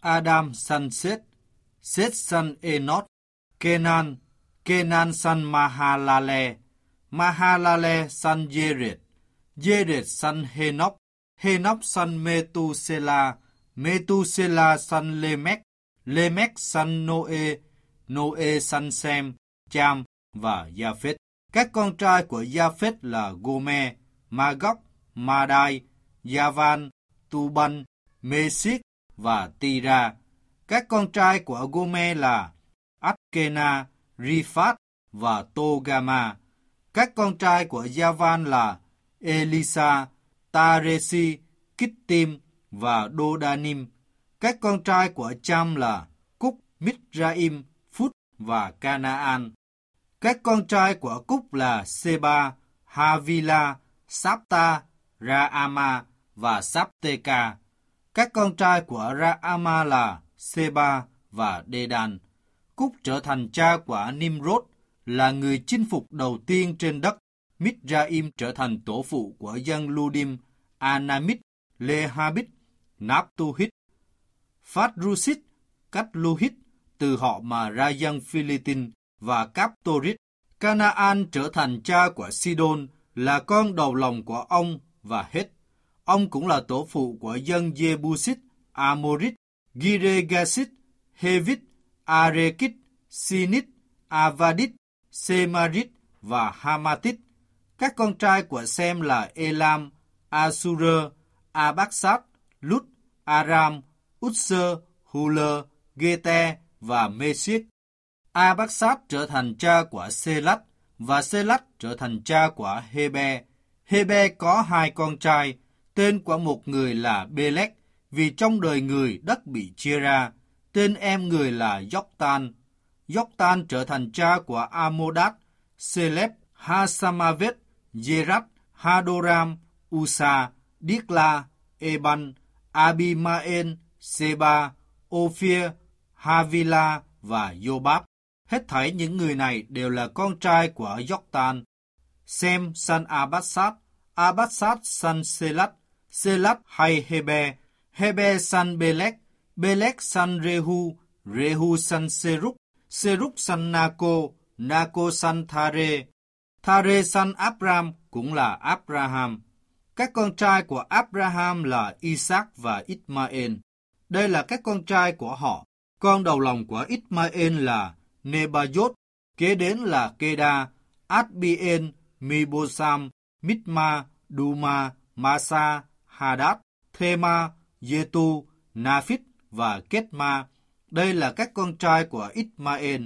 Adam sanh Sết, Sết sanh Enoch, Kenan, Kenan sanh Mahalale, Mahalale sanh Jered, Jered sanh Henoch, Henoch sanh Metusela, Metusela sanh Lemech, Lemech sanh Noe, Noe sanh Sem, Cham và Japheth. Các con trai của Japheth là Gomer, Magog, Madai, Javan, Tuban, Mesich và Tira. Các con trai của Gomer là Adkena, Riphat và Togama. Các con trai của Javan là Elisa, Taresi, Kittim và Dodanim. Các con trai của Cham là Cúc, Mizraim, Phut và Canaan. Các con trai của Cúc là Seba, Havila, Sapta, Raama và Sapteka. Các con trai của Raama là Seba và Dedan. Cúc trở thành cha của Nimrod, là người chinh phục đầu tiên trên đất. Mizraim trở thành tổ phụ của dân Ludim, Anamit, Lehabit, Naptuhit, Phadrusit, Catluhit, từ họ mà ra dân Philippines và Captorit. Canaan trở thành cha của Sidon, là con đầu lòng của ông và hết. Ông cũng là tổ phụ của dân Jebusit, Amorit, Giregasit, Hevit, Arekit, Sinit, Avadit, Semarit và Hamatit. Các con trai của Sem là Elam, Asur, Abaksat, Lut, Aram, Utser, Huler, Gete và Mesich. Abaksat trở thành cha của Selat và Selat trở thành cha của Hebe. Hebe có hai con trai, tên của một người là Belek, vì trong đời người đất bị chia ra. Tên em người là Joktan. Joktan trở thành cha của Amodat, Selep, Hasamavet, Jerat, Hadoram, Usa, Dikla, Eban, Abimael, Seba, Ophir, Havila và Jobab. Hết thảy những người này đều là con trai của Joktan. Sem sanh Abaksat, Abaksat sanh Selat, Selat hay Hebe, Hebe sanh Belek, Belek sanh Rehu, Rehu sanh Seruk, Seruk sanh Nako, Nako sanh Thare, Thare sanh Abram cũng là Abraham. Các con trai của Abraham là Isaac và Ismael. Đây là các con trai của họ. Con đầu lòng của Ismael là Nebajot, kế đến là Keda, Adbien, Mibosam, Mitma, Duma, Masa, Hadad, Thema, Jetu, Naphit và Ketma. Đây là các con trai của Ismael.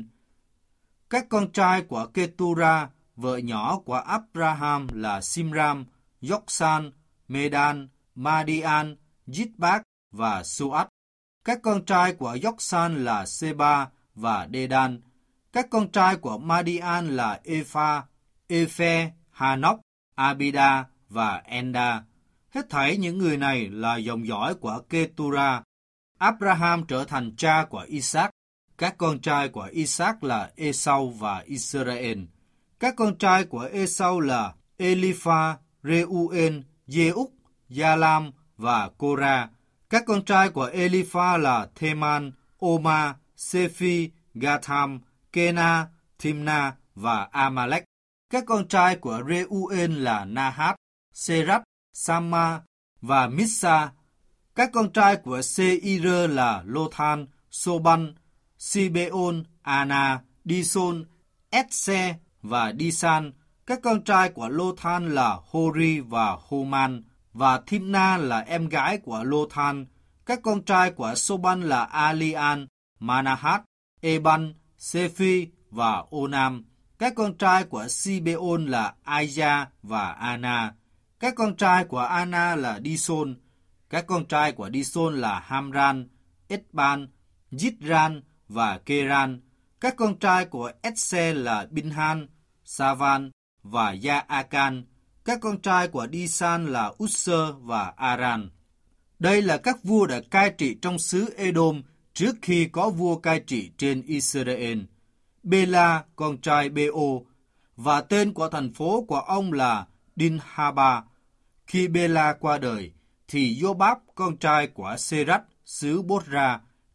Các con trai của Ketura, vợ nhỏ của Abraham là Simram, Joksan, Medan, Madian, Jitbak và Suat. Các con trai của Joksan là Seba và Dedan. Các con trai của Madian là Epha, Ephe, Hanok, Abida và Enda. Hết thảy những người này là dòng dõi của Ketura. Abraham trở thành cha của Isaac. Các con trai của Isaac là Esau và Israel. Các con trai của Esau là Elipha, Reuel, Jeuk, Jalam và Kora. Các con trai của Elipha là Theman, Oma, Sephi, Gatham, Kena, Timna và Amalek. Các con trai của Reuel là Nahat, Serat, Sama và Missa. Các con trai của Seir là Lothan, Soban, Sibeon, Ana, Dison, Etse và Disan. Các con trai của Lothan là Hori và Homan, và Thimna là em gái của Lothan. Các con trai của Soban là Alian, Manahat, Eban, Sephi và Onam. Các con trai của Sibeon là Aija và Ana. Các con trai của Ana là Dison. Các con trai của Dison là Hamran, Etban, Jitran và Keran. Các con trai của Etse là Binhan, Savan và Yaakan. Các con trai của Disan là Usser và Aran. Đây là các vua đã cai trị trong xứ Edom trước khi có vua cai trị trên Israel. Bela, con trai Beo, và tên của thành phố của ông là Dinhaba. Khi Bela qua đời, thì Jobab, con trai của Serat, xứ Bosra,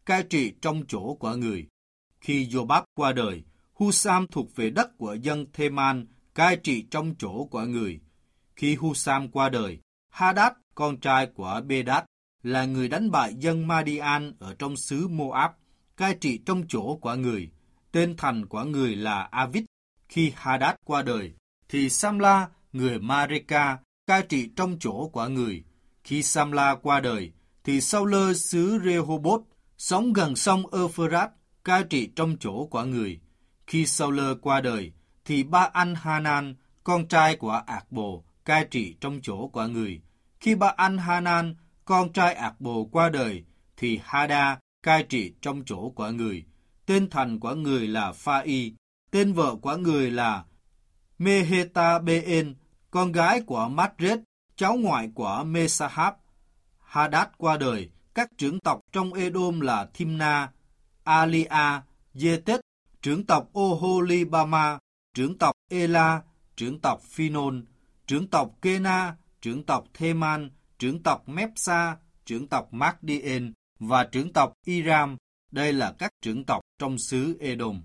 cai trị trong chỗ của người. Khi Joab qua đời, Husam thuộc về đất của dân Thê-man, cai trị trong chỗ của người. Khi Husam qua đời, Hadad, con trai của Bedad, là người đánh bại dân Madian ở trong xứ Moab, cai trị trong chỗ của người. Tên thành của người là Avid. Khi Hadad qua đời, thì Samla, người Mareka, cai trị trong chỗ của người. Khi Samla qua đời, thì Saul xứ Rehoboth, sống gần sông Euphrates, cai trị trong chỗ của người. Khi Saul qua đời, thì Ba-an-Hanan, con trai của Ạc-bồ, cai trị trong chỗ của người. Khi Ba-an-Hanan, con trai Ạc-bồ qua đời, thì Hada cai trị trong chỗ của người. Tên thành của người là Pha-y, tên vợ của người là Meheta-been, con gái của Madred, cháu ngoại của Mesahab. Hadad qua đời, các trưởng tộc trong Edom là Thimna, Alia, Dê-tết, trưởng tộc Oholibama, trưởng tộc Ela, trưởng tộc Phinôn, trưởng tộc Kena, trưởng tộc Thê-man, trưởng tộc Mepsa, trưởng tộc Magdien và trưởng tộc Iram. Đây là các trưởng tộc trong xứ Edom.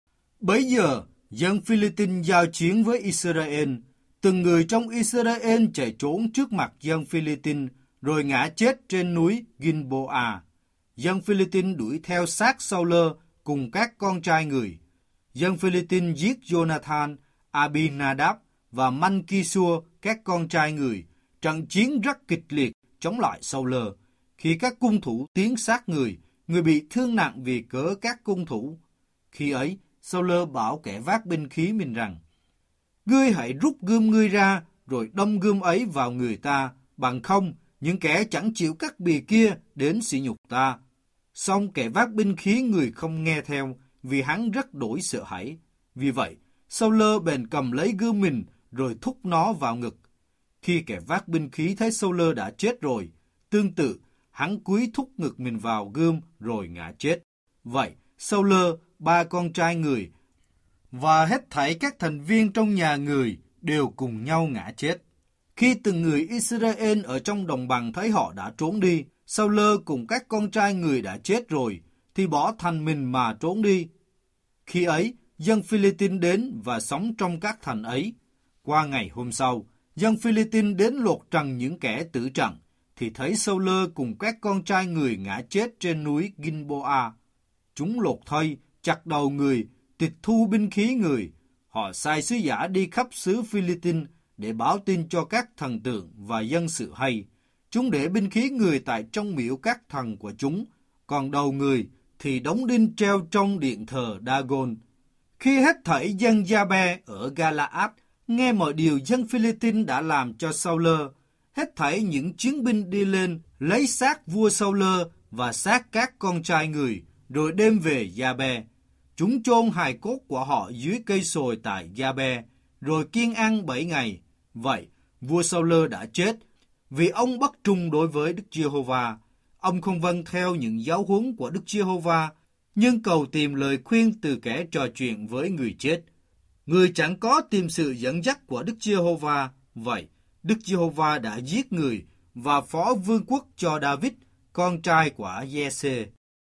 Bấy giờ, dân Philippines giao chiến với Israel. Từng người trong Israel chạy trốn trước mặt dân Philippines, rồi ngã chết trên núi Gilboa. Dân Philippines đuổi theo xác Saul cùng các con trai người. Dân Philippines giết Jonathan, Abinadab và Mankisua, các con trai người. Trận chiến rất kịch liệt chống lại Saul. Khi các cung thủ tiến sát người, người bị thương nặng vì cớ các cung thủ. Khi ấy, Saul bảo kẻ vác binh khí mình rằng: "Ngươi hãy rút gươm ngươi ra, rồi đâm gươm ấy vào người ta, bằng không, những kẻ chẳng chịu cắt bì kia đến sỉ nhục ta." Song kẻ vác binh khí người không nghe theo, vì hắn rất đổi sợ hãi. Vì vậy, Saul bèn cầm lấy gươm mình, rồi thúc nó vào ngực. Khi kẻ vác binh khí thấy Saul đã chết rồi, tương tự, hắn cúi thúc ngực mình vào gươm rồi ngã chết. Vậy, Saul, ba con trai người và hết thảy các thành viên trong nhà người đều cùng nhau ngã chết. Khi từng người Israel ở trong đồng bằng thấy họ đã trốn đi, Saul cùng các con trai người đã chết rồi, thì bỏ thành mình mà trốn đi. Khi ấy, dân Philippines đến và sống trong các thành ấy. Qua ngày hôm sau, dân Philippines đến lột trần những kẻ tử trận, thì thấy Saul cùng các con trai người ngã chết trên núi Gilboa. Chúng lột thây, chặt đầu người, tịch thu binh khí người. Họ sai sứ giả đi khắp xứ Philippines để báo tin cho các thần tượng và dân sự hay. Chúng để binh khí người tại trong miếu các thần của chúng, còn đầu người thì đóng đinh treo trong điện thờ Dagon. Khi hết thảy dân Gia-be ở Galaad nghe mọi điều dân Philippines đã làm cho Saul, hết thảy những chiến binh đi lên lấy xác vua Saul và xác các con trai người, rồi đem về Gia-be. Chúng chôn hài cốt của họ dưới cây sồi tại Gia-be, rồi kiêng ăn 7 ngày. Vậy, vua Saul đã chết vì ông bất trung đối với Đức Giê-hô-va. Ông không vâng theo những giáo huấn của Đức Giê-hô-va, nhưng cầu tìm lời khuyên từ kẻ trò chuyện với người chết. Người chẳng có tìm sự dẫn dắt của Đức Giê-hô-va. Vậy, Đức Giê-hô-va đã giết người và phó vương quốc cho David, con trai của Giê-sê.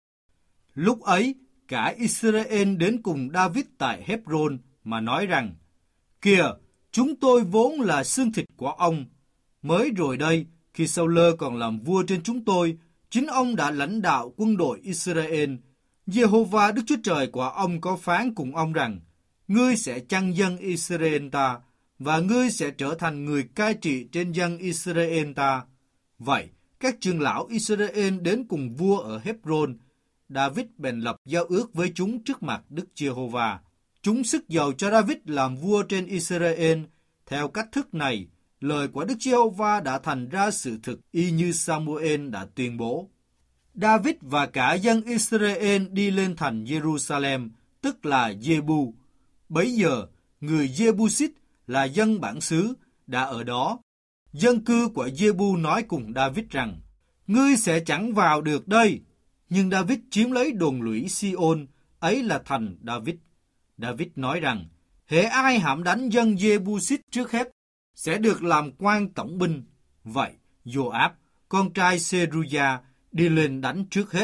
Lúc ấy, cả Israel đến cùng David tại Hebron mà nói rằng: "Kìa, chúng tôi vốn là xương thịt của ông. Mới rồi đây, khi Saul còn làm vua trên chúng tôi, chính ông đã lãnh đạo quân đội Israel. Giê-hô-va Đức Chúa Trời của ông có phán cùng ông rằng: Ngươi sẽ chăn dân Israel ta, và ngươi sẽ trở thành người cai trị trên dân Israel ta." Vậy, các trưởng lão Israel đến cùng vua ở Hebron. David bèn lập giao ước với chúng trước mặt Đức Giê-hô-va. Chúng sức dầu cho David làm vua trên Israel. Theo cách thức này, lời của Đức Giê-hô-va đã thành ra sự thực y như Samuel đã tuyên bố. David và cả dân Israel đi lên thành Jerusalem, tức là Giê-bu. Bấy giờ, người Giê-bu-xít là dân bản xứ đã ở đó. Dân cư của Giê-bu nói cùng David rằng: "Ngươi sẽ chẳng vào được đây." Nhưng David chiếm lấy đồn lũy Si-ôn, ấy là thành David. David nói rằng: "Hễ ai hãm đánh dân Giê-bu-xít trước hết, sẽ được làm quan tổng binh." Vậy, Joab, con trai Seruya, đi lên đánh trước hết.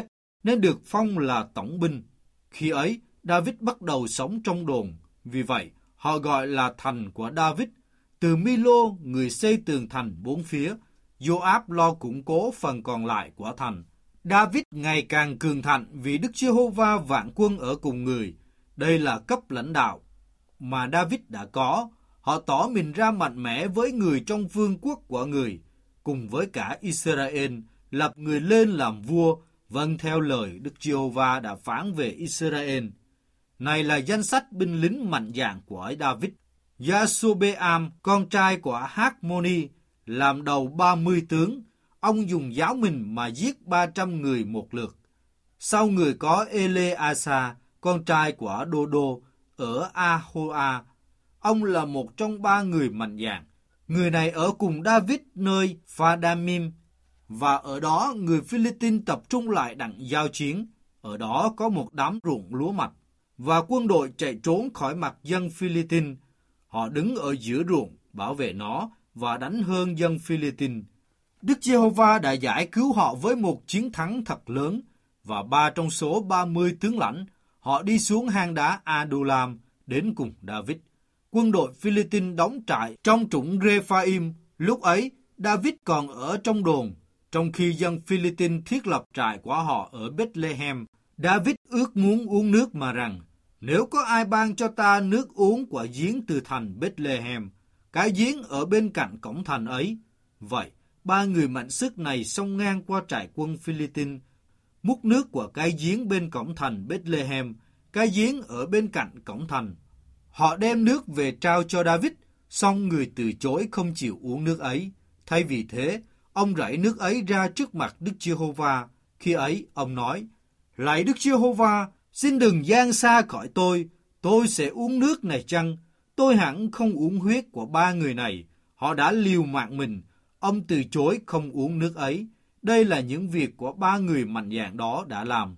nên được phong là tổng binh. Khi ấy, David bắt đầu sống trong đồn, vì vậy họ gọi là thành của David. Từ Milo, người xây tường thành bốn phía, Joab lo củng cố phần còn lại của thành. David ngày càng cường thịnh vì Đức Giê-hô-va vạn quân ở cùng người. Đây là cấp lãnh đạo mà David đã có. Họ tỏ mình ra mạnh mẽ với người trong vương quốc của người, cùng với cả Israel, lập người lên làm vua, vâng theo lời Đức Giê-hô-va đã phán về Israel. Này là danh sách binh lính mạnh dạn của David. Gia-sô-bê-am, con trai của Hát-mô-ni, làm đầu 30 tướng. Ông dùng giáo mình mà giết 300 người một lượt. Sau người có Ele-asa, con trai của Đô-đô, ở A-hô-a. Ông là một trong 3 người mạnh dạn. Người này ở cùng David nơi Phadamim, và ở đó người Philippines tập trung lại đặng giao chiến. Ở đó có một đám ruộng lúa mạch, và quân đội chạy trốn khỏi mặt dân Philippines. Họ đứng ở giữa ruộng, bảo vệ nó và đánh hơn dân Philippines. Đức Giê-hô-va đã giải cứu họ với một chiến thắng thật lớn, và 3 trong số 30 tướng lãnh, họ đi xuống hang đá Adullam đến cùng David. Quân đội Philippines đóng trại trong trũng Rephaim. Lúc ấy, David còn ở trong đồn, trong khi dân Philippines thiết lập trại của họ ở Bethlehem. David ước muốn uống nước mà rằng, nếu có ai ban cho ta nước uống quả giếng từ thành Bethlehem, cái giếng ở bên cạnh cổng thành ấy. Vậy, 3 người mạnh sức này xông ngang qua trại quân Philippines, múc nước của cái giếng bên cổng thành Bethlehem, cái giếng ở bên cạnh cổng thành. Họ đem nước về trao cho David, song người từ chối không chịu uống nước ấy. Thay vì thế, ông rảy nước ấy ra trước mặt Đức Giê-hô-va. Khi ấy, ông nói, lạy Đức Giê-hô-va, xin đừng giang xa khỏi tôi sẽ uống nước này chăng? Tôi hẳn không uống huyết của 3 người này, họ đã liều mạng mình. Ông từ chối không uống nước ấy. Đây là những việc của 3 người mạnh dạn đó đã làm.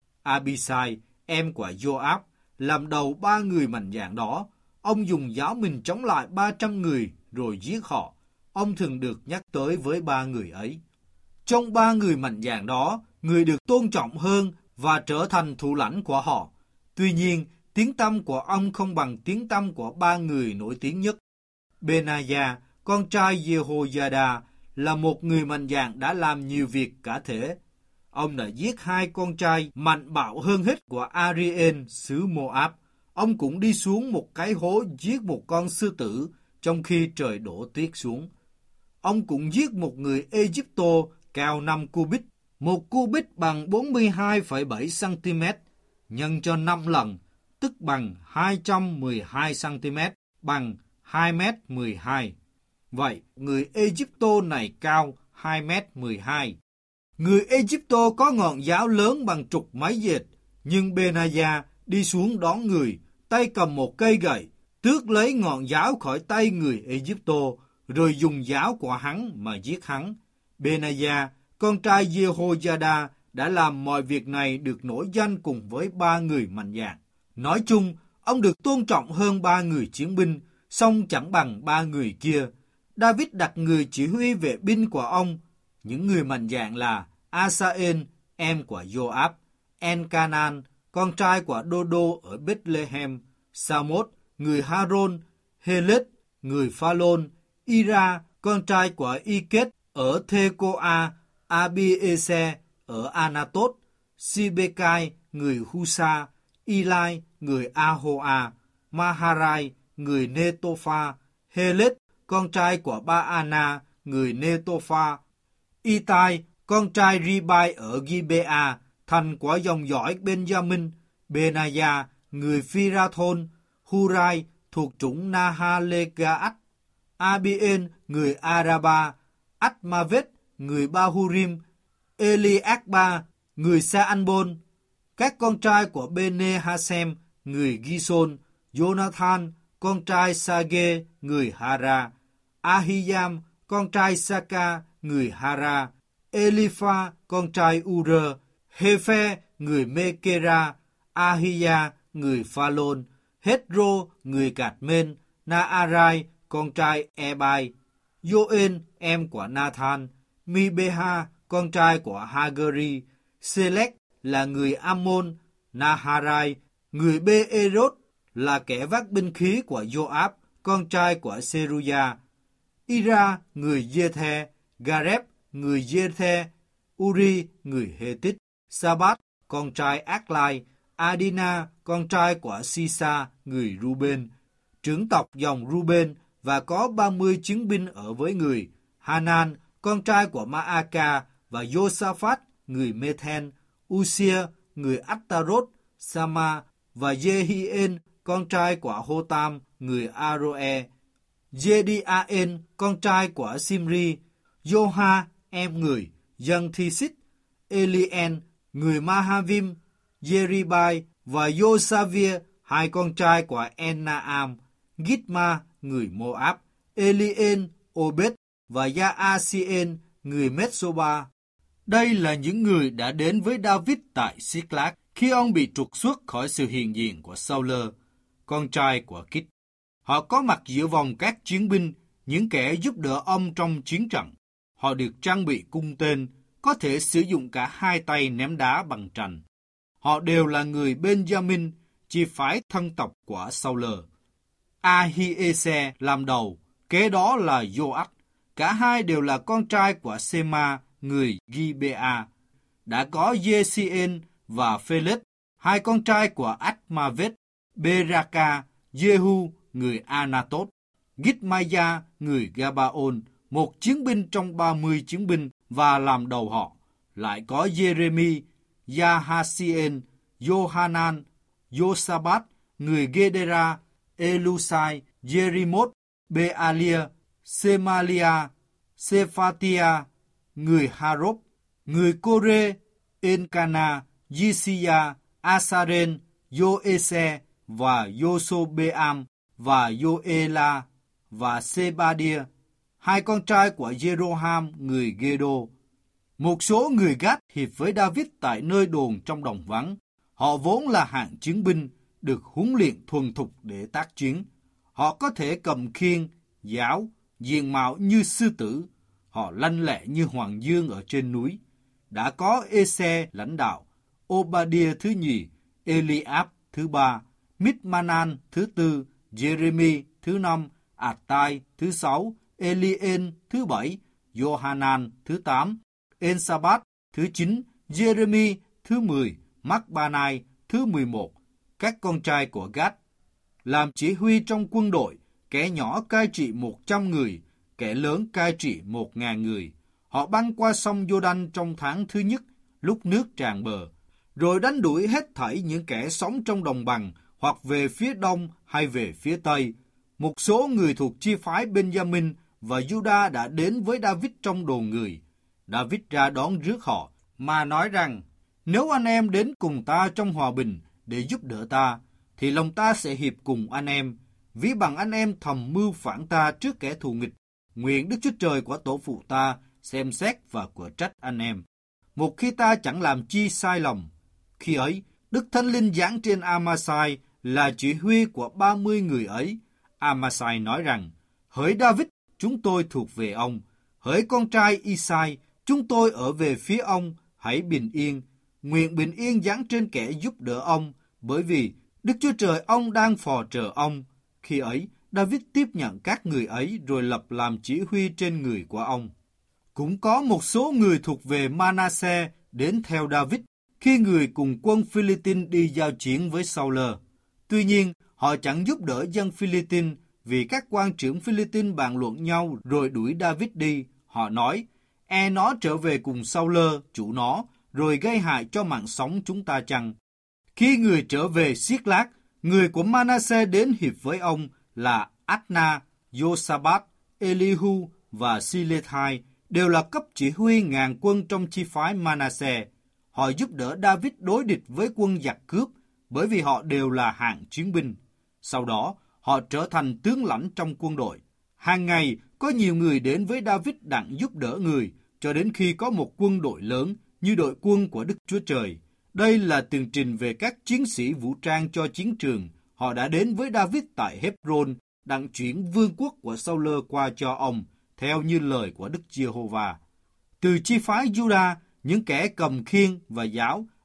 Abisai, em của Joab, làm đầu 3 người mạnh dạn đó. Ông dùng giáo mình chống lại 300 người rồi giết họ. Ông thường được nhắc tới với 3 người ấy. Trong 3 người mạnh dạn đó, người được tôn trọng hơn và trở thành thủ lãnh của họ. Tuy nhiên, tiếng tăm của ông không bằng tiếng tăm của 3 người nổi tiếng nhất. Benaiah, con trai Jehoiada, là một người mạnh dạn đã làm nhiều việc cả thể. Ông đã giết 2 con trai mạnh bạo hơn hết của Ariel, xứ Moab. Ông cũng đi xuống một cái hố giết một con sư tử trong khi trời đổ tuyết xuống. Ông cũng giết một người Egypto cao 5 cubit. Một cubit bằng 42,7 cm, nhân cho 5 lần, tức bằng 212 cm, bằng 2m12. Vậy, người Egypto này cao 2m12. Người Egypto có ngọn giáo lớn bằng chục máy dệt, nhưng Benaiah đi xuống đón người, tay cầm một cây gậy, tước lấy ngọn giáo khỏi tay người Egypto, rồi dùng giáo của hắn mà giết hắn. Benaiah, con trai Jehoiada, đã làm mọi việc này được nổi danh cùng với 3 người mạnh dạn. Nói chung, ông được tôn trọng hơn 3 người chiến binh, song chẳng bằng 3 người kia. David đặt người chỉ huy vệ binh của ông. Những người mạnh dạn là Asael, em của Joab, Encanan, con trai của Đô-đô ở Bethlehem, Samot, người Haron, Helet, người Phalon, Ira, con trai của Iket ở Thekoa, Abiese ở Anatot, Sibekai, người Husa, Ilai, người Ahoa, Maharai, người Netopha, Helet, con trai của Baana, người Netopha, Itai, con trai Ribai ở Gibea, thành của dòng dõi Benjamin, Benaiah, người Phirathon, Hurai, thuộc chủng Nahalegaat, Abien, người Araba, Atmavet, người Bahurim, Eliakba, người Sa-anbon, các con trai của Bene-Hasem, người Gison, Jonathan, con trai Sage, người Hara, Ahiyam, con trai Saka, người Hara, Elipha, con trai Ure, Hephe, người Mekera, Ahia, người Phalon, Hezro, người Gạt-men, Naarai, con trai Ebai, Joen, em của Nathan, Mibeha, con trai của Hagari, Selek là người Ammon, Naharai, người Beerot là kẻ vác binh khí của Joab, con trai của Seruya, Ira, người Giê-the, Gareb, người Giê-the, Uri, người Hethit, Sabat, con trai Ác-lai, Adina, con trai của Sisa, người Ruben, trưởng tộc dòng Ruben, và có 30 chiến binh ở với người, Hanan, con trai của Maaka, và Josaphat, người Methen, Usia, người Attarot, Sama, và Jehien, con trai của Hotam, người Aroe, Jediaen, con trai của Simri, Joha, em người, dân Thi-xích, Elien, người Mahavim, Jeribai, và Josavia, hai con trai của Ennaam, Gitma, người Moab, Elien, Obed, và Jaasien, người Metsoba. Đây là những người đã đến với David tại Siklag khi ông bị trục xuất khỏi sự hiện diện của Saul, con trai của Kit. Họ có mặt giữa vòng các chiến binh, những kẻ giúp đỡ ông trong chiến trận. Họ được trang bị cung tên, có thể sử dụng cả hai tay ném đá bằng trành. Họ đều là người Benjamin, chi phái thân tộc của Saul. Ahiese làm đầu, kế đó là Joab. Cả hai đều là con trai của Sema, người Gibea. Đã có Jesien và Phelet, hai con trai của Admavet, Beraka, Jehu, người Anatot, Gitmaya, người Gabaon, một chiến binh trong 30 chiến binh, và làm đầu họ. Lại có Jeremy, Yahasien, Johanan, Josabat, người Gedera, Elusai, Jerimot, Bealia, Semalia, Sephatia, người Harob, người Kore, Enkana, Jisia, Asaren, Joese, và Josobeam, và Joela, và Sebadia, hai con trai của Jeroham, người Gedo. Một số người Gad hiệp với David tại nơi đồn trong đồng vắng. Họ vốn là hạng chiến binh, được huấn luyện thuần thục để tác chiến. Họ có thể cầm khiên, giáo, diện mạo như sư tử. Họ lanh lẹ như hoàng dương ở trên núi. Đã có Ese lãnh đạo, Obadiah thứ nhì, Eliab thứ ba, Mitmanan thứ tư, Jeremy thứ năm, Attai thứ sáu, Elien thứ bảy, Johanan thứ tám, Ensabat thứ 9, Jeremy thứ 10, Makbanai thứ 11, các con trai của Gad. Làm chỉ huy trong quân đội, kẻ nhỏ cai trị 100 người, kẻ lớn cai trị 1.000 người. Họ băng qua sông Giô-đanh trong tháng thứ nhất, lúc nước tràn bờ, rồi đánh đuổi hết thảy những kẻ sống trong đồng bằng, hoặc về phía đông hay về phía tây. Một số người thuộc chi phái Benjamin và Judah đã đến với David trong đồn người. David ra đón rước họ, mà nói rằng, nếu anh em đến cùng ta trong hòa bình để giúp đỡ ta, thì lòng ta sẽ hiệp cùng anh em, ví bằng anh em thầm mưu phản ta trước kẻ thù nghịch. Nguyện Đức Chúa Trời của tổ phụ ta xem xét và quở trách anh em, một khi ta chẳng làm chi sai lầm. Khi ấy, Đức Thánh Linh giáng trên Amasai là chỉ huy của 30 người ấy. Amasai nói rằng, hỡi David, chúng tôi thuộc về ông. Hỡi con trai Isai, chúng tôi ở về phía ông. Hãy bình yên. Nguyện bình yên giáng trên kẻ giúp đỡ ông, bởi vì Đức Chúa Trời ông đang phò trợ ông. Khi ấy, David tiếp nhận các người ấy rồi lập làm chỉ huy trên người của ông. Cũng có một số người thuộc về Manasseh đến theo David khi người cùng quân Philippines đi giao chiến với Saul. Tuy nhiên, họ chẳng giúp đỡ dân Philippines vì các quan trưởng Philippines bàn luận nhau rồi đuổi David đi. Họ nói, nó trở về cùng Saul, chủ nó, rồi gây hại cho mạng sống chúng ta chăng? Khi người trở về Siklag, người của Manasseh đến hiệp với ông là Adna, Josabat, Elihu và Silethai, đều là cấp chỉ huy ngàn quân trong chi phái Manasseh. Họ giúp đỡ David đối địch với quân giặc cướp, bởi vì họ đều là hạng chiến binh. Sau đó, họ trở thành tướng lãnh trong quân đội. Hàng ngày, có nhiều người đến với David đặng giúp đỡ người, cho đến khi có một quân đội lớn như đội quân của Đức Chúa Trời. Đây là tường trình về các chiến sĩ vũ trang cho chiến trường. Họ đã đến với David tại Hebron, đặng chuyển vương quốc của Saul qua cho ông, theo như lời của Đức Giê-hô-va. Từ chi phái Judah, những kẻ cầm khiên và giáo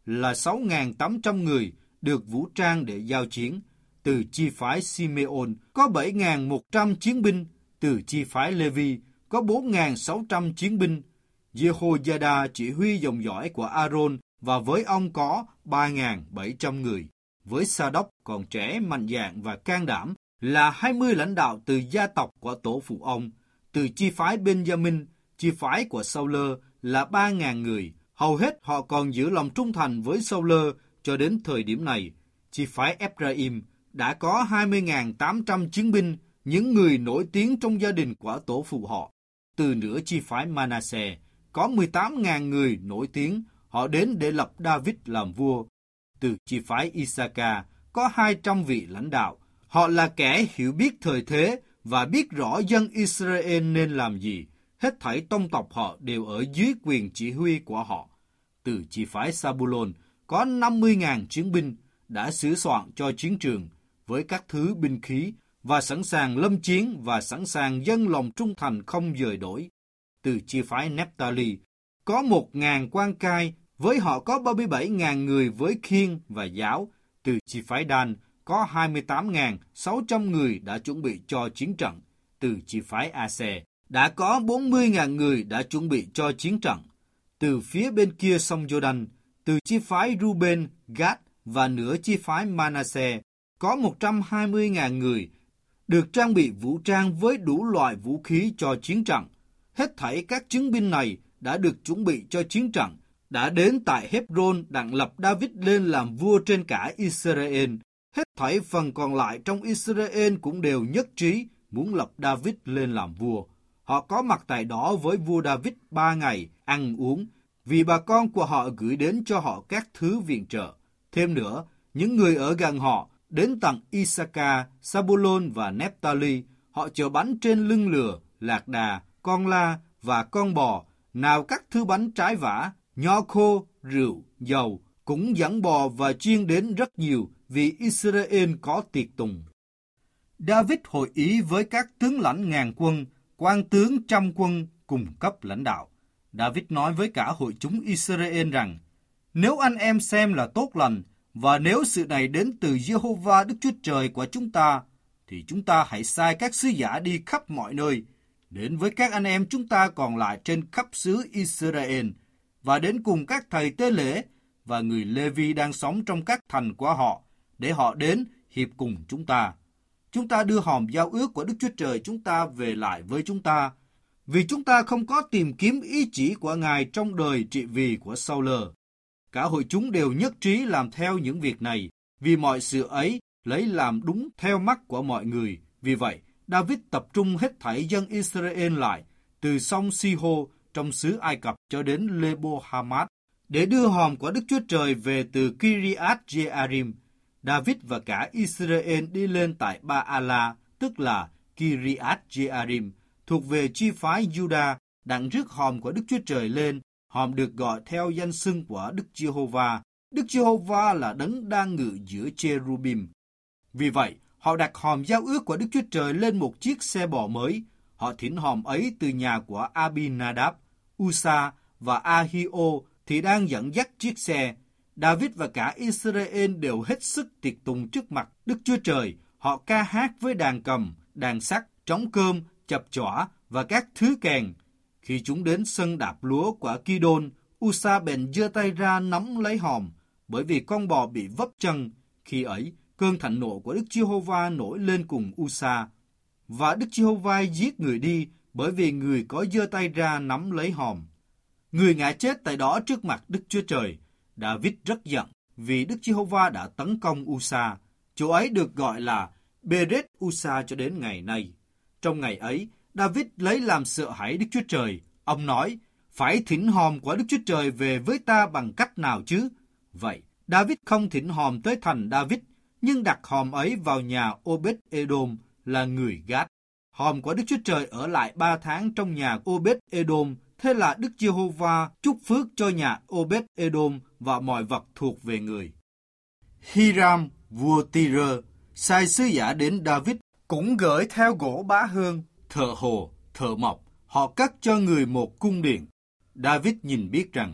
là 6.800 người được vũ trang để giao chiến. Từ chi phái Simeon có 7.100 chiến binh. Từ chi phái Levi có 4.600 chiến binh. Jehoiada chỉ huy dòng dõi của Aaron và với ông có 3.700 người. Với Sa-đốc còn trẻ, mạnh dạn và can đảm là 20 lãnh đạo từ gia tộc của tổ phụ ông. Từ chi phái Benjamin, chi phái của Sau-lơ là 3.000 người. Hầu hết họ còn giữ lòng trung thành với Sau-lơ cho đến thời điểm này. Chi phái Ephraim đã có 20.800 chiến binh, những người nổi tiếng trong gia đình của tổ phụ họ. Từ nửa chi phái Manasseh có 18.000 người nổi tiếng, họ đến để lập David làm vua. Từ chi phái Issachar có 200 vị lãnh đạo, họ là kẻ hiểu biết thời thế và biết rõ dân Israel nên làm gì. Hết thảy tông tộc họ đều ở dưới quyền chỉ huy của họ. Từ chi phái Sa-bu-lôn có 50.000 chiến binh đã sửa soạn cho chiến trường với các thứ binh khí và sẵn sàng lâm chiến và sẵn sàng dâng lòng trung thành không dời đổi. Từ chi phái Nephtali có 1.000 quan cai, với họ có 37.000 người với khiên và giáo. Từ chi phái Dan có 28.600 người đã chuẩn bị cho chiến trận. Từ chi phái Ase đã có 40.000 người đã chuẩn bị cho chiến trận. Từ phía bên kia sông Jordan, từ chi phái Ruben, Gad và nửa chi phái Manasseh có 120.000 người được trang bị vũ trang với đủ loại vũ khí cho chiến trận. Hết thảy các chứng binh này đã được chuẩn bị cho chiến trận, đã đến tại Hebron đặng lập David lên làm vua trên cả Israel. Hết thảy phần còn lại trong Israel cũng đều nhất trí muốn lập David lên làm vua. Họ có mặt tại đó với vua David 3 ngày, ăn uống, vì bà con của họ gửi đến cho họ các thứ viện trợ. Thêm nữa, những người ở gần họ, đến tận Issachar, Sa-bu-lôn và Nephtali, họ chở bánh trên lưng lừa, lạc đà, con la và con bò, nào các thứ bánh trái vả, nho khô, rượu, dầu, cũng dẫn bò và chiên đến rất nhiều vì Israel có tiệc tùng. David hội ý với các tướng lãnh ngàn quân, quan tướng trăm quân cùng cấp lãnh đạo. David nói với cả hội chúng Israel rằng, nếu anh em xem là tốt lành, và nếu sự này đến từ Giê-hô-va Đức Chúa Trời của chúng ta, thì chúng ta hãy sai các sứ giả đi khắp mọi nơi, đến với các anh em chúng ta còn lại trên khắp xứ Israel, và đến cùng các thầy tế lễ và người Lê-vi đang sống trong các thành của họ, để họ đến hiệp cùng chúng ta. Chúng ta đưa hòm giao ước của Đức Chúa Trời chúng ta về lại với chúng ta, vì chúng ta không có tìm kiếm ý chỉ của Ngài trong đời trị vì của Sau-lơ. Cả hội chúng đều nhất trí làm theo những việc này, vì mọi sự ấy lấy làm đúng theo mắt của mọi người. Vì vậy, David tập trung hết thảy dân Israel lại, từ sông Si-hô trong xứ Ai Cập cho đến Lebo-Hamat, để đưa hòm của Đức Chúa Trời về từ Kiriath-Jearim. David và cả Israel đi lên tại Ba-ala, tức là Kiriath-Jearim, thuộc về chi phái Juda, đặng rước hòm của Đức Chúa Trời lên. Hòm được gọi theo danh xưng của Đức Giê-hô-va. Đức Giê-hô-va là đấng đang ngự giữa cherubim. Vì vậy, họ đặt hòm giao ước của Đức Chúa Trời lên một chiếc xe bò mới. Họ thỉnh hòm ấy từ nhà của Abinadab, Usa và Ahio thì đang dẫn dắt chiếc xe. David và cả Israel đều hết sức tiệc tùng trước mặt Đức Chúa Trời. Họ ca hát với đàn cầm, đàn sắt, trống cơm, chập chõa và các thứ kèn. Khi chúng đến sân đạp lúa của Kidon, Usa bèn giơ tay ra nắm lấy hòm, bởi vì con bò bị vấp chân. Khi ấy, cơn thạnh nộ của Đức Giê-hô-va nổi lên cùng Usa, và Đức Giê-hô-va giết người đi, bởi vì người có giơ tay ra nắm lấy hòm. Người ngã chết tại đó trước mặt Đức Chúa Trời. David rất giận vì Đức Giê-hô-va đã tấn công Usa. Chỗ ấy được gọi là Beret Usa cho đến ngày nay. Trong ngày ấy, David lấy làm sợ hãi Đức Chúa Trời. Ông nói, phải thỉnh hòm của Đức Chúa Trời về với ta bằng cách nào chứ? Vậy, David không thỉnh hòm tới thành David, nhưng đặt hòm ấy vào nhà Obed-edom là người Gát. Hòm của Đức Chúa Trời ở lại 3 tháng trong nhà Obed-edom. Thế là Đức Giê-hô-va chúc phước cho nhà Obed-edom và mọi vật thuộc về người. Hiram, vua Tyre, sai sứ giả đến David, cũng gửi theo gỗ bá hương, thợ hồ, thợ mộc. Họ cất cho người một cung điện. David nhìn biết rằng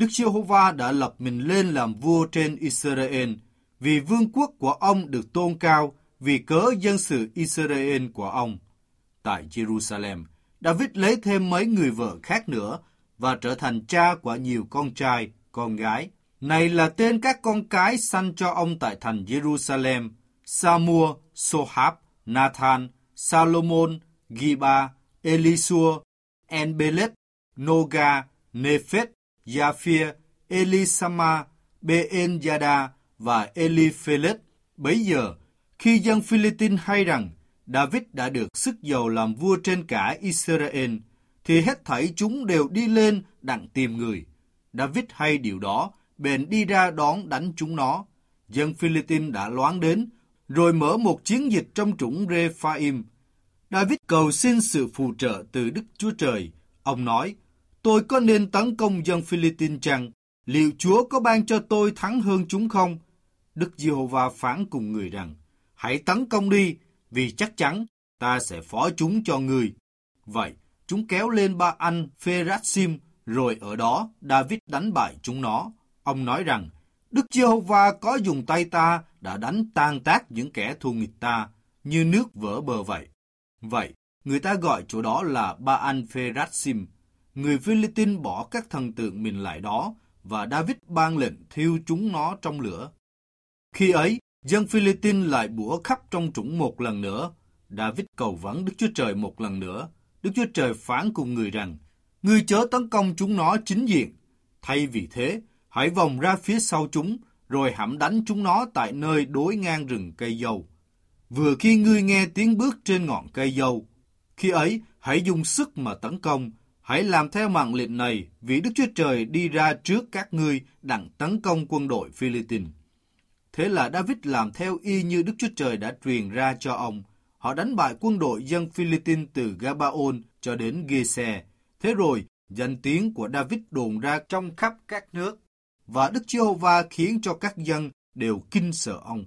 Đức Giê-hô-va đã lập mình lên làm vua trên Israel, vì vương quốc của ông được tôn cao vì cớ dân sự Israel của ông. Tại Jerusalem, David lấy thêm mấy người vợ khác nữa và trở thành cha của nhiều con trai, con gái. Này là tên các con cái sanh cho ông tại thành Jerusalem: Sa-mua, So-háp, Nathan, Salomon, Giba, Elisua, En-belet, Noga, Nephet, Japhia, Elisama, Ben-yada và Eliphelet. Bấy giờ, khi dân Philippines hay rằng David đã được sức giàu làm vua trên cả Israel, thì hết thảy chúng đều đi lên đặng tìm người. David hay điều đó, bèn đi ra đón đánh chúng nó. Dân Philippines đã loáng đến, rồi mở một chiến dịch trong trũng Rephaim. David cầu xin sự phù trợ từ Đức Chúa Trời. Ông nói: Tôi có nên tấn công dân Philippines chăng? Liệu Chúa có ban cho tôi thắng hơn chúng không? Đức Giê-hô-va phán cùng người rằng: Hãy tấn công đi, vì chắc chắn ta sẽ phó chúng cho ngươi. Vậy, chúng kéo lên Ba-an Phê-rát-sim, rồi ở đó David đánh bại chúng nó. Ông nói rằng: Đức Giê-hô-va có dùng tay ta đã đánh tan tác những kẻ thù nghịch ta, như nước vỡ bờ vậy. Vậy, người ta gọi chỗ đó là Ba-an Phê-rát-sim. Người Philippines bỏ các thần tượng mình lại đó, và David ban lệnh thiêu chúng nó trong lửa. Khi ấy, dân Philippines lại bủa khắp trong trũng một lần nữa. David cầu vấn Đức Chúa Trời một lần nữa. Đức Chúa Trời phán cùng người rằng: Ngươi chớ tấn công chúng nó chính diện. Thay vì thế, hãy vòng ra phía sau chúng, rồi hãm đánh chúng nó tại nơi đối ngang rừng cây dâu. Vừa khi ngươi nghe tiếng bước trên ngọn cây dâu, khi ấy hãy dùng sức mà tấn công. Hãy làm theo mạng lệnh này, vì Đức Chúa Trời đi ra trước các ngươi đặng tấn công quân đội Philippines. Thế là David làm theo y như Đức Chúa Trời đã truyền ra cho ông. Họ đánh bại quân đội dân Philippines từ Gabaon cho đến Gê-se. Thế rồi, danh tiếng của David đồn ra trong khắp các nước, và Đức Giê-hô-va khiến cho các dân đều kinh sợ ông.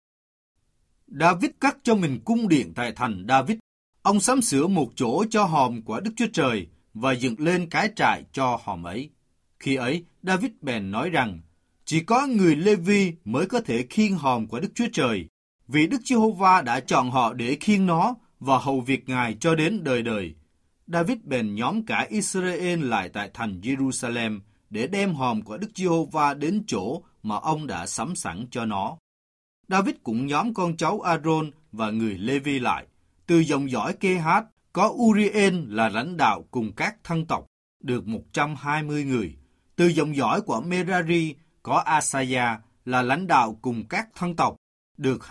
David cắt cho mình cung điện tại thành David. Ông sắm sửa một chỗ cho hòm của Đức Chúa Trời và dựng lên cái trại cho hòm ấy. Khi ấy, David bèn nói rằng: Chỉ có người Lê-vi mới có thể khiêng hòm của Đức Chúa Trời, vì Đức Giê-hô-va đã chọn họ để khiêng nó và hầu việc Ngài cho đến đời đời. David bèn nhóm cả Israel lại tại thành Jerusalem để đem hòm của Đức Giê-hô-va đến chỗ mà ông đã sắm sẵn cho nó. David cũng nhóm con cháu Aaron và người Lê-vi lại. Từ dòng dõi Kê-hát có Uriel là lãnh đạo cùng các thân tộc, được 120 người. Từ dòng dõi của Merari có Asaya là lãnh đạo cùng các thân tộc, được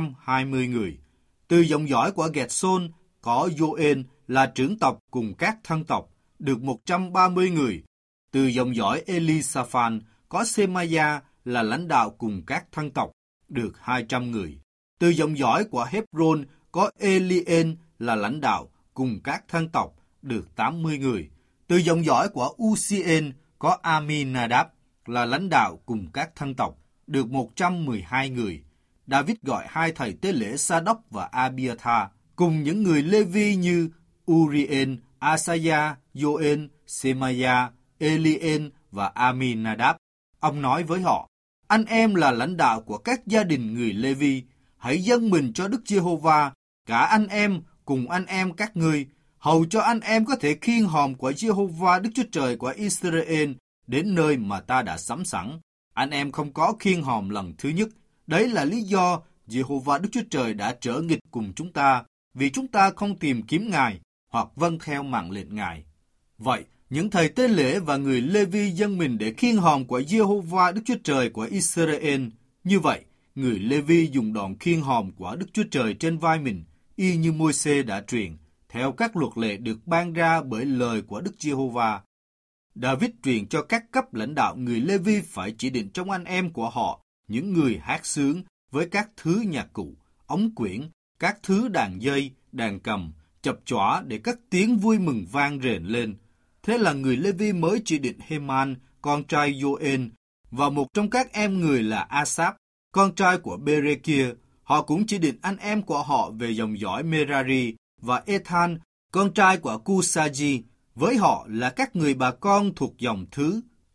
220 người. Từ dòng dõi của Gẹt-sôn có Joel là trưởng tộc cùng các thân tộc, được 130 người. Từ dòng dõi Elisaphan có Semaya là lãnh đạo cùng các thân tộc, được 200 người. Từ dòng dõi của Hebron có Elien là lãnh đạo cùng các thân tộc, được 80 người. Từ dòng dõi của Uzien có Aminadab là lãnh đạo cùng các thân tộc, được 112 người. David gọi hai thầy tế lễ Sa-đốc và Abiathar, cùng những người Lê-vi như Uriel, Asaya, Joel, Semaya, Elien và Aminadab. Ông nói với họ: Anh em là lãnh đạo của các gia đình người Lê-vi, hãy dâng mình cho Đức Giê-hô-va, cả anh em cùng anh em các ngươi, hầu cho anh em có thể khiêng hòm của Giê-hô-va Đức Chúa Trời của Israel đến nơi mà ta đã sắm sẵn. Anh em không có khiêng hòm lần thứ nhất. Đấy là lý do Giê-hô-va Đức Chúa Trời đã trở nghịch cùng chúng ta, vì chúng ta không tìm kiếm Ngài hoặc vâng theo mạng lệnh Ngài. Vậy, những thầy tế lễ và người Lê-vi dâng mình để khiêng hòm của Giê-hô-va Đức Chúa Trời của Israel. Như vậy, người Lê-vi dùng đòn khiêng hòm của Đức Chúa Trời trên vai mình, y như Môi-se đã truyền, theo các luật lệ được ban ra bởi lời của Đức Giê-hô-va. David truyền cho các cấp lãnh đạo người Lê-vi phải chỉ định trong anh em của họ những người hát sướng với các thứ nhạc cụ, ống quyển, các thứ đàn dây, đàn cầm, chập chõa để các tiếng vui mừng vang rền lên. Thế là người Lê-vi mới chỉ định Heman, con trai Joel, và một trong các em người là Asaph, con trai của Berekia. Họ cũng chỉ định anh em của họ về dòng dõi Merari, và Ethan, con trai của Kusaji. Với họ là các người bà con thuộc dòng thứ.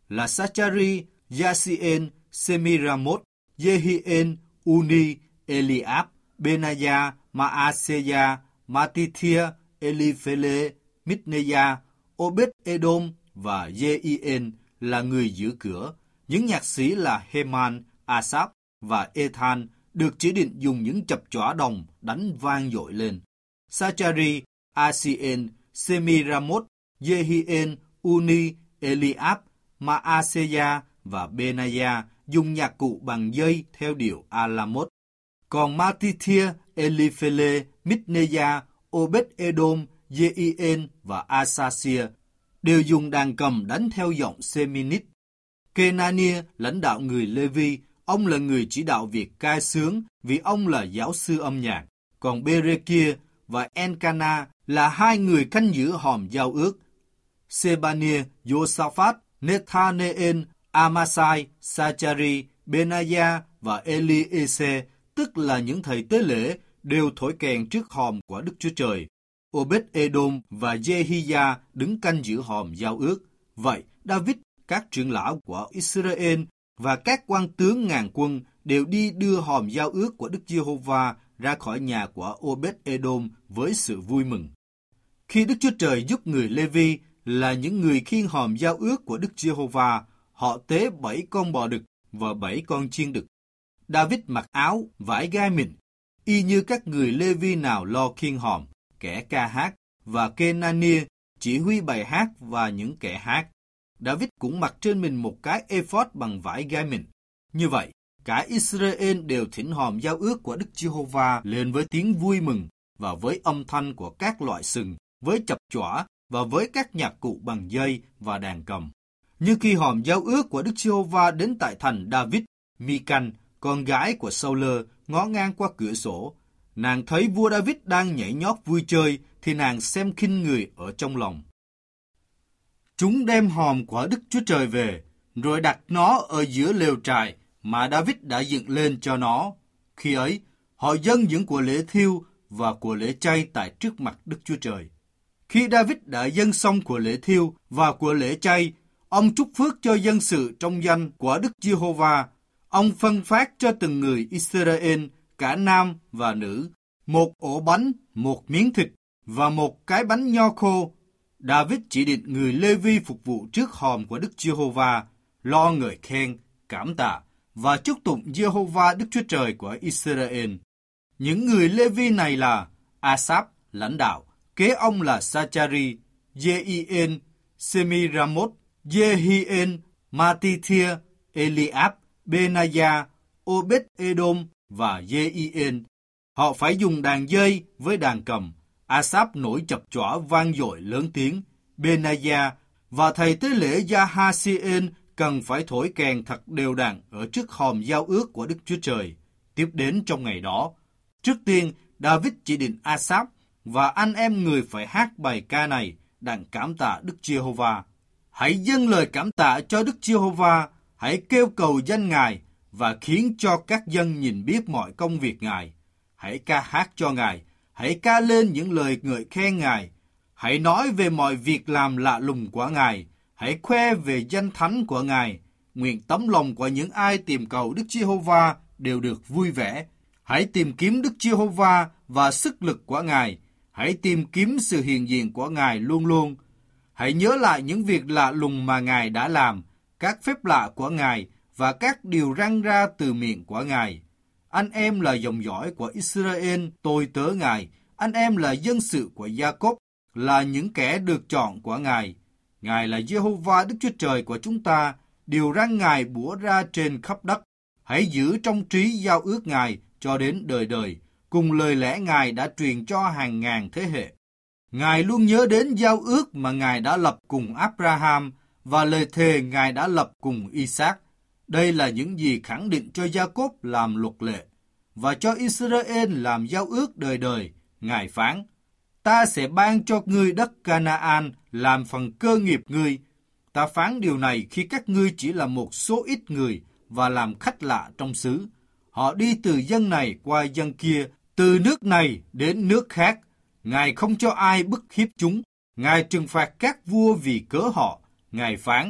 là Sachari, Jaasien, Semiramot, Jehien, Uni, Eliab, Benaya, Maaseya, Matithia, Eliphele, Mitneya, Obed-edom và Jeien là người giữ cửa. Những nhạc sĩ là Heman, Asaph và Ethan được chỉ định dùng những chập chõa đồng đánh vang dội lên. Sachari, Asien, Semiramot, Jehien, Uni, Eliab, Maaseya và Benaya dùng nhạc cụ bằng dây theo điệu Alamot. Còn Matithia, Eliphele, Mitneya, Obed-edom, Jeien và Asasia đều dùng đàn cầm đánh theo giọng Seminit. Kenania lãnh đạo người Lê-vi, ông là người chỉ đạo việc ca sướng vì ông là giáo sư âm nhạc. Còn Berekia và Encana là hai người canh giữ hòm giao ước. Sebania, Josaphat, Nethaneel, Amasai, Sachari, Benaya và Eliese, tức là những thầy tế lễ, đều thổi kèn trước hòm của Đức Chúa Trời. Obed-edom và Jehia đứng canh giữ hòm giao ước. Vậy, David, các trưởng lão của Israel và các quan tướng ngàn quân đều đi đưa hòm giao ước của Đức Giê-hô-va ra khỏi nhà của Obed-edom với sự vui mừng. Khi Đức Chúa Trời giúp người Lê-vi là những người khiêng hòm giao ước của Đức Giê-hô-va, họ tế 7 con bò đực và 7 con chiên đực. David mặc áo vải gai mịn, y như các người Lê-vi nào lo khiêng hòm, kẻ ca hát, và Kenania chỉ huy bài hát và những kẻ hát. David cũng mặc trên mình một cái ephod bằng vải gai mịn. Như vậy, cả Israel đều thỉnh hòm giao ước của Đức Giê-hô-va lên với tiếng vui mừng và với âm thanh của các loại sừng, với chập chõa và với các nhạc cụ bằng dây và đàn cầm. Nhưng khi hòm giao ước của Đức Giê-hô-va đến tại thành David, Mican, con gái của Saul, ngó ngang qua cửa sổ. Nàng thấy vua David đang nhảy nhót vui chơi, thì nàng xem khinh người ở trong lòng. Chúng đem hòm của Đức Chúa Trời về, rồi đặt nó ở giữa lều trại mà David đã dựng lên cho nó. Khi ấy, họ dâng những của lễ thiêu và của lễ chay tại trước mặt Đức Chúa Trời. Khi David đã dâng xong của lễ thiêu và của lễ chay, ông chúc phước cho dân sự trong danh của Đức Giê-hô-va. Ông phân phát cho từng người Israel, cả nam và nữ, một ổ bánh, một miếng thịt và một cái bánh nho khô. David chỉ định người Lê-vi phục vụ trước hòm của Đức Giê-hô-va, lo ngợi khen, cảm tạ và chúc tụng Giê-hô-va Đức Chúa Trời của Israel. Những người Lê-vi này là Asaph, lãnh đạo, kế ông là Sachari, Jeien, Semiramot, Jehien, Matithia, Eliab, Benaya, Obed-edom và Jeien. Họ phải dùng đàn dây với đàn cầm. Asaph nổi chập chõa vang dội lớn tiếng. Benaya và thầy tế lễ Jaasien cần phải thổi kèn thật đều đặn ở trước hòm giao ước của Đức Chúa Trời. Tiếp đến trong ngày đó, trước tiên David chỉ định Asaph và anh em người phải hát bài ca này đặng cảm tạ Đức Giê-hô-va. Hãy dâng lời cảm tạ cho Đức Giê-hô-va, hãy kêu cầu danh Ngài và khiến cho các dân nhìn biết mọi công việc Ngài. Hãy ca hát cho Ngài, hãy ca lên những lời ngợi khen Ngài. Hãy nói về mọi việc làm lạ lùng của Ngài, hãy khoe về danh thánh của Ngài. Nguyện tấm lòng của những ai tìm cầu Đức Giê-hô-va đều được vui vẻ. Hãy tìm kiếm Đức Giê-hô-va và sức lực của Ngài. Hãy tìm kiếm sự hiện diện của Ngài luôn luôn. Hãy nhớ lại những việc lạ lùng mà Ngài đã làm, các phép lạ của Ngài và các điều răn ra từ miệng của Ngài. Anh em là dòng dõi của Israel, tôi tớ Ngài. Anh em là dân sự của Gia-cốp, là những kẻ được chọn của Ngài. Ngài là Giê-hô-va Đức Chúa Trời của chúng ta, điều răn Ngài bủa ra trên khắp đất. Hãy giữ trong trí giao ước Ngài cho đến đời đời, cùng lời lẽ Ngài đã truyền cho hàng ngàn thế hệ. Ngài luôn nhớ đến giao ước mà Ngài đã lập cùng Abraham và lời thề Ngài đã lập cùng Isaac. Đây là những gì khẳng định cho Gia-cốp làm luật lệ và cho Israel làm giao ước đời đời. Ngài phán: Ta sẽ ban cho ngươi đất Canaan làm phần cơ nghiệp ngươi. Ta phán điều này khi các ngươi chỉ là một số ít người và làm khách lạ trong xứ. Họ đi từ dân này qua dân kia, từ nước này đến nước khác. Ngài không cho ai bức hiếp chúng. Ngài trừng phạt các vua vì cớ họ. Ngài phán: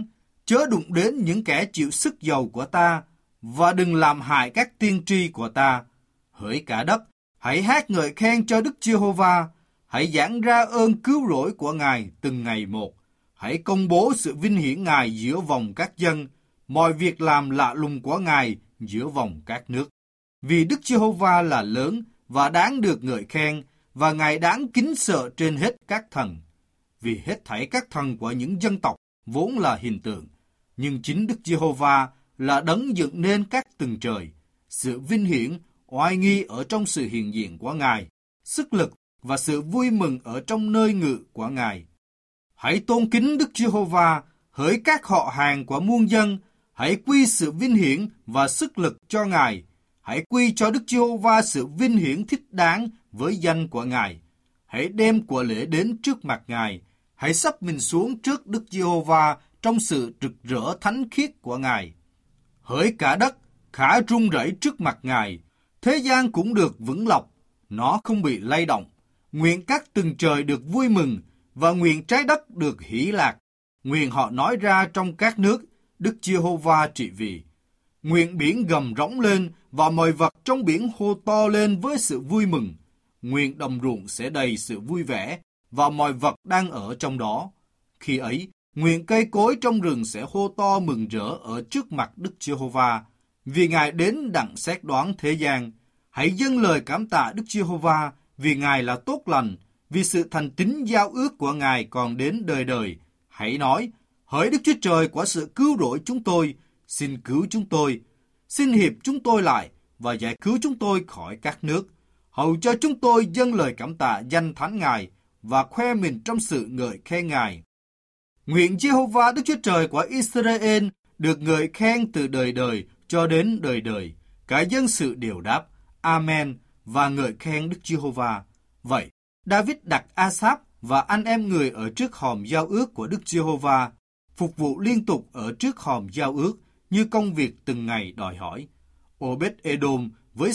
chớ đụng đến những kẻ chịu sức dầu của ta, và đừng làm hại các tiên tri của ta. Hỡi cả đất, hãy hát ngợi khen cho Đức Giê-hô-va, hãy giảng ra ơn cứu rỗi của Ngài từng ngày một. Hãy công bố sự vinh hiển Ngài giữa vòng các dân, mọi việc làm lạ lùng của Ngài giữa vòng các nước. Vì Đức Giê-hô-va là lớn và đáng được ngợi khen, và Ngài đáng kính sợ trên hết các thần. Vì hết thảy các thần của những dân tộc vốn là hình tượng, nhưng chính Đức Giê-hô-va là đấng dựng nên các tầng trời. Sự vinh hiển, oai nghi ở trong sự hiện diện của Ngài, sức lực và sự vui mừng ở trong nơi ngự của Ngài. Hãy tôn kính Đức Giê-hô-va, hỡi các họ hàng của muôn dân, hãy quy sự vinh hiển và sức lực cho Ngài. Hãy quy cho Đức Giê-hô-va sự vinh hiển thích đáng với danh của Ngài. Hãy đem của lễ đến trước mặt Ngài. Hãy sắp mình xuống trước Đức Giê-hô-va trong sự rực rỡ thánh khiết của Ngài. Hỡi cả đất, khả run rẩy trước mặt Ngài. Thế gian cũng được vững lộc, nó không bị lay động. Nguyện các tầng trời được vui mừng, và nguyện trái đất được hỷ lạc. Nguyện họ nói ra trong các nước, Đức Giê-hô-va trị vì. Nguyện biển gầm rống lên, và mọi vật trong biển hô to lên với sự vui mừng. Nguyện đồng ruộng sẽ đầy sự vui vẻ, và mọi vật đang ở trong đó. Khi ấy, nguyện cây cối trong rừng sẽ hô to mừng rỡ ở trước mặt Đức Giê-hô-va, vì Ngài đến đặng xét đoán thế gian. Hãy dâng lời cảm tạ Đức Giê-hô-va, vì Ngài là tốt lành, vì sự thành tín giao ước của Ngài còn đến đời đời. Hãy nói, hỡi Đức Chúa Trời của sự cứu rỗi chúng tôi, xin cứu chúng tôi, xin hiệp chúng tôi lại và giải cứu chúng tôi khỏi các nước, hầu cho chúng tôi dâng lời cảm tạ danh thánh Ngài và khoe mình trong sự ngợi khen Ngài. Nguyện Giê-hô-va Đức Chúa Trời của Israel được ngợi khen từ đời đời cho đến đời đời. Cả dân sự đều đáp Amen và ngợi khen Đức Giê-hô-va. Vậy, David đặt A-sáp và anh em người ở trước hòm giao ước của Đức Giê-hô-va, phục vụ liên tục ở trước hòm giao ước như công việc từng ngày đòi hỏi. Obed-edom với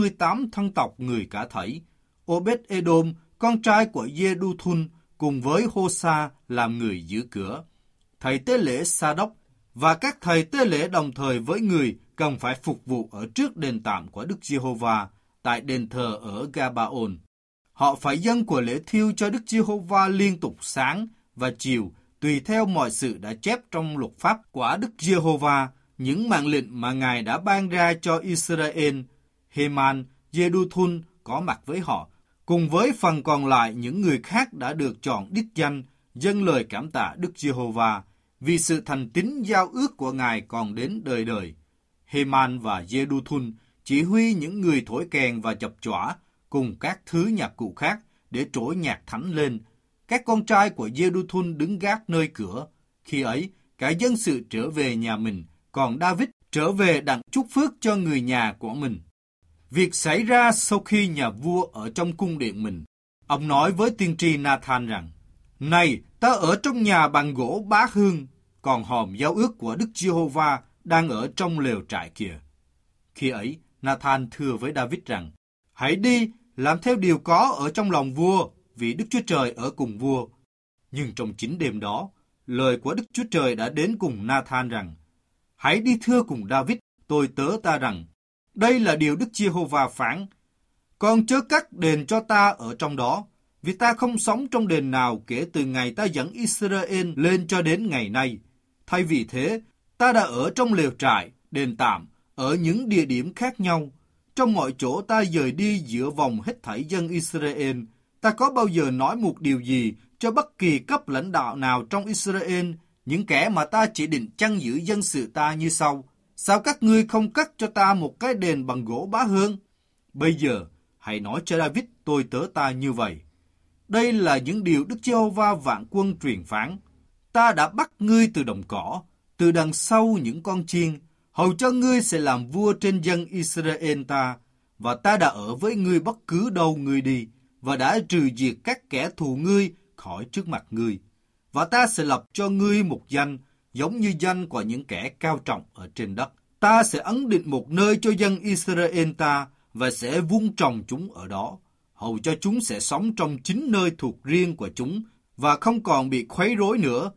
68 thân tộc người cả thảy. Obed-edom, con trai của Giê-đu-thun, cùng với Hô-sa làm người giữ cửa. Thầy tế lễ Sa-đốc và các thầy tế lễ đồng thời với người cần phải phục vụ ở trước đền tạm của Đức Giê-hô-va tại đền thờ ở Ga-ba-ôn. Họ phải dâng của lễ thiêu cho Đức Giê-hô-va liên tục sáng và chiều, tùy theo mọi sự đã chép trong luật pháp của Đức Giê-hô-va, những mạng lệnh mà Ngài đã ban ra cho Israel. Heman, Giê-đu-thun có mặt với họ, cùng với phần còn lại những người khác đã được chọn đích danh, dâng lời cảm tạ Đức Giê-hô-va, vì sự thành tín giao ước của Ngài còn đến đời đời. Heman và Giê-đu-thun chỉ huy những người thổi kèn và chập chõa, cùng các thứ nhạc cụ khác để trỗi nhạc thánh lên. Các con trai của Giê-đu-thun đứng gác nơi cửa. Khi ấy, cả dân sự trở về nhà mình, còn David trở về đặng chúc phước cho người nhà của mình. Việc xảy ra sau khi nhà vua ở trong cung điện mình. Ông nói với tiên tri Na-than rằng, này, ta ở trong nhà bằng gỗ bá hương, còn hòm giao ước của Đức Giê-hô-va đang ở trong lều trại kìa. Khi ấy, Na-than thưa với David rằng, hãy đi, làm theo điều có ở trong lòng vua, vì Đức Chúa Trời ở cùng vua. Nhưng trong chính đêm đó, lời của Đức Chúa Trời đã đến cùng Na-than rằng, hãy đi thưa cùng David, tôi tớ ta rằng, đây là điều Đức Giê-hô-va phán, con chớ cắt đền cho ta ở trong đó, vì ta không sống trong đền nào kể từ ngày ta dẫn Israel lên cho đến ngày nay. Thay vì thế, ta đã ở trong lều trại, đền tạm, ở những địa điểm khác nhau. Trong mọi chỗ ta dời đi giữa vòng hết thảy dân Israel, ta có bao giờ nói một điều gì cho bất kỳ cấp lãnh đạo nào trong Israel, những kẻ mà ta chỉ định chăn giữ dân sự ta như sau: sao các ngươi không cắt cho ta một cái đền bằng gỗ bá hương? Bây giờ, hãy nói cho David tôi tớ ta như vậy. Đây là những điều Đức Giê-hô-va vạn quân truyền phán. Ta đã bắt ngươi từ đồng cỏ, từ đằng sau những con chiên, hầu cho ngươi sẽ làm vua trên dân Israel ta, và ta đã ở với ngươi bất cứ đâu ngươi đi, và đã trừ diệt các kẻ thù ngươi khỏi trước mặt ngươi. Và ta sẽ lập cho ngươi một danh, giống như danh của những kẻ cao trọng ở trên đất. Ta sẽ ấn định một nơi cho dân Israel ta, và sẽ vun trồng chúng ở đó, hầu cho chúng sẽ sống trong chính nơi thuộc riêng của chúng, và không còn bị khuấy rối nữa.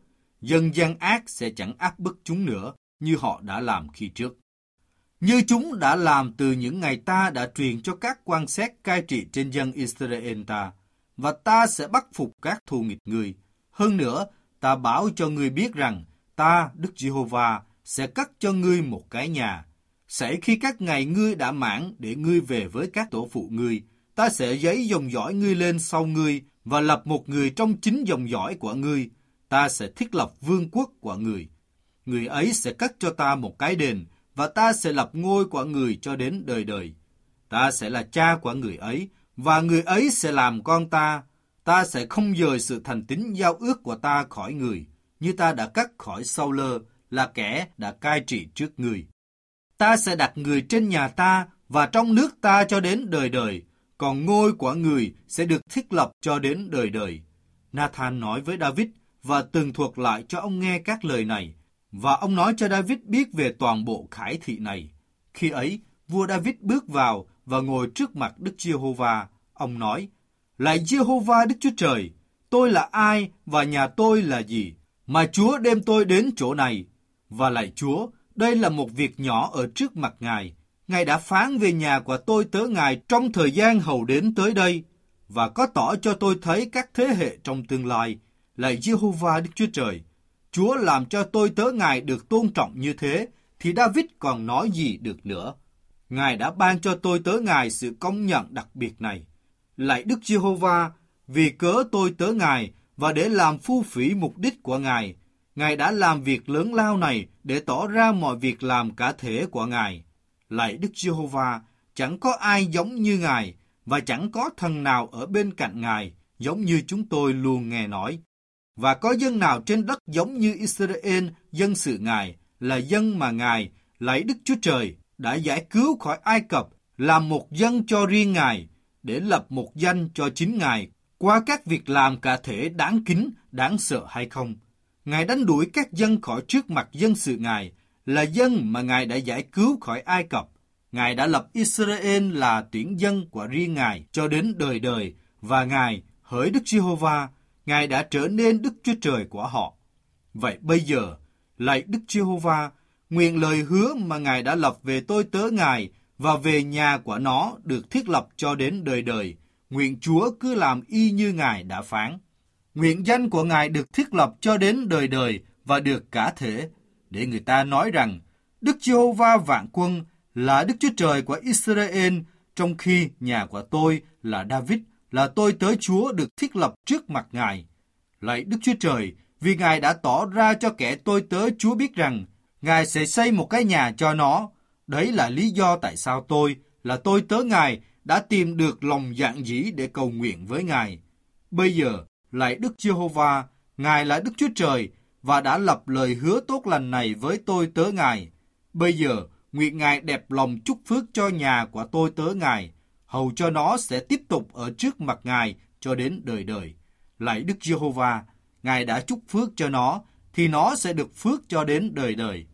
dân gian ác sẽ chẳng áp bức chúng nữa như họ đã làm khi trước. Như chúng đã làm từ những ngày ta đã truyền cho các quan xét cai trị trên dân Israel ta, và ta sẽ bắt phục các thù nghịch ngươi. Hơn nữa, ta bảo cho ngươi biết rằng ta, Đức Giê-hô-va, sẽ cất cho ngươi một cái nhà. Sẽ khi các ngày ngươi đã mãn để ngươi về với các tổ phụ ngươi, ta sẽ giấy dòng dõi ngươi lên sau ngươi và lập một người trong chính dòng dõi của ngươi. Ta sẽ thiết lập vương quốc của người. Người ấy sẽ cất cho ta một cái đền, và ta sẽ lập ngôi của người cho đến đời đời. Ta sẽ là cha của người ấy, và người ấy sẽ làm con ta. Ta sẽ không dời sự thành tín giao ước của ta khỏi người, như ta đã cắt khỏi Sau-lơ, là kẻ đã cai trị trước người. Ta sẽ đặt người trên nhà ta và trong nước ta cho đến đời đời, còn ngôi của người sẽ được thiết lập cho đến đời đời. Nathan nói với David và tường thuật lại cho ông nghe các lời này, và ông nói cho David biết về toàn bộ khải thị này. Khi ấy, vua David bước vào và ngồi trước mặt Đức Giê-hô-va. Ông nói, lạy Giê-hô-va Đức Chúa Trời, tôi là ai và nhà tôi là gì, mà Chúa đem tôi đến chỗ này? Và lạy Chúa, đây là một việc nhỏ ở trước mặt Ngài. Ngài đã phán về nhà của tôi tớ Ngài trong thời gian hầu đến tới đây, và có tỏ cho tôi thấy các thế hệ trong tương lai. Lạy Giê-hô-va Đức Chúa Trời, Chúa làm cho tôi tớ Ngài được tôn trọng như thế, thì David còn nói gì được nữa. Ngài đã ban cho tôi tớ Ngài sự công nhận đặc biệt này. Lạy Đức Giê-hô-va, vì cớ tôi tớ Ngài và để làm phu phí mục đích của Ngài, Ngài đã làm việc lớn lao này để tỏ ra mọi việc làm cả thể của Ngài. Lạy Đức Giê-hô-va, chẳng có ai giống như Ngài, và chẳng có thần nào ở bên cạnh Ngài, giống như chúng tôi luôn nghe nói. Và có dân nào trên đất giống như Israel, dân sự Ngài, là dân mà Ngài, lạy Đức Chúa Trời, đã giải cứu khỏi Ai Cập, làm một dân cho riêng Ngài, để lập một danh cho chính Ngài, qua các việc làm cả thể đáng kính, đáng sợ hay không? Ngài đánh đuổi các dân khỏi trước mặt dân sự Ngài, là dân mà Ngài đã giải cứu khỏi Ai Cập. Ngài đã lập Israel là tuyển dân của riêng Ngài cho đến đời đời, và Ngài, hỡi Đức Giê-hô-va, Ngài đã trở nên Đức Chúa Trời của họ. Vậy bây giờ, lạy Đức Giê-hô-va, nguyện lời hứa mà Ngài đã lập về tôi tớ Ngài và về nhà của nó được thiết lập cho đến đời đời. Nguyện Chúa cứ làm y như Ngài đã phán. Nguyện danh của Ngài được thiết lập cho đến đời đời và được cả thể, để người ta nói rằng Đức Giê-hô-va vạn quân là Đức Chúa Trời của Israel, trong khi nhà của tôi là David, là tôi tớ Chúa được thiết lập trước mặt Ngài. Lạy Đức Chúa Trời, vì Ngài đã tỏ ra cho kẻ tôi tớ Chúa biết rằng Ngài sẽ xây một cái nhà cho nó. Đấy là lý do tại sao tôi, là tôi tớ Ngài, đã tìm được lòng dạn dĩ để cầu nguyện với Ngài. Bây giờ, lạy Đức Giê-hô-va, Ngài là Đức Chúa Trời và đã lập lời hứa tốt lành này với tôi tớ Ngài. Bây giờ, nguyện Ngài đẹp lòng chúc phước cho nhà của tôi tớ Ngài, hầu cho nó sẽ tiếp tục ở trước mặt Ngài cho đến đời đời. Lạy Đức Giê-hô-va, Ngài đã chúc phước cho nó, thì nó sẽ được phước cho đến đời đời.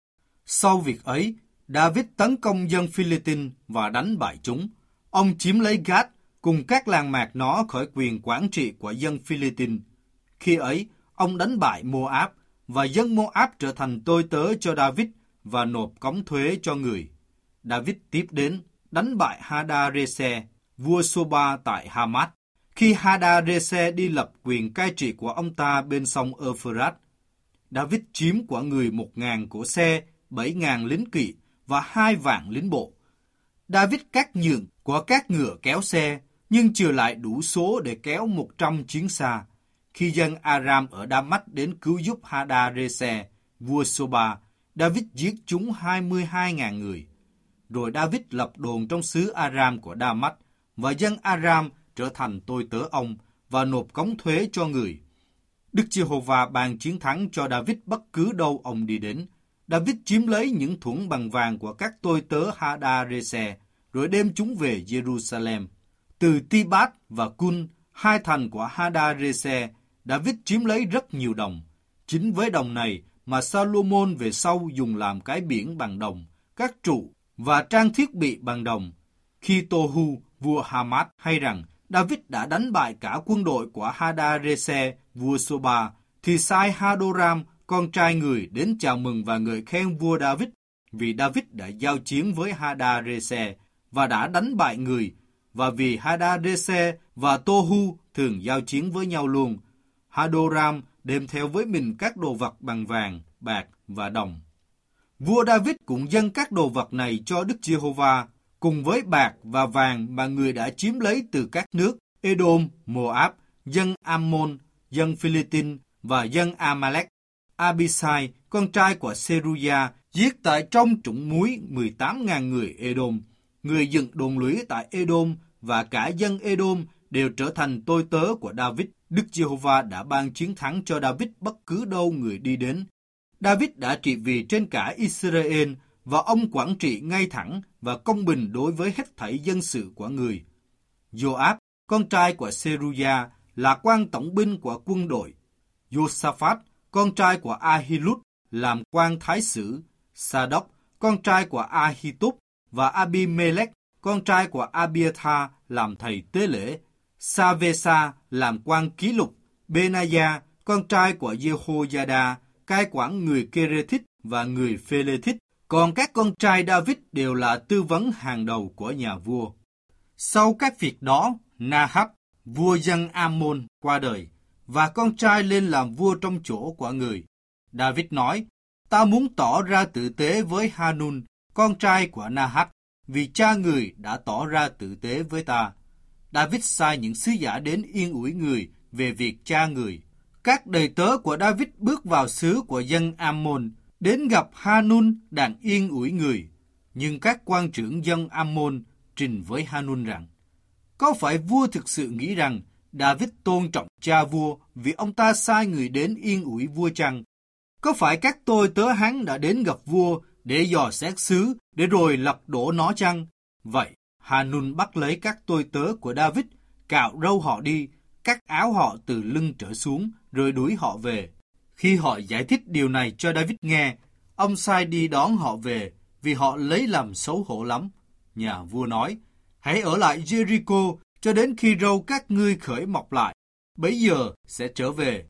Sau việc ấy, David tấn công dân Philippines và đánh bại chúng. Ông chiếm lấy Gad cùng các làng mạc nó khỏi quyền quản trị của dân Philippines. Khi ấy, ông đánh bại Moab, và dân Moab trở thành tôi tớ cho David và nộp cống thuế cho người. David tiếp đến đánh bại Hadarezer, vua Soba tại Hamat, khi Hadarezer đi lập quyền cai trị của ông ta bên sông Euphrates. David chiếm của người 1.000 cỗ xe, 7.000 lính kỵ và 2 vạn lính bộ. David cắt nhượng của các ngựa kéo xe, nhưng chưa lại đủ số để kéo 100 chiến xa. Khi dân Aram ở Đa-mách đến cứu giúp Hadarezer, vua Soba, David giết chúng 22.000 người. Rồi David lập đồn trong xứ Aram của Đa-mách, và dân Aram trở thành tôi tớ ông và nộp cống thuế cho người. Đức Giê-hô-va ban chiến thắng cho David bất cứ đâu ông đi đến. David chiếm lấy những thủng bằng vàng của các tôi tớ Hadarezer, rồi đem chúng về Jerusalem. Từ Tibat và Cun, 2 thành của Hadarezer, David chiếm lấy rất nhiều đồng. Chính với đồng này mà Salomon về sau dùng làm cái biển bằng đồng, các trụ và trang thiết bị bằng đồng. Khi Tohu, vua Hamat, hay rằng David đã đánh bại cả quân đội của Hadarezer, vua Soba, thì sai Hadoram, con trai người, đến chào mừng và ngợi khen vua David, vì David đã giao chiến với Hadarezer và đã đánh bại người, và vì Hadarezer và Tohu thường giao chiến với nhau luôn. Hadoram đem theo với mình các đồ vật bằng vàng, bạc và đồng. Vua David cũng dâng các đồ vật này cho Đức Giê-hô-va, cùng với bạc và vàng mà người đã chiếm lấy từ các nước Edom, Moab, dân Ammon, dân Philippines và dân Amalek. Abisai, con trai của Seruya, giết tại trong trũng muối 18.000 người Edom. Người dựng đồn lũy tại Edom và cả dân Edom đều trở thành tôi tớ của David. Đức Giê-hô-va đã ban chiến thắng cho David bất cứ đâu người đi đến. David đã trị vì trên cả Israel, và ông quản trị ngay thẳng và công bình đối với hết thảy dân sự của người. Joab, con trai của Seruya, là quan tổng binh của quân đội. Josaphat, con trai của Ahilud, làm quan thái sử. Sa-đốc, con trai của Ahitub, và Abimelech, con trai của Abiathar, làm thầy tế lễ. Sa-vê-sa làm quan ký lục. Benaya, con trai của Jehoiada, cai quản người Kerethit và người Phelethit. Còn các con trai David đều là tư vấn hàng đầu của nhà vua. Sau các việc đó, Nahab, vua dân Ammon, qua đời, và con trai lên làm vua trong chỗ của người. David nói, ta muốn tỏ ra tử tế với Hanun, con trai của Nahab, vì cha người đã tỏ ra tử tế với ta. David sai những sứ giả đến yên ủi người về việc cha người. Các đầy tớ của David bước vào xứ của dân Ammon, đến gặp Hanun đang yên ủi người. Nhưng các quan trưởng dân Ammon trình với Hanun rằng, có phải vua thực sự nghĩ rằng David tôn trọng cha vua vì ông ta sai người đến yên ủi vua chăng? Có phải các tôi tớ hắn đã đến gặp vua để dò xét xứ, để rồi lật đổ nó chăng? Vậy, Hanun bắt lấy các tôi tớ của David, cạo râu họ đi, cắt áo họ từ lưng trở xuống, rồi đuổi họ về. Khi họ giải thích điều này cho David nghe, ông sai đi đón họ về, vì họ lấy làm xấu hổ lắm. Nhà vua nói, hãy ở lại Jericho cho đến khi râu các ngươi khởi mọc lại, bấy giờ sẽ trở về.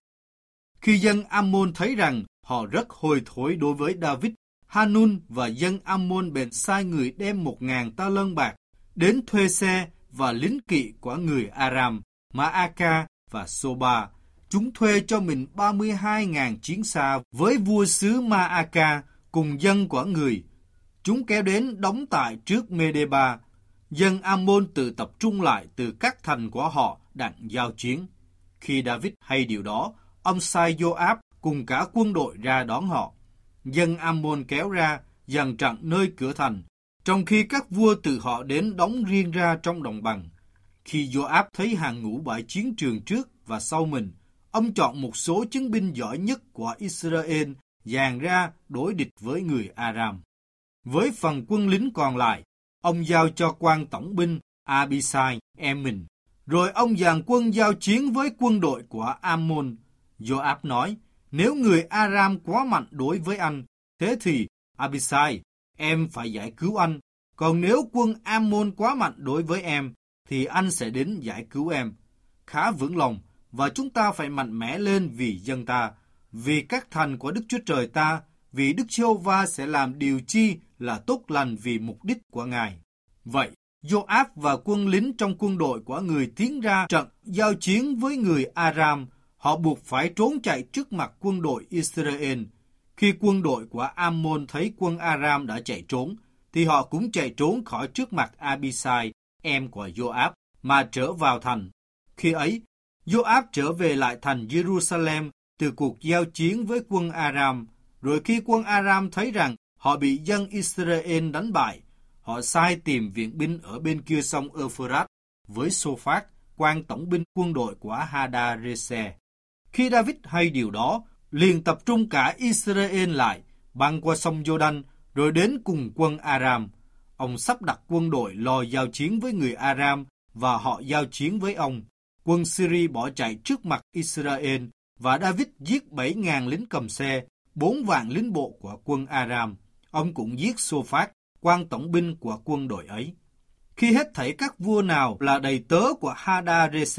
Khi dân Ammon thấy rằng họ rất hôi thối đối với David, Hanun và dân Ammon bèn sai người đem 1.000 ta lân bạc đến thuê xe và lính kỵ của người Aram, Maaka và Soba. Chúng thuê cho mình 32.000 chiến xa với vua xứ Maaka cùng dân của người. Chúng kéo đến đóng tại trước Medeba. Dân Ammon tự tập trung lại từ các thành của họ đặng giao chiến. Khi David hay điều đó, ông sai Joab cùng cả quân đội ra đón họ. Dân Ammon kéo ra, dàn trận nơi cửa thành, trong khi các vua tự họ đến đóng riêng ra trong đồng bằng. Khi Joab thấy hàng ngũ bãi chiến trường trước và sau mình, ông chọn một số chiến binh giỏi nhất của Israel dàn ra đối địch với người Aram. Với phần quân lính còn lại, ông giao cho quan tổng binh Abisai, em mình. Rồi ông dàn quân giao chiến với quân đội của Ammon. Joab nói, nếu người Aram quá mạnh đối với anh, thế thì Abisai, em phải giải cứu anh. Còn nếu quân Ammon quá mạnh đối với em, thì anh sẽ đến giải cứu em. Khá vững lòng, và chúng ta phải mạnh mẽ lên vì dân ta, vì các thành của Đức Chúa Trời ta, vì Đức Giê-hô-va sẽ làm điều chi là tốt lành vì mục đích của Ngài. Vậy, Joab và quân lính trong quân đội của người tiến ra trận giao chiến với người Aram. Họ buộc phải trốn chạy trước mặt quân đội Israel. Khi quân đội của Ammon thấy quân Aram đã chạy trốn, thì họ cũng chạy trốn khỏi trước mặt Abisai, em của Joab, mà trở vào thành. Khi ấy, Joab trở về lại thành Jerusalem từ cuộc giao chiến với quân Aram. Rồi khi quân Aram thấy rằng họ bị dân Israel đánh bại, họ sai tìm viện binh ở bên kia sông Euphrates với Sophak, quan tổng binh quân đội của Hadarezer. Khi David hay điều đó, liền tập trung cả Israel lại, băng qua sông Jordan, rồi đến cùng quân Aram. Ông sắp đặt quân đội lo giao chiến với người Aram, và họ giao chiến với ông. Quân Syria bỏ chạy trước mặt Israel, và David giết 7.000 lính cầm xe, 4 vạn lính bộ của quân Aram. Ông cũng giết Sophak, quan tổng binh của quân đội ấy. Khi hết thảy các vua nào là đầy tớ của Hadarezer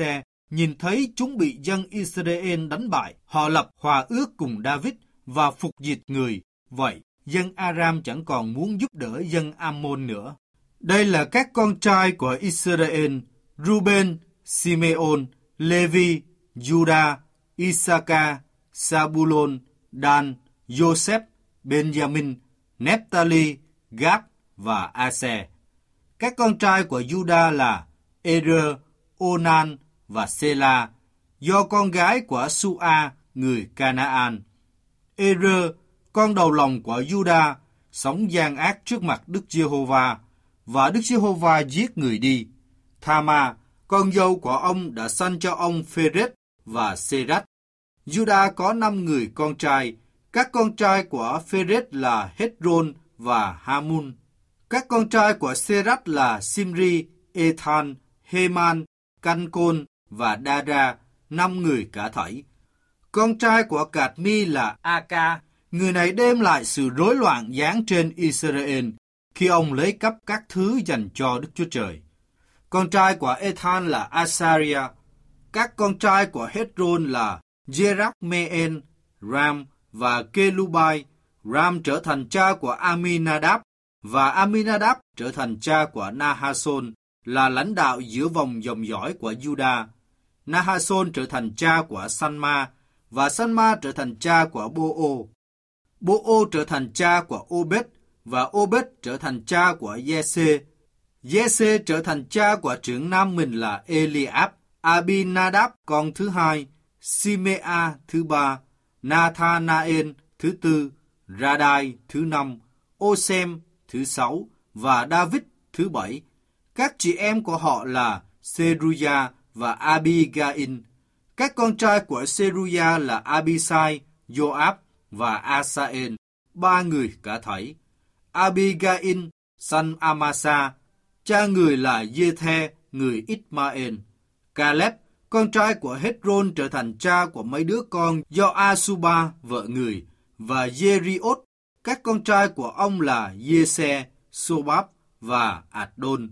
nhìn thấy chúng bị dân Israel đánh bại, họ lập hòa ước cùng David và phục diệt người. Vậy, dân Aram chẳng còn muốn giúp đỡ dân Ammon nữa. Đây là các con trai của Israel: Ruben, Simeon, Levi, Judah, Isaacar, Zabulon, Dan, Joseph, Benjamin, Nephtali, Gad và Aser. Các con trai của Judah là Er, Onan và Sela, do con gái của Sua, người Canaan. Er, con đầu lòng của Judah, sống gian ác trước mặt Đức Giê-hô-va, và Đức Giê-hô-va giết người đi. Thama, con dâu của ông, đã sanh cho ông Phêrết và Sê-rách. Judah có 5 người con trai. Các con trai của Phêrết là Hezron và Hamun. Các con trai của Sê-rách là Simri, Ethan, Heman, Căn-côn và Đa-ra, 5 người cả thảy. Con trai của Cạt-mi là A-ca. Người này đem lại sự rối loạn giáng trên Israel khi ông lấy cắp các thứ dành cho Đức Chúa Trời. Con trai của Ethan là Asaria. Các con trai của Hezron là Jerachmeel, Ram và Kelubai. Ram trở thành cha của Aminadab, và Aminadab trở thành cha của Nahason, là lãnh đạo giữa vòng dòng dõi của Judah. Nahason trở thành cha của Sanma, và Sanma trở thành cha của Bô-ô. Bô-ô trở thành cha của Obed, và Obed trở thành cha của Giê-xê. Giê-xê trở thành cha của trưởng nam mình là Eliab, Abinadab con thứ hai, Simea thứ ba, Nathanael thứ tư, Radai thứ năm, Osem thứ sáu và David thứ bảy. Các chị em của họ là Seruya và Abigail. Các con trai của Seruya là Abisai, Joab và Asael, 3 người cả thảy. Abigail sanh Amasa, cha người là Giê-the, người Ismael. Caleb, con trai của Hezron, trở thành cha của mấy đứa con do Asuba, vợ người, và Jeriot. Các con trai của ông là Giê-se, Sobab và Adon.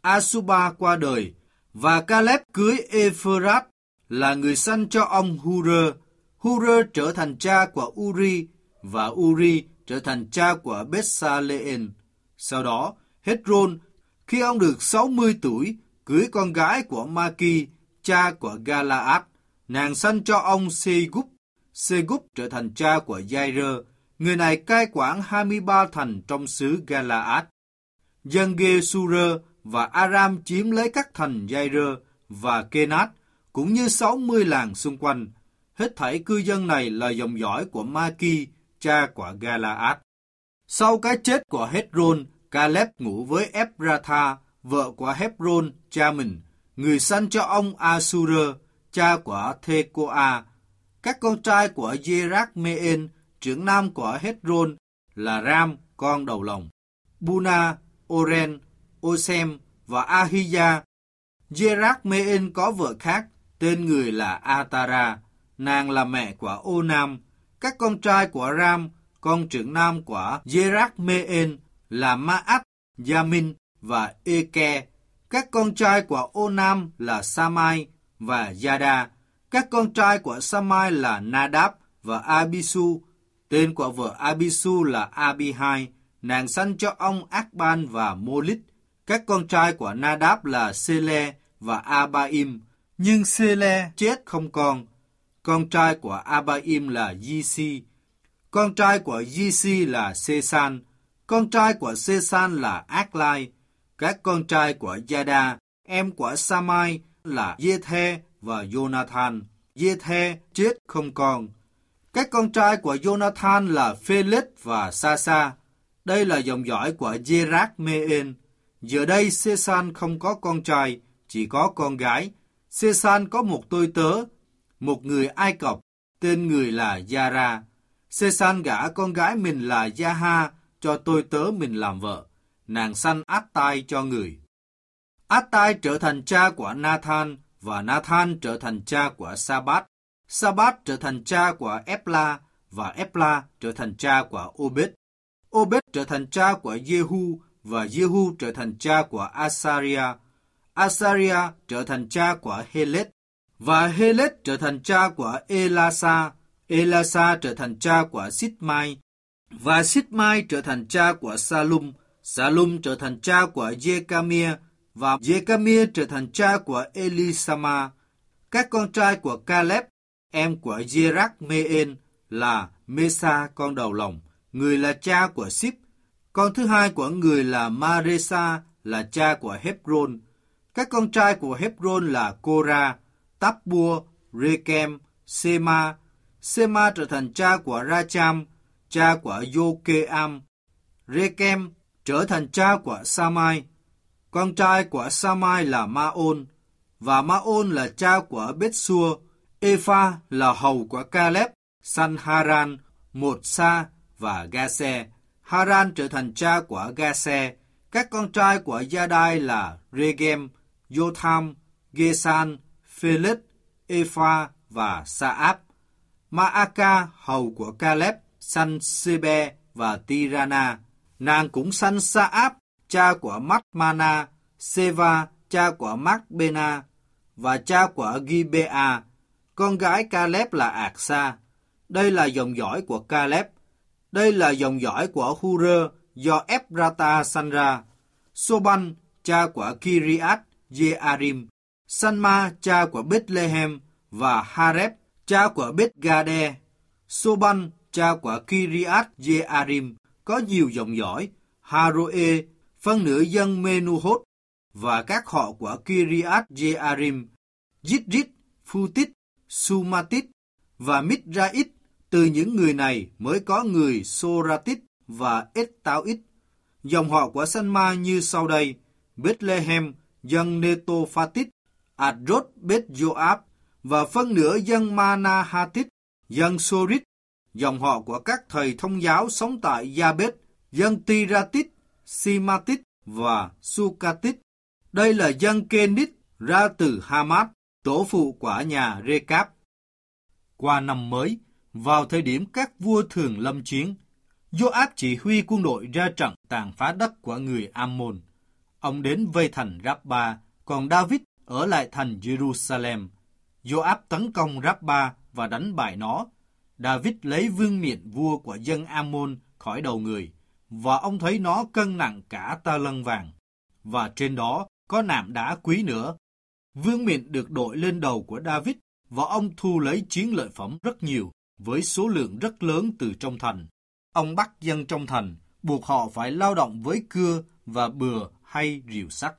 Asuba qua đời, và Caleb cưới Ephrat, là người sanh cho ông Hur. Hur trở thành cha của Uri, và Uri trở thành cha của Bethsaleel. Sau đó, Hezron, khi ông được 60 tuổi, cưới con gái của Maki, cha của Galaad. Nàng sanh cho ông Segub. Segub trở thành cha của Jair. Người này cai quản 23 thành trong xứ Galaad. Dân Gesur và Aram chiếm lấy các thành Jair và Kenat, cũng như 60 làng xung quanh. Hết thảy cư dân này là dòng dõi của Maki, cha của Galaad. Sau cái chết của Hezron, Caleb ngủ với Ephratha, vợ của Hebron, cha mình, người sanh cho ông Asur, cha của Thekoa. Các con trai của Jerachmeel, trưởng nam của Hezron, là Ram, con đầu lòng, Buna, Oren, Osem và Ahijah. Jerachmeel có vợ khác, tên người là Atara, nàng là mẹ của Onam. Các con trai của Ram, con trưởng nam của Jerachmeel, là Maat, Yamin và Eke. Các con trai của Onam là Samai và Yada. Các con trai của Samai là Nadab và Abisu. Tên của vợ Abisu là Abihai, nàng sanh cho ông Akban và Molit. Các con trai của Nadab là Sele và Abaim, nhưng Sele chết không con. Con trai của Abaim là Yisi. Con trai của Yisi là Sesan. Con trai của Sesan là Aklai. Các con trai của Yada, em của Samai, là Yethe và Jonathan. Yethe chết không con. Các con trai của Jonathan là Phelet và Sasa. Đây là dòng dõi của Jerachmeel. Giờ đây Sesan không có con trai, chỉ có con gái. Sesan có một tôi tớ, một người Ai Cập, tên người là Yara. Sesan gả con gái mình là Yaha cho tôi tớ mình làm vợ. Nàng sanh Attai cho người. Attai trở thành cha của Nathan, và Nathan trở thành cha của Sabat. Sabat trở thành cha của Epla, và Epla trở thành cha của Obed. Obed trở thành cha của Jehu, và Jehu trở thành cha của Asaria. Asaria trở thành cha của Helet, Và Heled trở thành cha của Elasa, Elasa trở thành cha của Sitmai, và Sitmai trở thành cha của Salum, Salum trở thành cha của Jecamia, và Jecamia trở thành cha của Elisama. Các con trai của Caleb, em của Jerak-meen, là Mesa con đầu lòng, người là cha của Sip. Con thứ hai của người là Maresa, là cha của Hebron. Các con trai của Hebron là Cora, Tappua, Rekem, Sema. Sema trở thành cha của Racham, cha của Jokeam. Rekem trở thành cha của Samai. Con trai của Samai là Maon, và Maon là cha của Bethsua. Epha là hầu của Caleb, sanh Haran, Một-sa và Gase. Haran trở thành cha của Gase. Các con trai của Giadai là Regem, Jotham, Gesan, Phelet, Epha và Saap. Maaka, hầu của Caleb, sanh Sebe và Tirana. Nàng cũng sanh Saap, cha của Makmana, Seva, cha của Makbena, và cha của Gibea. Con gái Caleb là Aksa. Đây là dòng dõi của Caleb. Đây là dòng dõi của Hurơ do Ephrata sanh ra. Soban, cha của Kiriat Jearim. Sanma, cha của Bethlehem, và Hareb, cha của Beth-gade. Soban, cha của Kiriat Jearim, có nhiều dòng dõi. Haroe, phân nửa dân Menuhot, và các họ của Kiriat Jearim, Jitrit, Phutit, Sumatit và Midrait. Từ những người này mới có người Soratit và Etaoit. Dòng họ của Sanma như sau đây: Bethlehem, dân Netophatit, Adrot Beth-Joab, và phân nửa dân Manahatit, dân Sorit. Dòng họ của các thầy thông giáo sống tại Jabez, dân Tiratit, Simatit và Sukatit. Đây là dân Kenit ra từ Hamad, tổ phụ của nhà Rekab. Qua năm mới, vào thời điểm các vua thường lâm chiến, Joab chỉ huy quân đội ra trận tàn phá đất của người Ammon. Ông đến vây thành Rabba, còn David ở lại thành Jerusalem. Joab tấn công Rabba và đánh bại nó. David lấy vương miện vua của dân Ammon khỏi đầu người, và ông thấy nó cân nặng cả ta lân vàng, và trên đó có nạm đá quý nữa. Vương miện được đội lên đầu của David, và ông thu lấy chiến lợi phẩm rất nhiều, với số lượng rất lớn từ trong thành. Ông bắt dân trong thành, buộc họ phải lao động với cưa và bừa hay rìu sắt.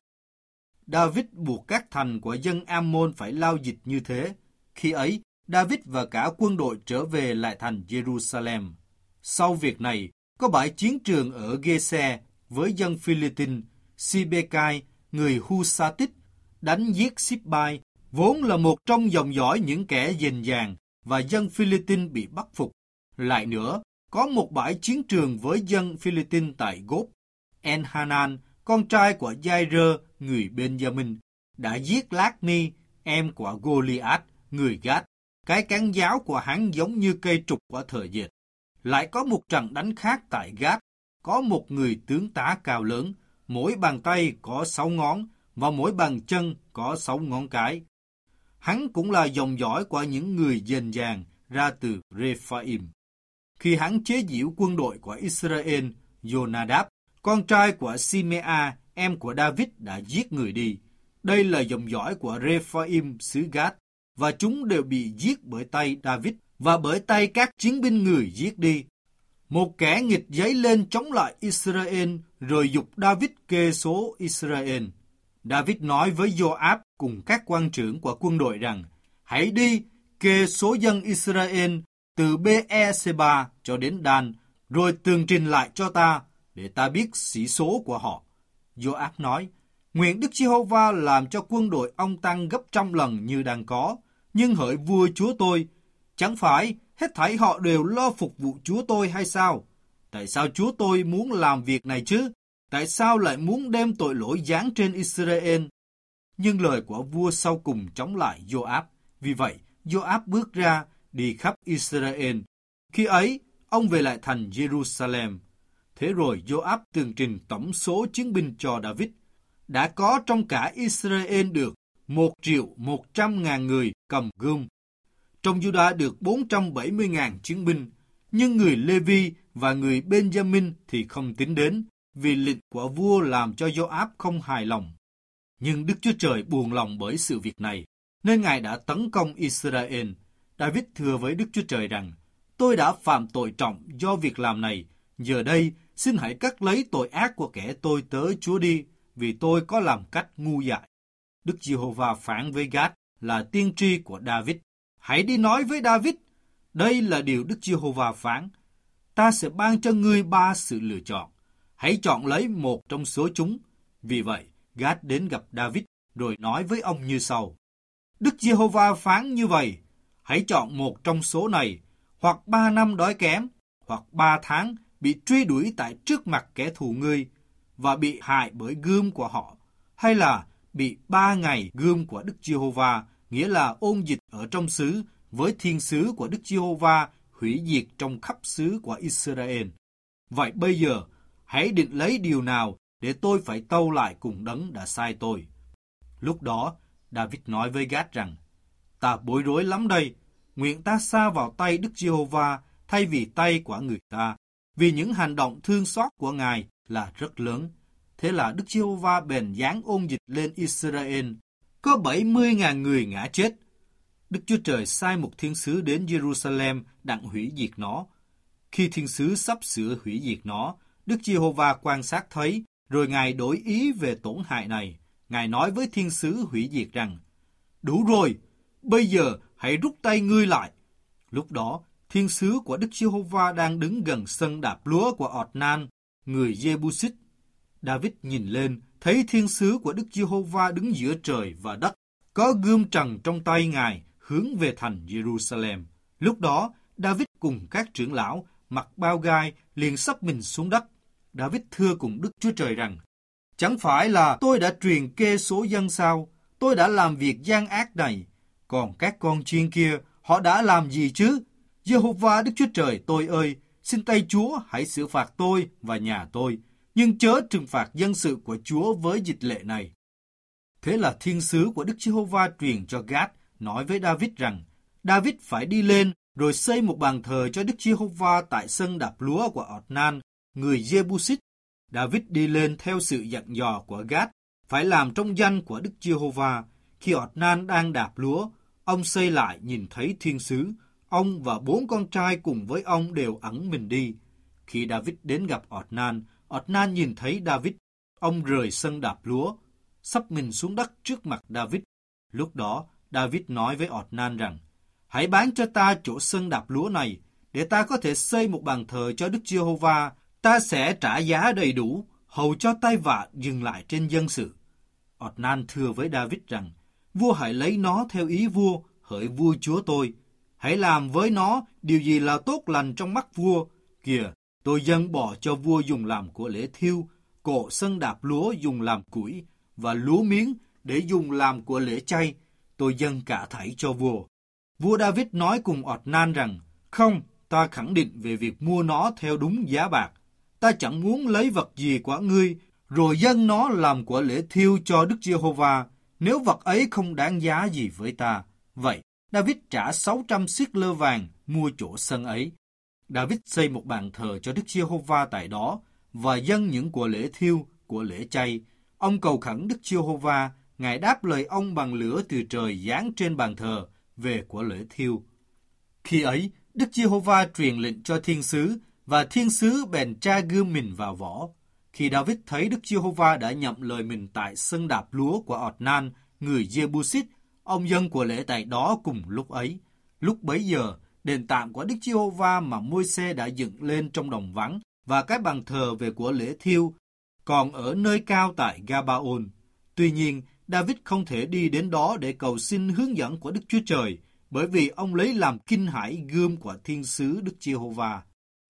David buộc các thành của dân Ammon phải lao dịch như thế. Khi ấy, David và cả quân đội trở về lại thành Jerusalem. Sau việc này, có bãi chiến trường ở Gese với dân Philippines. Sibekai, người Husatit, đánh giết Sipbai, vốn là một trong dòng dõi những kẻ dền dàng, và dân Philippines bị bắt phục. Lại nữa, có một bãi chiến trường với dân Philippines tại Gốp. Enhanan, con trai của Jair, người Benjamin, đã giết Lác-ni, em của Goliath, người Gát. Cái cán giáo của hắn giống như cây trục của thời dệt. Lại có một trận đánh khác tại Gát. Có một người tướng tá cao lớn, mỗi bàn tay có 6 ngón, và mỗi bàn chân có 6 ngón cái. Hắn cũng là dòng dõi của những người dền dàng ra từ Rephaim. Khi hắn chế giễu quân đội của Israel, Jonadab, con trai của Simea, em của David, đã giết người đi. Đây là dòng dõi của Rephaim xứ Gát, và chúng đều bị giết bởi tay David và bởi tay các chiến binh người giết đi. Một kẻ nghịch dấy lên chống lại Israel, rồi giục David kê số Israel. David nói với Joab cùng các quan trưởng của quân đội rằng: hãy đi kê số dân Israel từ Beer-seba cho đến Dan, rồi tường trình lại cho ta, để ta biết sĩ số của họ. Joab nói: nguyện Đức Giê-hô-va làm cho quân đội ông tăng gấp 100 lần như đang có, nhưng hỡi vua chúa tôi, chẳng phải hết thảy họ đều lo phục vụ chúa tôi hay sao? Tại sao chúa tôi muốn làm việc này chứ? Tại sao lại muốn đem tội lỗi giáng trên Israel? Nhưng lời của vua sau cùng chống lại Joab. Vì vậy, Joab bước ra, đi khắp Israel. Khi ấy, ông về lại thành Jerusalem. Thế rồi Joab tường trình tổng số chiến binh cho David. Đã có trong cả Israel được 1.100.000 người cầm gươm. Trong Juda được 470.000 chiến binh, nhưng người Lê-vi và người Benjamin thì không tính đến, vì lệnh của vua làm cho Joab không hài lòng. Nhưng Đức Chúa Trời buồn lòng bởi sự việc này, nên Ngài đã tấn công Israel. David thưa với Đức Chúa Trời rằng, tôi đã phạm tội trọng do việc làm này, giờ đây xin hãy cắt lấy tội ác của kẻ tôi tớ Chúa đi, vì tôi có làm cách ngu dại. Đức Giê-hô-va phán với Gad là tiên tri của David, hãy đi nói với David, đây là điều Đức Giê-hô-va phán, ta sẽ ban cho ngươi 3 sự lựa chọn, hãy chọn lấy một trong số chúng. Vì vậy, Gad đến gặp David rồi nói với ông như sau, Đức Giê-hô-va phán như vậy, hãy chọn một trong số này, hoặc 3 năm đói kém, hoặc 3 tháng bị truy đuổi tại trước mặt kẻ thù ngươi và bị hại bởi gươm của họ, hay là bị 3 ngày gươm của Đức Giê-hô-va, nghĩa là ôn dịch ở trong xứ với thiên sứ của Đức Giê-hô-va hủy diệt trong khắp xứ của Israel. Vậy bây giờ, hãy định lấy điều nào để tôi phải tâu lại cùng đấng đã sai tôi. Lúc đó, David nói với Gad rằng, ta bối rối lắm đây, nguyện ta sa vào tay Đức Giê-hô-va thay vì tay của người ta, vì những hành động thương xót của Ngài là rất lớn. Thế là Đức Giê-hô-va bèn giáng ôn dịch lên Israel, có 70.000 người ngã chết. Đức Chúa Trời sai một thiên sứ đến Jerusalem đặng hủy diệt nó. Khi thiên sứ sắp sửa hủy diệt nó, Đức Giê-hô-va quan sát thấy, rồi Ngài đổi ý về tổn hại này. Ngài nói với thiên sứ hủy diệt rằng, đủ rồi, bây giờ hãy rút tay ngươi lại. Lúc đó, thiên sứ của Đức Giê-hô-va đang đứng gần sân đạp lúa của Ornan, người Giê-bu-xít. David nhìn lên, thấy thiên sứ của Đức Giê-hô-va đứng giữa trời và đất, có gươm trần trong tay Ngài, hướng về thành Jerusalem. Lúc đó, David cùng các trưởng lão mặc bao gai liền sắp mình xuống đất. David thưa cùng Đức Chúa Trời rằng, chẳng phải là tôi đã truyền kê số dân sao? Tôi đã làm việc gian ác này. Còn các con chiên kia, họ đã làm gì chứ? Giê-hô-va Đức Chúa Trời tôi ơi, xin tay Chúa hãy xử phạt tôi và nhà tôi, nhưng chớ trừng phạt dân sự của Chúa với dịch lệ này. Thế là thiên sứ của Đức Giê-hô-va truyền cho Gad nói với David rằng, David phải đi lên rồi xây một bàn thờ cho Đức Giê-hô-va tại sân đạp lúa của Ornan, người Giê-bu-xít. David đi lên theo sự dặn dò của Gad, phải làm trong danh của Đức Giê-hô-va. Khi Ornan đang đạp lúa, ông xây lại nhìn thấy thiên sứ. Ông và 4 con trai cùng với ông đều ẩn mình đi. Khi David đến gặp Ornan, Ornan nhìn thấy David. Ông rời sân đạp lúa, sắp mình xuống đất trước mặt David. Lúc đó, David nói với Ornan rằng, hãy bán cho ta chỗ sân đạp lúa này, để ta có thể xây một bàn thờ cho Đức Giê-hô-va. Ta sẽ trả giá đầy đủ, hầu cho tai vạ dừng lại trên dân sự. Ornan thưa với David rằng, vua hãy lấy nó theo ý vua, hỡi vua chúa tôi. Hãy làm với nó điều gì là tốt lành trong mắt vua. Kìa, tôi dâng bỏ cho vua dùng làm của lễ thiêu, cộ sân đạp lúa dùng làm củi, và lúa miếng để dùng làm của lễ chay. Tôi dâng cả thảy cho vua. Vua David nói cùng Ornan rằng, không, ta khẳng định về việc mua nó theo đúng giá bạc. Ta chẳng muốn lấy vật gì của ngươi, rồi dâng nó làm của lễ thiêu cho Đức Giê-hô-va, nếu vật ấy không đáng giá gì với ta. Vậy, David trả 600 siết lơ vàng mua chỗ sân ấy. David xây một bàn thờ cho Đức Giê-hô-va tại đó, và dâng những của lễ thiêu, của lễ chay. Ông cầu khẩn Đức Giê-hô-va, Ngài đáp lời ông bằng lửa từ trời giáng trên bàn thờ về của lễ thiêu. Khi ấy, Đức Giê-hô-va truyền lệnh cho thiên sứ, và thiên sứ bèn tra gươm mình vào vỏ. Khi David thấy Đức Giê-hô-va đã nhậm lời mình tại sân đạp lúa của Ornan, người Giê-bu-xít, ông dâng của lễ tại đó cùng lúc ấy. Lúc bấy giờ, đền tạm của Đức Giê-hô-va mà Môi-se đã dựng lên trong đồng vắng, và cái bàn thờ về của lễ thiêu, còn ở nơi cao tại Ga-ba-ôn. Tuy nhiên, David không thể đi đến đó để cầu xin hướng dẫn của Đức Chúa Trời, bởi vì ông lấy làm kinh hãi gươm của thiên sứ Đức Giê-hô-va.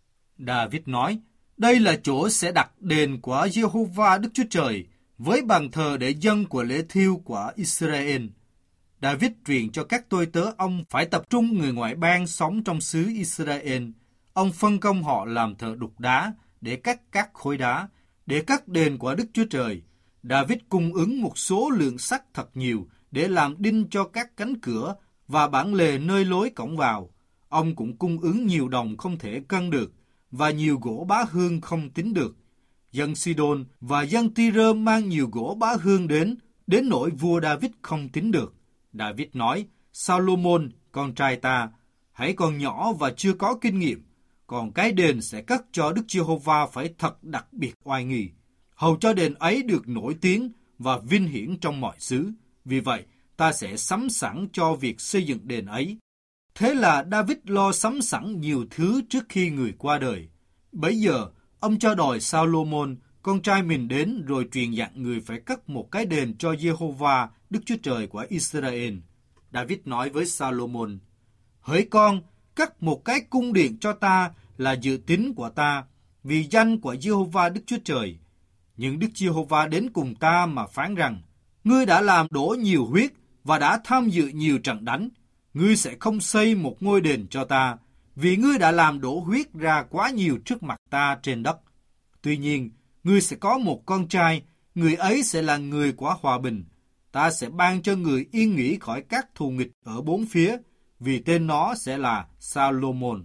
David nói, đây là chỗ sẽ đặt đền của Giê-hô-va Đức Chúa Trời, với bàn thờ để dâng của lễ thiêu của Israel. David truyền cho các tôi tớ ông phải tập trung người ngoại bang sống trong xứ Israel. Ông phân công họ làm thợ đục đá, để cắt các khối đá, để cắt đền của Đức Chúa Trời. David cung ứng một số lượng sắt thật nhiều, để làm đinh cho các cánh cửa và bản lề nơi lối cổng vào. Ông cũng cung ứng nhiều đồng không thể cân được và nhiều gỗ bá hương không tính được. Dân Sidon và dân Tyre mang nhiều gỗ bá hương đến nỗi vua David không tính được. David nói, Salomon, con trai ta, hãy còn nhỏ và chưa có kinh nghiệm, còn cái đền sẽ cất cho Đức Giê-hô-va phải thật đặc biệt oai nghi, hầu cho đền ấy được nổi tiếng và vinh hiển trong mọi xứ. Vì vậy, ta sẽ sắm sẵn cho việc xây dựng đền ấy. Thế là David lo sắm sẵn nhiều thứ trước khi người qua đời. Bấy giờ, ông cho đòi Salomon, con trai mình đến rồi truyền dặn người phải cất một cái đền cho Giê-hô-va, Đức Chúa Trời của Israel. David nói với Salomon, hỡi con, cất một cái cung điện cho ta là dự tính của ta, vì danh của Giê-hô-va Đức Chúa Trời. Nhưng Đức Giê-hô-va đến cùng ta mà phán rằng, ngươi đã làm đổ nhiều huyết và đã tham dự nhiều trận đánh. Ngươi sẽ không xây một ngôi đền cho ta, vì ngươi đã làm đổ huyết ra quá nhiều trước mặt ta trên đất. Tuy nhiên, ngươi sẽ có một con trai, người ấy sẽ là người của hòa bình. Ta sẽ ban cho người yên nghỉ khỏi các thù nghịch ở bốn phía, vì tên nó sẽ là Salomon.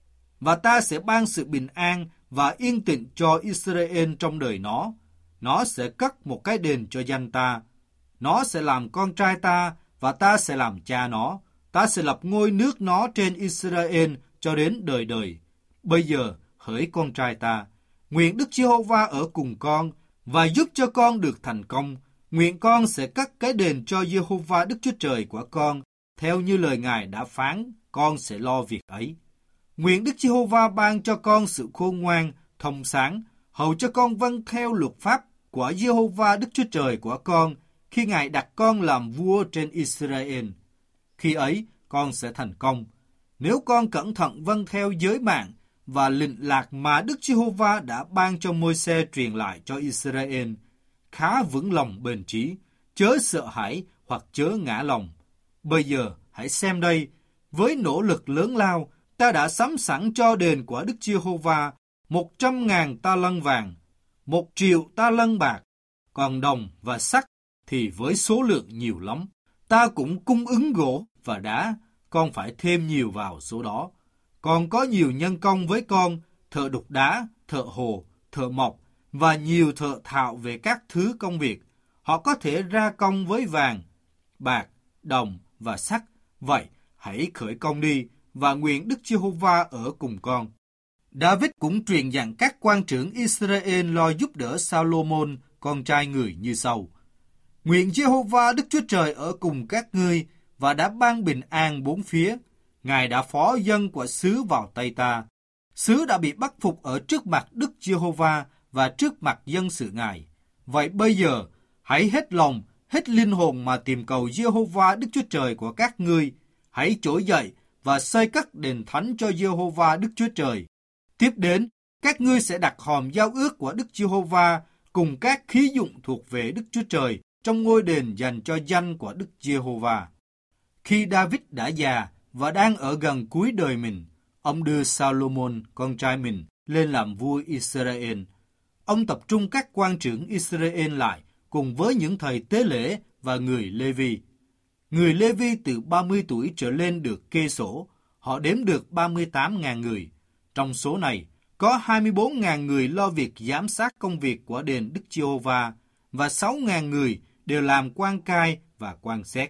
Và ta sẽ ban sự bình an và yên tĩnh cho Israel trong đời nó. Nó sẽ cất một cái đền cho danh ta. Nó sẽ làm con trai ta và ta sẽ làm cha nó. Ta sẽ lập ngôi nước nó trên Israel cho đến đời đời. Bây giờ, hỡi con trai ta, nguyện Đức Giê-hô-va ở cùng con và giúp cho con được thành công. Nguyện con sẽ cất cái đền cho Giê-hô-va Đức Chúa Trời của con, theo như lời Ngài đã phán, con sẽ lo việc ấy. Nguyện Đức Giê-hô-va ban cho con sự khôn ngoan, thông sáng, hầu cho con vâng theo luật pháp của Giê-hô-va Đức Chúa Trời của con, khi Ngài đặt con làm vua trên Israel. Khi ấy, con sẽ thành công. Nếu con cẩn thận vâng theo giới mạng và lệnh lạc mà Đức Giê-hô-va đã ban cho Môi-se truyền lại cho Israel, khá vững lòng bền chí, chớ sợ hãi hoặc chớ ngã lòng. Bây giờ, hãy xem đây, với nỗ lực lớn lao, ta đã sắm sẵn cho đền của Đức Giê-hô-va 100.000 ta lân vàng, 1.000.000 ta lân bạc, còn đồng và sắt thì với số lượng nhiều lắm. Ta cũng cung ứng gỗ và đá, con phải thêm nhiều vào số đó. Còn có nhiều nhân công với con, thợ đục đá, thợ hồ, thợ mộc và nhiều thợ thạo về các thứ công việc. Họ có thể ra công với vàng, bạc, đồng và sắt. Vậy, hãy khởi công đi và nguyện Đức Giê-hô-va ở cùng con. David cũng truyền dặn các quan trưởng Israel lo giúp đỡ Salomon, con trai người như sau. Nguyện Giê-hô-va Đức Chúa Trời ở cùng các ngươi và đã ban bình an bốn phía. Ngài đã phó dân của xứ vào tay ta. Xứ đã bị bắt phục ở trước mặt Đức Giê-hô-va và trước mặt dân sự Ngài. Vậy bây giờ, hãy hết lòng, hết linh hồn mà tìm cầu Giê-hô-va Đức Chúa Trời của các ngươi. Hãy trỗi dậy và xây cất đền thánh cho Giê-hô-va Đức Chúa Trời. Tiếp đến, các ngươi sẽ đặt hòm giao ước của Đức Giê-hô-va cùng các khí dụng thuộc về Đức Chúa Trời trong ngôi đền dành cho danh của Đức Giê-hô-va. Khi David đã già và đang ở gần cuối đời mình, ông đưa Salomon, con trai mình, lên làm vua Israel. Ông tập trung các quan trưởng Israel lại cùng với những thầy tế lễ và người Lê-vi. Người Lê-vi từ 30 tuổi trở lên được kê sổ, họ đếm được 38.000 người. Trong số này, có 24.000 người lo việc giám sát công việc của đền Đức Giê-hô-va và 6.000 người đều làm quan cai và quan xét.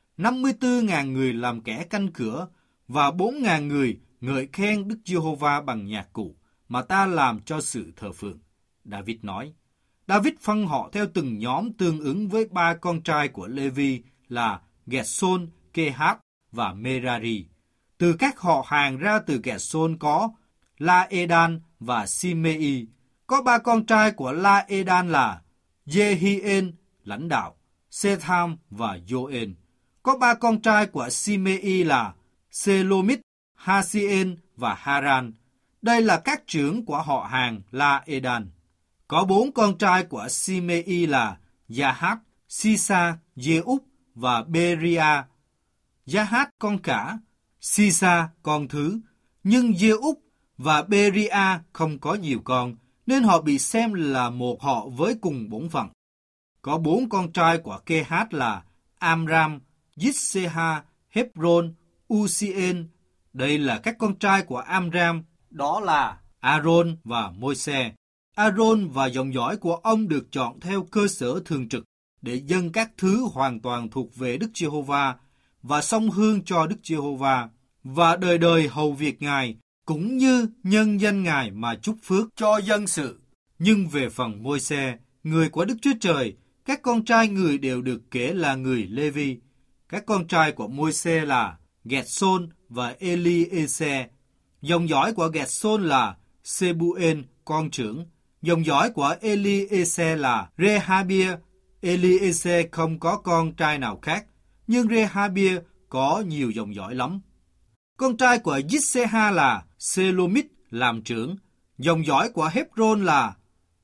54.000 người làm kẻ canh cửa và 4.000 người ngợi khen Đức Giê-hô-va bằng nhạc cụ mà ta làm cho sự thờ phượng. David nói, David phân họ theo từng nhóm tương ứng với ba con trai của Lê-vi là Gẹt-sôn, Kê-hát và Merari. Từ các họ hàng ra từ Gẹt-sôn có La-e-đan và Si-mê-y. Có ba con trai của La-e-đan là Dê-hi-ên, lãnh đạo, Sê-tham và Dô-ên. Có ba con trai của Si-mê-y là Sê-lô-mít, Ha-si-ên và Ha-ran. Đây là các trưởng của họ hàng La-e-đan. Có 4 con trai của Si-mê-y là Gia-hát, Si-sa, Dê-úc và Bê-ri-a. Gia-hát con cả, Si-sa con thứ, nhưng Dê-úc và Bê-ri-a không có nhiều con, nên họ bị xem là một họ với cùng bổn phận. Có 4 con trai của Kê-hát là Amram, Yitseha, Hebron, Uzien. Đây là các con trai của Amram, đó là Aaron và Môi-se. Aaron và dòng dõi của ông được chọn theo cơ sở thường trực để dâng các thứ hoàn toàn thuộc về Đức Giê-hô-va và xông hương cho Đức Giê-hô-va và đời đời hầu việc Ngài, cũng như nhân danh Ngài mà chúc phước cho dân sự. Nhưng về phần Môi-se, người của Đức Chúa Trời, các con trai người đều được kể là người Lê-vi. Các con trai của Môi-se là Gẹt-sôn và Eli-ê-se. Dòng dõi của Gẹt-sôn là Sê-bu-ên, con trưởng. Dòng dõi của Eli-ê-se là Rê-ha-bia. Eli-ê-se không có con trai nào khác, nhưng Rê-ha-bia có nhiều dòng dõi lắm. Con trai của Yitseha là Sê-lô-mít làm trưởng. Dòng dõi của Hebron là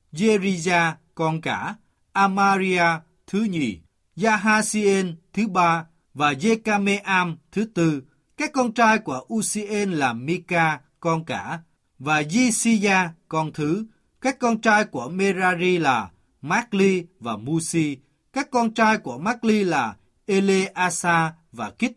Jeriah con cả, Amaria thứ nhì, Yahasien thứ ba và Jekameam thứ tư. Các con trai của Uzien là Mika con cả và Yishia con thứ. Các con trai của Merari là Makli và Musi. Các con trai của Makli là Eleasa và Kit.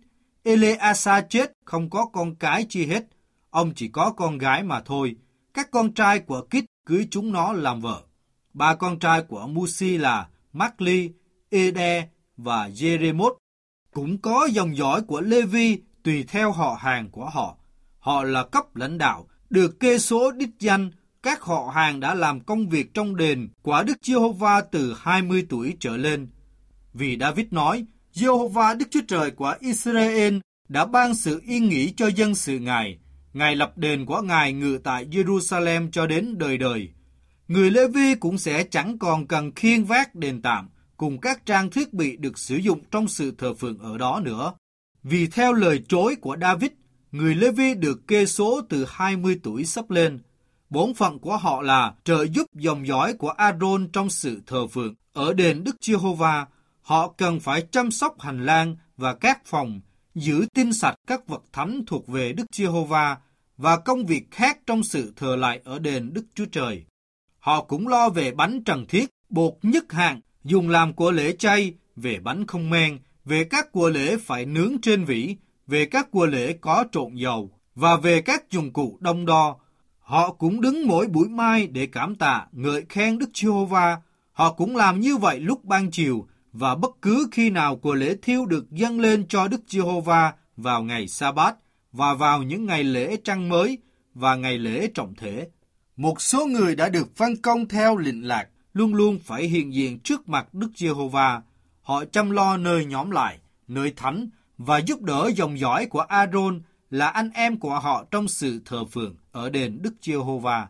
Eleasa chết không có con cái chi hết. Ông chỉ có con gái mà thôi. Các con trai của Kit cưới chúng nó làm vợ. Ba con trai của Musi là Makli, Ede và Jeremot. Cũng có dòng dõi của Lê-vi tùy theo họ hàng của họ. Họ là cấp lãnh đạo, được kê số đích danh. Các họ hàng đã làm công việc trong đền của Đức Giê-hô-va từ 20 tuổi trở lên. Vì David nói, Giê-hô-va Đức Chúa Trời của Israel đã ban sự yên nghỉ cho dân sự Ngài. Ngài lập đền của Ngài ngự tại Jerusalem cho đến đời đời. Người Lê-vi cũng sẽ chẳng còn cần khiêng vác đền tạm cùng các trang thiết bị được sử dụng trong sự thờ phượng ở đó nữa. Vì theo lời chối của David, người Lê-vi được kê số từ 20 tuổi sắp lên. Bổn phận của họ là trợ giúp dòng dõi của Aaron trong sự thờ phượng. Ở đền Đức Giê-hô-va, họ cần phải chăm sóc hành lang và các phòng, giữ tinh sạch các vật thánh thuộc về Đức Giê-hô-va và công việc khác trong sự thờ lạy ở đền Đức Chúa Trời. Họ cũng lo về bánh trần thiết, bột nhất hạng, dùng làm của lễ chay, về bánh không men, về các của lễ phải nướng trên vỉ, về các của lễ có trộn dầu, và về các dụng cụ đong đo. Họ cũng đứng mỗi buổi mai để cảm tạ, ngợi khen Đức Giê-hô-va. Họ cũng làm như vậy lúc ban chiều, và bất cứ khi nào của lễ thiêu được dâng lên cho Đức Giê-hô-va vào ngày Sa-bát, và vào những ngày lễ trăng mới, và ngày lễ trọng thể. Một số người đã được phân công theo lệnh lạc, luôn luôn phải hiện diện trước mặt Đức Giê-hô-va. Họ chăm lo nơi nhóm lại, nơi thánh, và giúp đỡ dòng dõi của Aaron là anh em của họ trong sự thờ phượng ở đền Đức Giê-hô-va.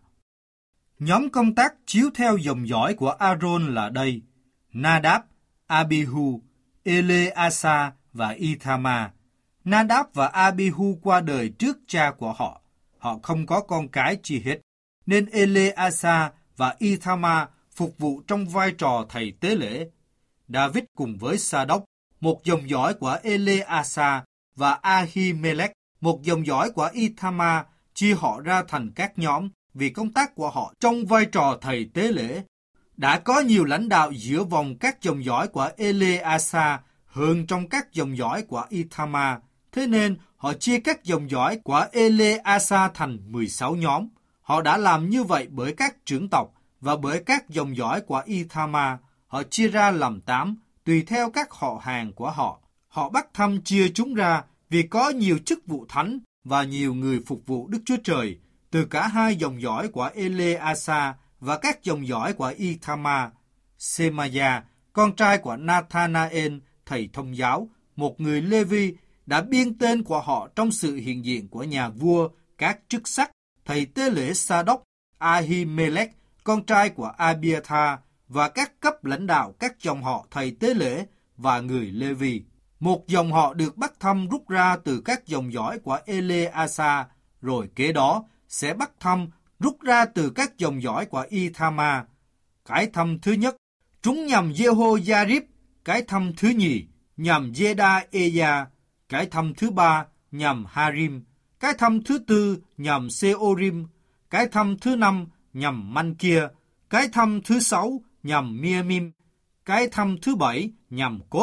Nhóm công tác chiếu theo dòng dõi của Aaron là đây: Nadab, Abihu, Eleasa và Ithama. Nadab và Abihu qua đời trước cha của họ. Họ không có con cái chi hết, nên Eleasa và Ithama phục vụ trong vai trò thầy tế lễ. David cùng với Sa-đốc, một dòng dõi của Eleasa, và Ahimelech, một dòng dõi của Ithama, chia họ ra thành các nhóm vì công tác của họ trong vai trò thầy tế lễ. Đã có nhiều lãnh đạo giữa vòng các dòng dõi của Eleasa hơn trong dòng dòng dõi của Ithama. Thế nên họ chia các dòng dõi của Eleasa thành 16 nhóm. Họ đã làm như vậy bởi các trưởng tộc và bởi các dòng dõi của Ithama. Họ chia ra làm 8, tùy theo các họ hàng của họ. Họ bắt thăm chia chúng ra vì có nhiều chức vụ thánh và nhiều người phục vụ Đức Chúa Trời từ cả hai dòng dõi của Eleasa và các dòng dõi của Ithama. Semaya, con trai của Nathanael, thầy thông giáo, một người Lê-vi, đã biên tên của họ trong sự hiện diện của nhà vua, các chức sắc, thầy tế lễ Sa-đốc, Ahimelech, con trai của Abiathar, và các cấp lãnh đạo các dòng họ thầy tế lễ và người Lê-vi. Một dòng họ được bắt thăm rút ra từ các dòng dõi của Eleasa, rồi kế đó sẽ bắt thăm rút ra từ các dòng dõi của Ithama. Cái thăm thứ nhất, chúng nhằm Jehoiarib. Cái thăm thứ nhì, nhằm Jedaeah. Cái thăm thứ ba, nhằm Harim. Cái thăm thứ tư, nhằm Seorim. Cái thăm thứ năm, nhằm Mankia. Cái thăm thứ sáu, nhằm Miamim. Cái thăm thứ bảy, nhằm Cốt.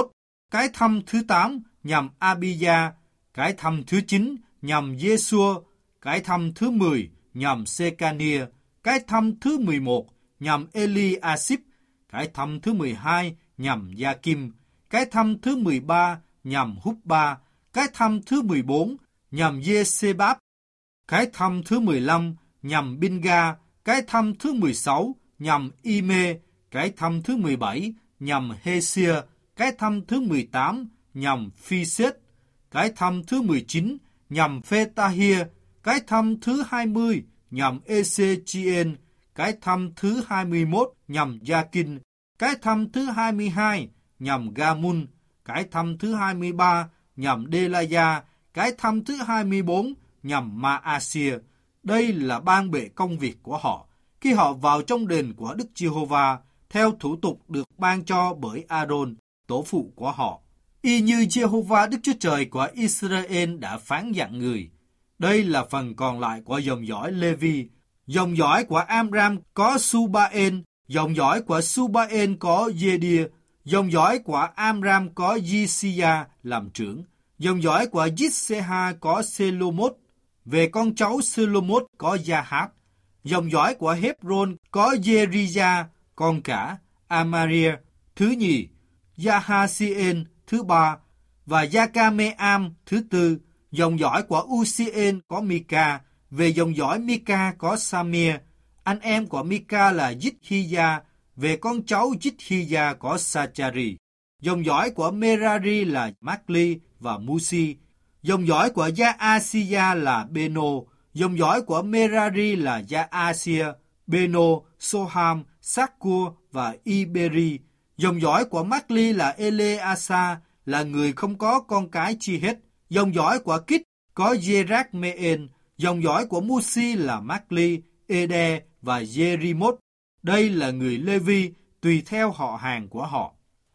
Cái thăm thứ 8 nhằm Abia. Cái thăm thứ 9 nhằm Giê-xua. Cái thăm thứ 10 nhằm Sê-ca-nia. Cái thăm thứ 11 nhằm Eli-a-síp. Cái thăm thứ 12 nhằm Gia-kim. Cái thăm thứ 13 nhằm Húp-ba. Cái thăm thứ 14 nhằm Giê-xê-báp. Cái thăm thứ 15 nhằm Binh-ga. Cái thăm thứ 16 nhằm Y-mê. Cái thăm thứ 17 nhằm Hê-xia. Cái thăm thứ 18 nhằm Phi-xết. Cái thăm thứ 19 nhằm Phê-ta-hia. Cái thăm thứ 20 nhằm Ê-xê-chi-ên. Cái thăm thứ 21 nhằm Gia-kinh. Cái thăm thứ 22 nhằm Ga-mun. Cái thăm thứ 23 nhằm Đê-la-gia. Cái thăm thứ 24 nhằm Ma-a-xia. Đây là ban bệ công việc của họ khi họ vào trong đền của Đức Giê-hô-va theo thủ tục được ban cho bởi A-rôn, tổ phụ của họ. Y như Giê-hô-va Đức Chúa Trời của Israel đã phán dặn người. Đây là phần còn lại của dòng dõi Lê-vi. Dòng dõi của Amram có Su-ba-en, dòng dõi của Su-ba-en có Giê-đia, dòng dõi của Amram có Di-si-a làm trưởng, dòng dõi của Dít-se-ha có Sê-lô-mốt. Về con cháu Sê-lô-mốt có Gia-hát, dòng dõi của Hép-rôn có Giê-ri-gia, con cả Amaria thứ nhì, Gia-ha-si-en thứ ba và Gia-ca-mê-am thứ tư. Dòng dõi của U-si-en có Mi-ca. Về dòng dõi Mi-ca có Sa-mia. Anh em của Mi-ca là Dít-hi-gia. Về con cháu Dít-hi-gia có Sa-cha-ri. Dòng dõi của Merari là Mác-li và Mu-si. Dòng dõi của Gia-a-si-gia là Bê-nô. Dòng dõi của Merari là Gia-a-sia, Bê-nô, Soham, Sắc-cua và I-bê-ri. Dòng dõi của Mác-li là Ê-lê-a-sa, là người không có con cái chi hết. Dòng dõi của Kít có Giê-rác-mê-en. Dòng dõi của Mu-si là Mác-li, Ê-đe và Giê-ri-mốt. Đây là người Lê-vi tùy theo họ hàng của họ.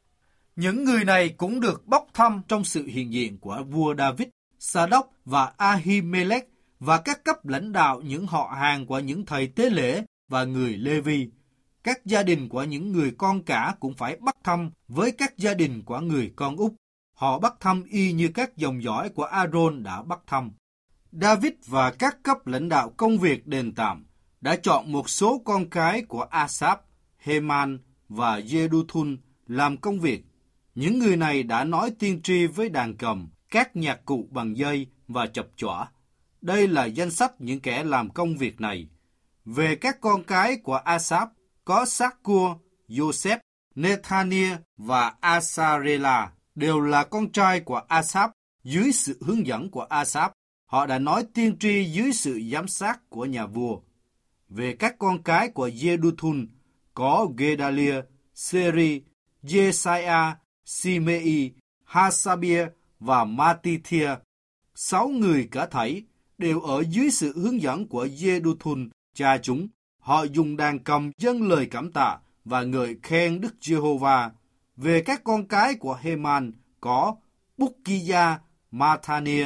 Những người này cũng được bốc thăm trong sự hiện diện của vua David, Sa-đốc và A-hi-mê-lech và các cấp lãnh đạo những họ hàng của những thầy tế lễ và người Lê-vi. Các gia đình của những người con cả cũng phải bắt thăm với các gia đình của người con út. Họ bắt thăm y như các dòng dõi của A-rôn đã bắt thăm. David và các cấp lãnh đạo công việc đền tạm đã chọn một số con cái của Asaph, Heman và Jeduthun làm công việc. Những người này đã nói tiên tri với đàn cầm, các nhạc cụ bằng dây và chập chõa. Đây là danh sách những kẻ làm công việc này. Về các con cái của Asaph có Sắc-cua, Joseph, Nethania và Asarela, đều là con trai của Asaph. Dưới sự hướng dẫn của Asaph, họ đã nói tiên tri dưới sự giám sát của nhà vua. Về các con cái của Jeduthun có Gedalia, Seri, Jesaiah, Simei, Hasabia và Matithia. 6 người cả thảy đều ở dưới sự hướng dẫn của Jeduthun, cha chúng. Họ dùng đàn cầm dâng lời cảm tạ và ngợi khen Đức Giê-hô-va. Về các con cái của Heman có Bukkiya, Mathania,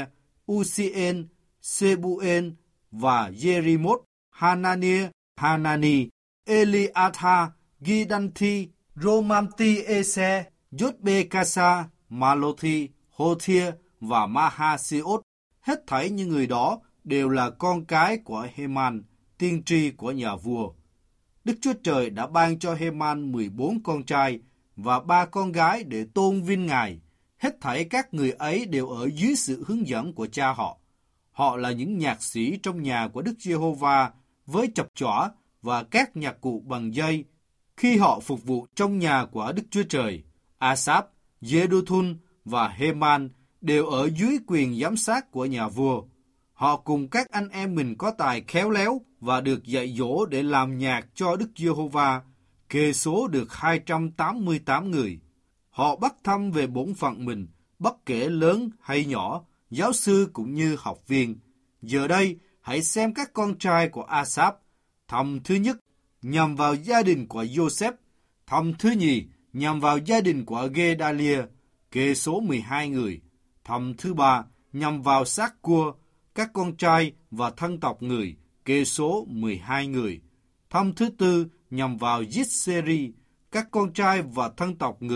Usien, Sebuen và Jerimot, Hanania, Hanani, Eliatha, Gidanthi, Romamti-ese, Jotbekasa, Malothi, Hothia và Mahasiot. Hết thảy những người đó đều là con cái của Heman, tiên tri của nhà vua. Đức Chúa Trời đã ban cho Heman 14 con trai và 3 con gái để tôn vinh Ngài. Hết thảy các người ấy đều ở dưới sự hướng dẫn của cha họ. Họ là những nhạc sĩ trong nhà của Đức Giê-hô-va với chập chõa và các nhạc cụ bằng dây khi họ phục vụ trong nhà của Đức Chúa Trời. Asaph, Jeduthun và Heman đều ở dưới quyền giám sát của nhà vua. Họ cùng các anh em mình có tài khéo léo và được dạy dỗ để làm nhạc cho Đức Giê-hô-va, kê số được 288 người. Họ bắt thăm về bổn phận mình, bất kể lớn hay nhỏ, giáo sư cũng như học viên. Giờ đây, hãy xem các con trai của Asaph. Thăm thứ nhất nhằm vào gia đình của Joseph, thăm thứ nhì nhằm vào gia đình của Gedalia, kê số 12 người. Thăm thứ ba nhằm vào Sắc-cua, các con trai và thân tộc người, kê số 12 người. Thăm thứ tư nhằm vào Ziseri, các con trai và thân tộc người,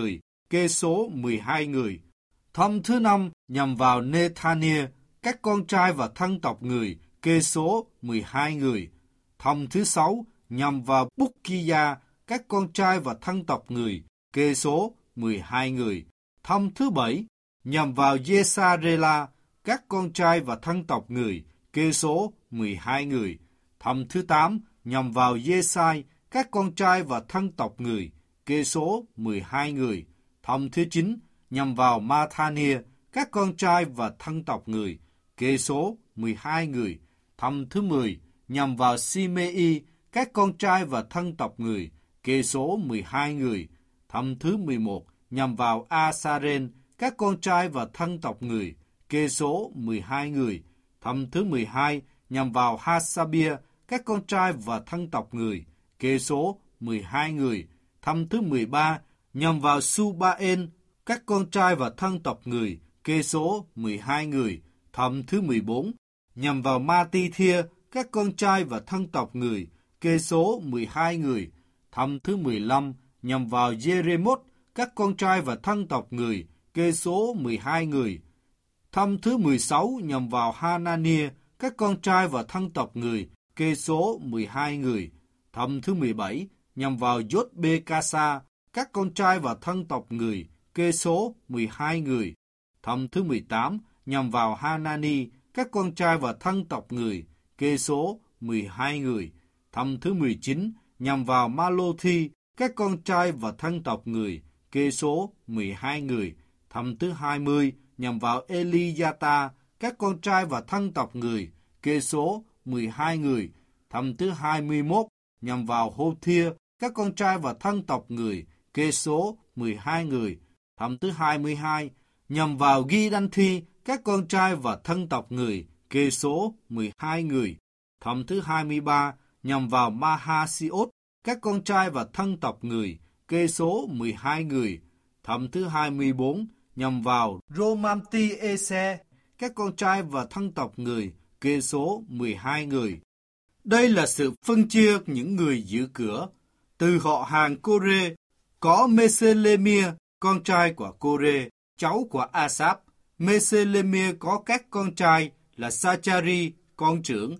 kê số 12 người. Thăm thứ 5 nhằm vào Nethania, các con trai và thân tộc người, kê số 12 người. Thăm thứ 6 nhằm vào Bukkiya, các con trai và thân tộc người, kê số 12 người. Thăm thứ 7 nhằm vào Jesarela, các con trai và thân tộc người, kê số 12 người. Thăm thứ 8 nhằm vào Jesai, các con trai và thân tộc người, kê số 12 người. Thăm thứ 9 nhằm vào Mathania, các con trai và thân tộc người, kê số 12 người. Thăm thứ 10 nhằm vào Simei, các con trai và thân tộc người, kê số 12 người. Thăm thứ 11 nhằm vào Asaren, các con trai và thân tộc người, kê số 12 người. Thăm thứ 12 nhằm vào Hasabia, các con trai và thân tộc người, kê số 12 người. Thăm thứ 13 nhằm vào Subaen, các con trai và thân tộc người, kê số 12 người. Thăm thứ 14 nhằm vào Matithia, các con trai và thân tộc người, kê số 12 người. Thăm thứ 15 nhằm vào Jeremot, các con trai và thân tộc người, kê số 12 người. Thăm thứ 16 nhằm vào Hanania, các con trai và thân tộc người, kê số 12 người. Thăm thứ 17 nhằm vào Yotbekasa, các con trai và thân tộc người, kê số 12 người. Thăm thứ 18 nhằm vào Hanani, các con trai và thân tộc người, kê số 12 người. Thăm thứ 19 nhằm vào Malothi, các con trai và thân tộc người, kê số 12 người. Thăm thứ 20 nhằm vào Eliata, các con trai và thân tộc người, kê số 12 người. Thăm thứ 21 nhằm vào Hothia, các con trai và thân tộc người, kê số 12 người. Thăm thứ 22 nhằm vào Gidanthi, các con trai và thân tộc người, kê số 12 người. Thăm thứ 23 nhằm vào Mahasiot, các con trai và thân tộc người, kê số 12 người. Thăm thứ 24 nhằm vào Romamti-Ese, các con trai và thân tộc người, kê số 12 người. Đây là sự phân chia những người giữ cửa. Từ họ hàng Cô-rê, có Meselemia, con trai của Cô-rê, cháu của Asap. Meselemia có các con trai là Sachari, con trưởng,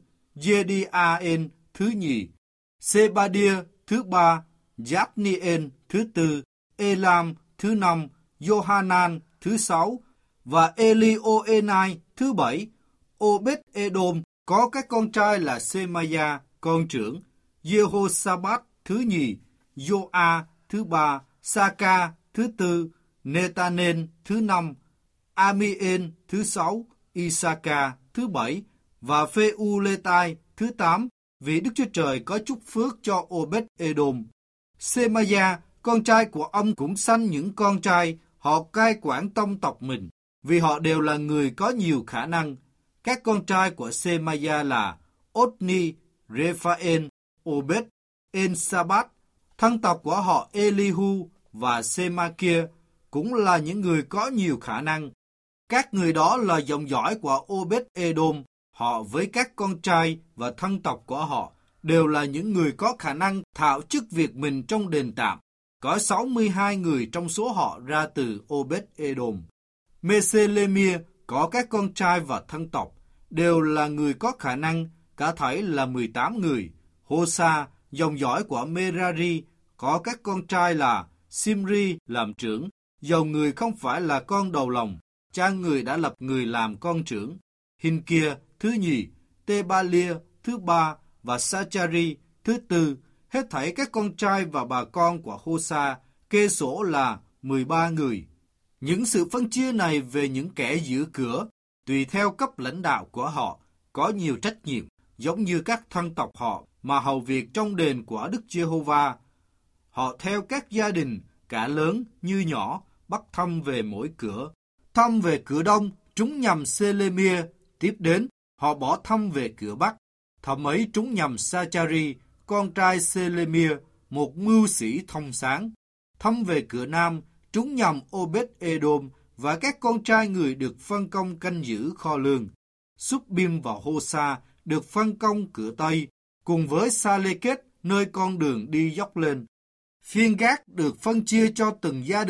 Jediaen, thứ nhì, Sebadia, thứ ba, Jatniel, thứ tư, Elam, thứ năm, Johanan, thứ sáu, và Elioenai, thứ bảy. Obed-Edom có các con trai là Semaya, con trưởng, Jehoshaphat, thứ nhì, Joa, thứ ba, Saka, thứ tư, Netanen, thứ năm, Amien, thứ sáu, Isaka, thứ bảy, và Pheuletai, thứ tám, vì Đức Chúa Trời có chúc phước cho Obed-Edom. Semaya, con trai của ông cũng sanh những con trai, họ cai quản tông tộc mình, vì họ đều là người có nhiều khả năng. Các con trai của Semaya là Otni, Rephael, Obed, En-Sabat. Thân tộc của họ Elihu và Semakia cũng là những người có nhiều khả năng. Các người đó là dòng dõi của Obed-Edom. Họ với các con trai và thân tộc của họ đều là những người có khả năng thạo chức việc mình trong đền tạm. Có 62 người trong số họ ra từ Obed-Edom. Meselemia có các con trai và thân tộc đều là người có khả năng, cả thảy là 18 người. Hosa, dòng dõi của Merari, có các con trai là Simri làm trưởng, dầu người không phải là con đầu lòng, cha người đã lập người làm con trưởng. Hinkia, thứ nhì, Tebalia, thứ ba, và Sachari, thứ tư. Hết thảy các con trai và bà con của Hosa, kê sổ là 13 người. Những sự phân chia này về những kẻ giữ cửa, tùy theo cấp lãnh đạo của họ, có nhiều trách nhiệm, giống như các thân tộc họ mà hầu việc trong đền của Đức Giê-hô-va. Họ theo các gia đình, cả lớn như nhỏ, bắt thăm về mỗi cửa. Thăm về cửa đông, chúng nhằm Selemia. Tiếp đến, họ bỏ thăm về cửa bắc. Thăm ấy chúng nhằm Sachari, con trai Selemia, một mưu sĩ thông sáng. Thăm về cửa nam, chúng nhằm Obed-Edom và các con trai người được phân công canh giữ kho lương. Subbim và Hosa được phân công cửa tây, cùng với Sa-lê-kết nơi con đường đi dốc lên. Phiên gác được phân chia cho từng gia đình.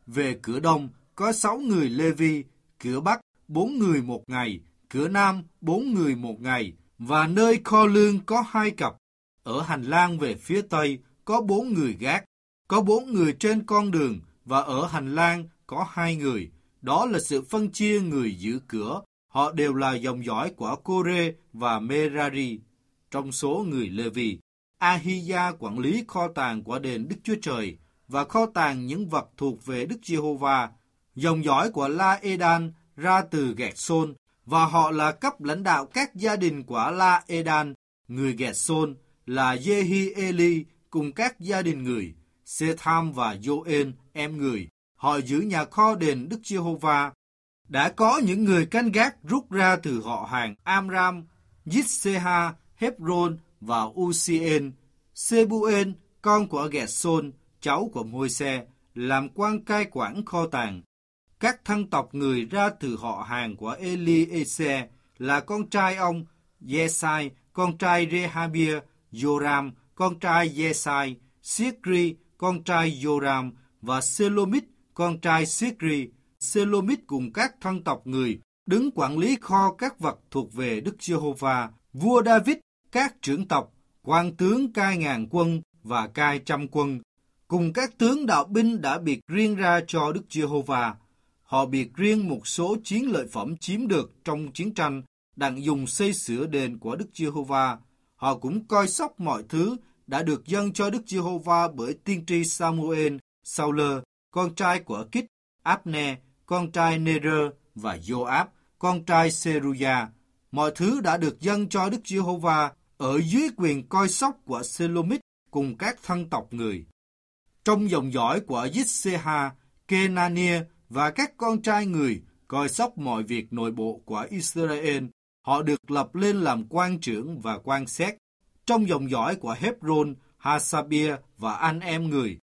Về cửa đông có 6 người Lê-vi, cửa bắc 4 người một ngày, cửa nam 4 người một ngày, và nơi kho lương có 2 cặp. Ở hành lang về phía tây có 4 người gác, có 4 người trên con đường, và ở hành lang có 2 người. Đó là sự phân chia người giữ cửa. Họ đều là dòng dõi của Cô-rê và Mê-ra-ri. Trong số người Lê-vi, A-hi-da quản lý kho tàng của đền Đức Chúa Trời và kho tàng những vật thuộc về Đức Giê-hô-va. Dòng dõi của La-e-đan ra từ Gẹt-sôn, và họ là cấp lãnh đạo các gia đình của La-e-đan. Người Gẹt-sôn là Giê-hi-ê-li cùng các gia đình người, Sê-tham và Dô-ên, em người. Họ giữ nhà kho đền Đức Giê-hô-va. Đã có những người canh gác rút ra từ họ hàng Amram, Yít-se-ha, Hép-rôn và U-si-ên. Sê-bu-ên, con của Gẹt-sôn, cháu của Môi-se, làm quan cai quản kho tàng. Các thân tộc người ra từ họ hàng của Eli-ê-se là con trai ông Ye-sai, con trai Rê-ha-bia, Joram, con trai Ye-sai, Siết-ri, con trai Joram, và Sê-lô-mít, con trai Siết-ri. Sê-lô-mít cùng các thân tộc người đứng quản lý kho các vật thuộc về Đức Giê-hô-va. Vua David, các trưởng tộc, quan tướng cai ngàn quân và cai trăm quân, cùng các tướng đạo binh đã biệt riêng ra cho Đức Giê-hô-va. Họ biệt riêng một số chiến lợi phẩm chiếm được trong chiến tranh, đặng dùng xây sửa đền của Đức Giê-hô-va. Họ cũng coi sóc mọi thứ đã được dâng cho Đức Giê-hô-va bởi tiên tri Sa-mu-ên, Sau-lơ, con trai của Kít, Áp-ne, con trai Nê-rơ, và Giô-áp, con trai Sê-ru-ya. Mọi thứ đã được dâng cho Đức Giê-hô-va ở dưới quyền coi sóc của Sê-lô-mít cùng các thân tộc người. Trong dòng dõi của Yít-se-ha, Kê-na-nia và các con trai người coi sóc mọi việc nội bộ của Israel, họ được lập lên làm quan trưởng và quan xét. Trong dòng dõi của Hép-rôn, Ha-sa-bia và anh em người,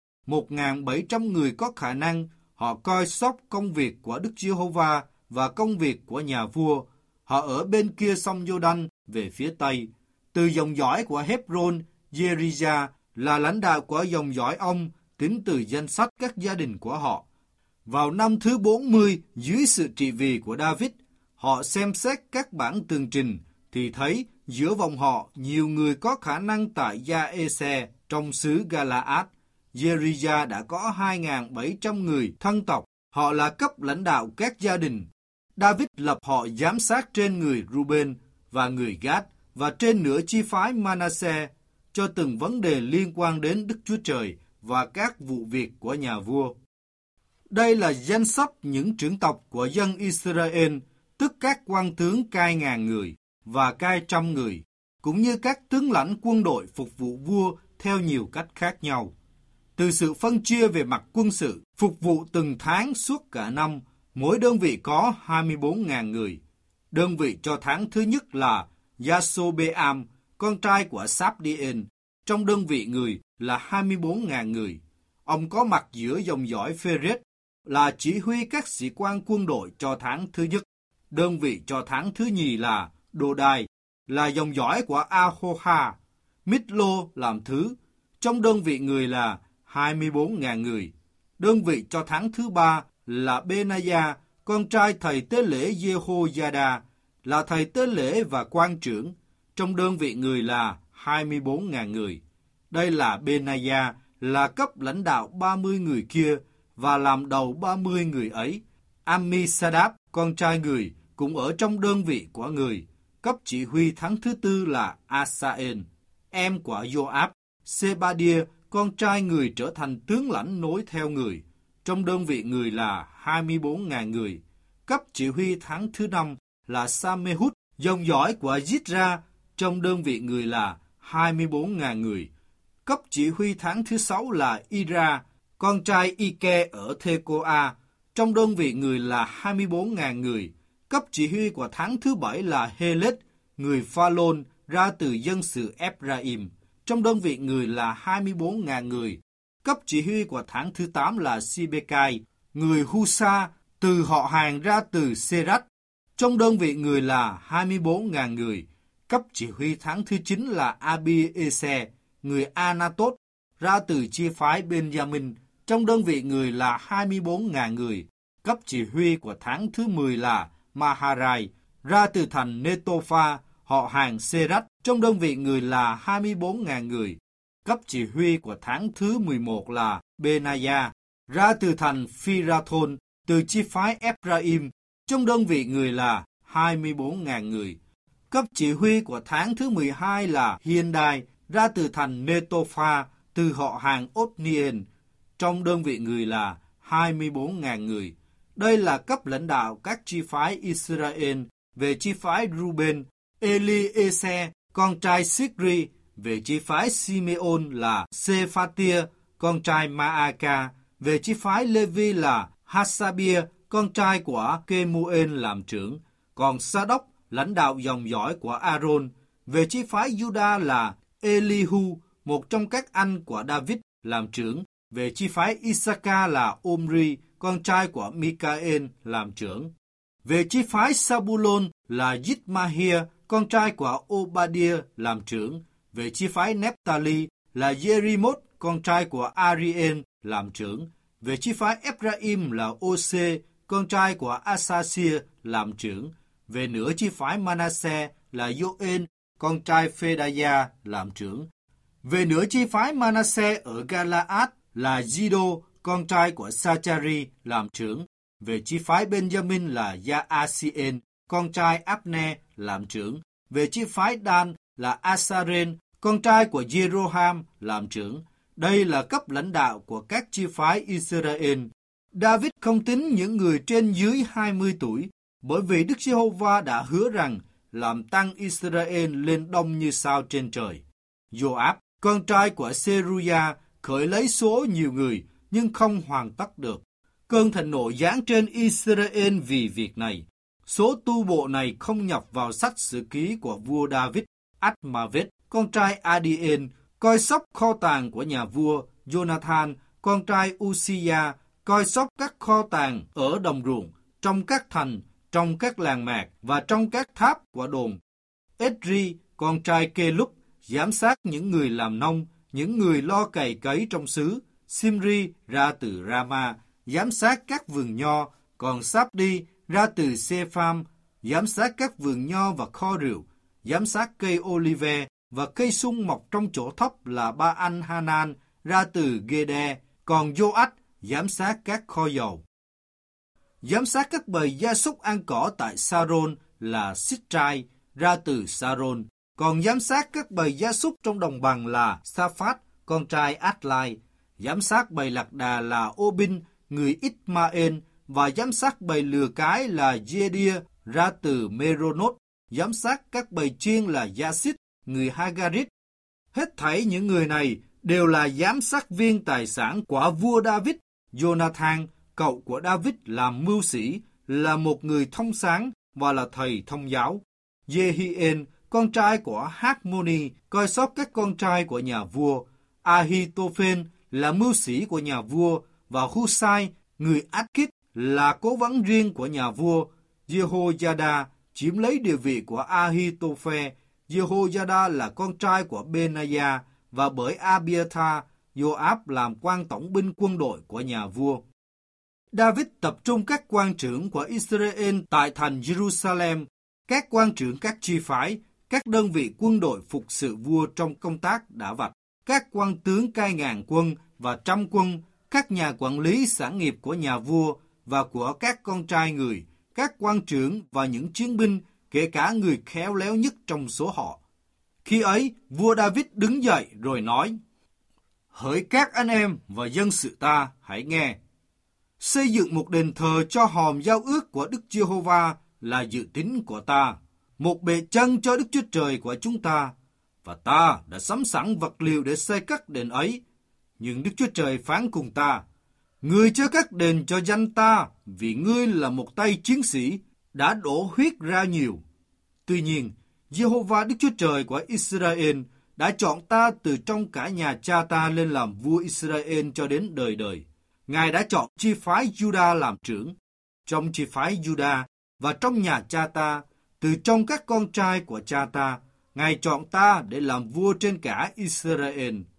1.700 người có khả năng, họ coi sóc công việc của Đức Giê-hô-va và công việc của nhà vua. Họ ở bên kia sông Giô-đanh về phía tây. Từ dòng dõi của Hép-rôn, Ye-ri-da là lãnh đạo của dòng dõi ông, tính từ danh sách các gia đình của họ. Vào năm thứ 40 dưới sự trị vì của David, họ xem xét các bản tường trình thì thấy giữa vòng họ nhiều người có khả năng tại Gia-ê-se trong xứ Ga-la-át. Ye-ri-da đã có 2.700 người thân tộc, họ là cấp lãnh đạo các gia đình. David lập họ giám sát trên người Ruben và người Gad và trên nửa chi phái Manasse cho từng vấn đề liên quan đến Đức Chúa Trời và các vụ việc của nhà vua. Đây là danh sách những trưởng tộc của dân Israel, tức các quan tướng cai ngàn người và cai trăm người, cũng như các tướng lãnh quân đội phục vụ vua theo nhiều cách khác nhau. Từ sự phân chia về mặt quân sự, phục vụ từng tháng suốt cả năm, mỗi đơn vị có 24.000 người. Đơn vị cho tháng thứ nhất là Yasobeam, con trai của Sáp-đi-ên. Trong đơn vị người là 24.000 người. Ông có mặt giữa dòng dõi Phê-rết, là chỉ huy các sĩ quan quân đội cho tháng thứ nhất. Đơn vị cho tháng thứ nhì là Đồ Đài, là dòng dõi của A-hô-ha. Mít-lô làm thứ. Trong đơn vị người là 24.000 người. Đơn vị cho tháng thứ ba là Benaya, con trai thầy tế lễ Giê-hô-gia-đa, là thầy tế lễ và quan trưởng. Trong đơn vị người là 24.000 người. Đây là Benaya, là cấp lãnh đạo 30 người kia và làm đầu 30 người ấy. Ammi-sa-đáp, con trai người, cũng ở trong đơn vị của người. Cấp chỉ huy tháng thứ tư là Asa-ên, em của Joab. Sê-ba-đia, con trai người trở thành tướng lãnh nối theo người. Trong đơn vị người là 24.000 người. Cấp chỉ huy tháng thứ năm là Sa-mê-hút, dòng dõi của Zít-ra. Trong đơn vị người là 24.000 người. Cấp chỉ huy tháng thứ sáu là Ira, con trai Ike ở Thê-cô-a. Trong đơn vị người là 24.000 người. Cấp chỉ huy của tháng thứ bảy là Hê-lết, người Pha-lôn, ra từ dân sự Eph-ra-im. Trong đơn vị người là 24.000 người. Cấp chỉ huy của tháng thứ 8 là Si-bê-cai, người Hu-sa, từ họ hàng ra từ Sê-rách. Trong đơn vị người là 24.000 người. Cấp chỉ huy tháng thứ 9 là Abi-ê-se, người A-na-tốt, ra từ chia phái Benjamin. trong đơn vị người là 24.000 người. Cấp chỉ huy của tháng thứ 10 là Maharai, ra từ thành Netophah, họ hàng Serach, trong đơn vị người là 24.000 người. Cấp chỉ huy của tháng thứ 11 là Benaiah, ra từ thành Phirathon, từ chi phái Ephraim, trong đơn vị người là 24.000 người. Cấp chỉ huy của tháng thứ 12 là Hiendai, ra từ thành Netophah, từ họ hàng Othniel, trong đơn vị người là 24.000 người. Đây là cấp lãnh đạo các chi phái Israel. Về chi phái Ruben, Eliezer, con trai Sikri. Về chi phái Simeon là Sephatia, con trai Maaka. Về chi phái Levi là Hasabia, con trai của Kemuel làm trưởng. Còn Sa-đốc, lãnh đạo dòng dõi của Aaron. Về chi phái Juda là Elihu, một trong các anh của David làm trưởng. Về chi phái Issachar là Omri, con trai của Mikael làm trưởng. Về chi phái Sabulon là Yitmahia, con trai của Obadiah làm trưởng. Về chi phái Nephtali là Jerimot, con trai của Ariel làm trưởng. Về chi phái Ephraim là Ose, con trai của Asasir làm trưởng. Về nửa chi phái Manasseh là Joel, con trai Phedaiah làm trưởng. Về nửa chi phái Manasseh ở Galaad là Gido, con trai của Sachari làm trưởng. Về chi phái Benjamin là Yaasien, con trai Abner làm trưởng. Về chi phái Dan là Asaren, con trai của Jeroham làm trưởng. Đây là cấp lãnh đạo của các chi phái Israel. David không tính những người trên dưới 20 tuổi, bởi vì Đức Giê-hô-va đã hứa rằng làm tăng Israel lên đông như sao trên trời. Joab, con trai của Seruya, khởi lấy số nhiều người, nhưng không hoàn tất được. Cơn thịnh nộ giáng trên Israel vì việc này. Số tu bộ này không nhập vào sách sử ký của vua David. Admavet, con trai Adien, coi sóc kho tàng của nhà vua. Jonathan, con trai Uzziah, coi sóc các kho tàng ở đồng ruộng, trong các thành, trong các làng mạc và trong các tháp của đồn. Edri, con trai Kelub, giám sát những người làm nông, những người lo cày cấy trong xứ. Simri ra từ Rama, giám sát các vườn nho. Còn Sabdi ra từ Sepham, giám sát các vườn nho và kho rượu, giám sát cây olive và cây sung mọc trong chỗ thấp là Ba-anh Hanan ra từ Gede. Còn Joach giám sát các kho dầu. Giám sát các bầy gia súc ăn cỏ tại Saron là Sitrai ra từ Saron. Còn giám sát các bầy gia súc trong đồng bằng là Saphat, con trai Adlai. Giám sát bầy lạc đà là Obin, người Ismael. Và giám sát bầy lừa cái là Jedia ra từ Meronot. Giám sát các bầy chiên là Yasit, người Hagarit. Hết thảy những người này đều là giám sát viên tài sản của vua David. Jonathan, cậu của David làm mưu sĩ, là một người thông sáng và là thầy thông giáo. Jehiel, con trai của Hakmoni, coi sóc các con trai của nhà vua. Ahitophel là mưu sĩ của nhà vua, và Husai, người Arkit, là cố vấn riêng của nhà vua. Jehoiada chiếm lấy địa vị của Ahitophel. Jehoiada là con trai của Benaiah, và bởi Abiathar, Joab làm quan tổng binh quân đội của nhà vua. David tập trung các quan trưởng của Israel tại thành Jerusalem, các quan trưởng các chi phái, các đơn vị quân đội phục sự vua trong công tác đã vạch, các quan tướng cai ngàn quân và trăm quân, các nhà quản lý sản nghiệp của nhà vua và của các con trai người, các quan trưởng và những chiến binh, kể cả người khéo léo nhất trong số họ. Khi ấy, vua David đứng dậy rồi nói: Hỡi các anh em và dân sự ta, hãy nghe. Xây dựng một đền thờ cho hòm giao ước của Đức Giê-hô-va là dự tính của ta, một bệ chân cho Đức Chúa Trời của chúng ta, và ta đã sắm sẵn vật liệu để xây các đền ấy. Nhưng Đức Chúa Trời phán cùng ta: Ngươi chớ cắt đền cho danh ta, vì ngươi là một tay chiến sĩ, đã đổ huyết ra nhiều. Tuy nhiên, Giê-hô-va Đức Chúa Trời của Israel đã chọn ta từ trong cả nhà cha ta lên làm vua Israel cho đến đời đời. Ngài đã chọn chi phái Juda làm trưởng. Trong chi phái Juda và trong nhà cha ta, từ trong các con trai của cha ta, Ngài chọn ta để làm vua trên cả Israel.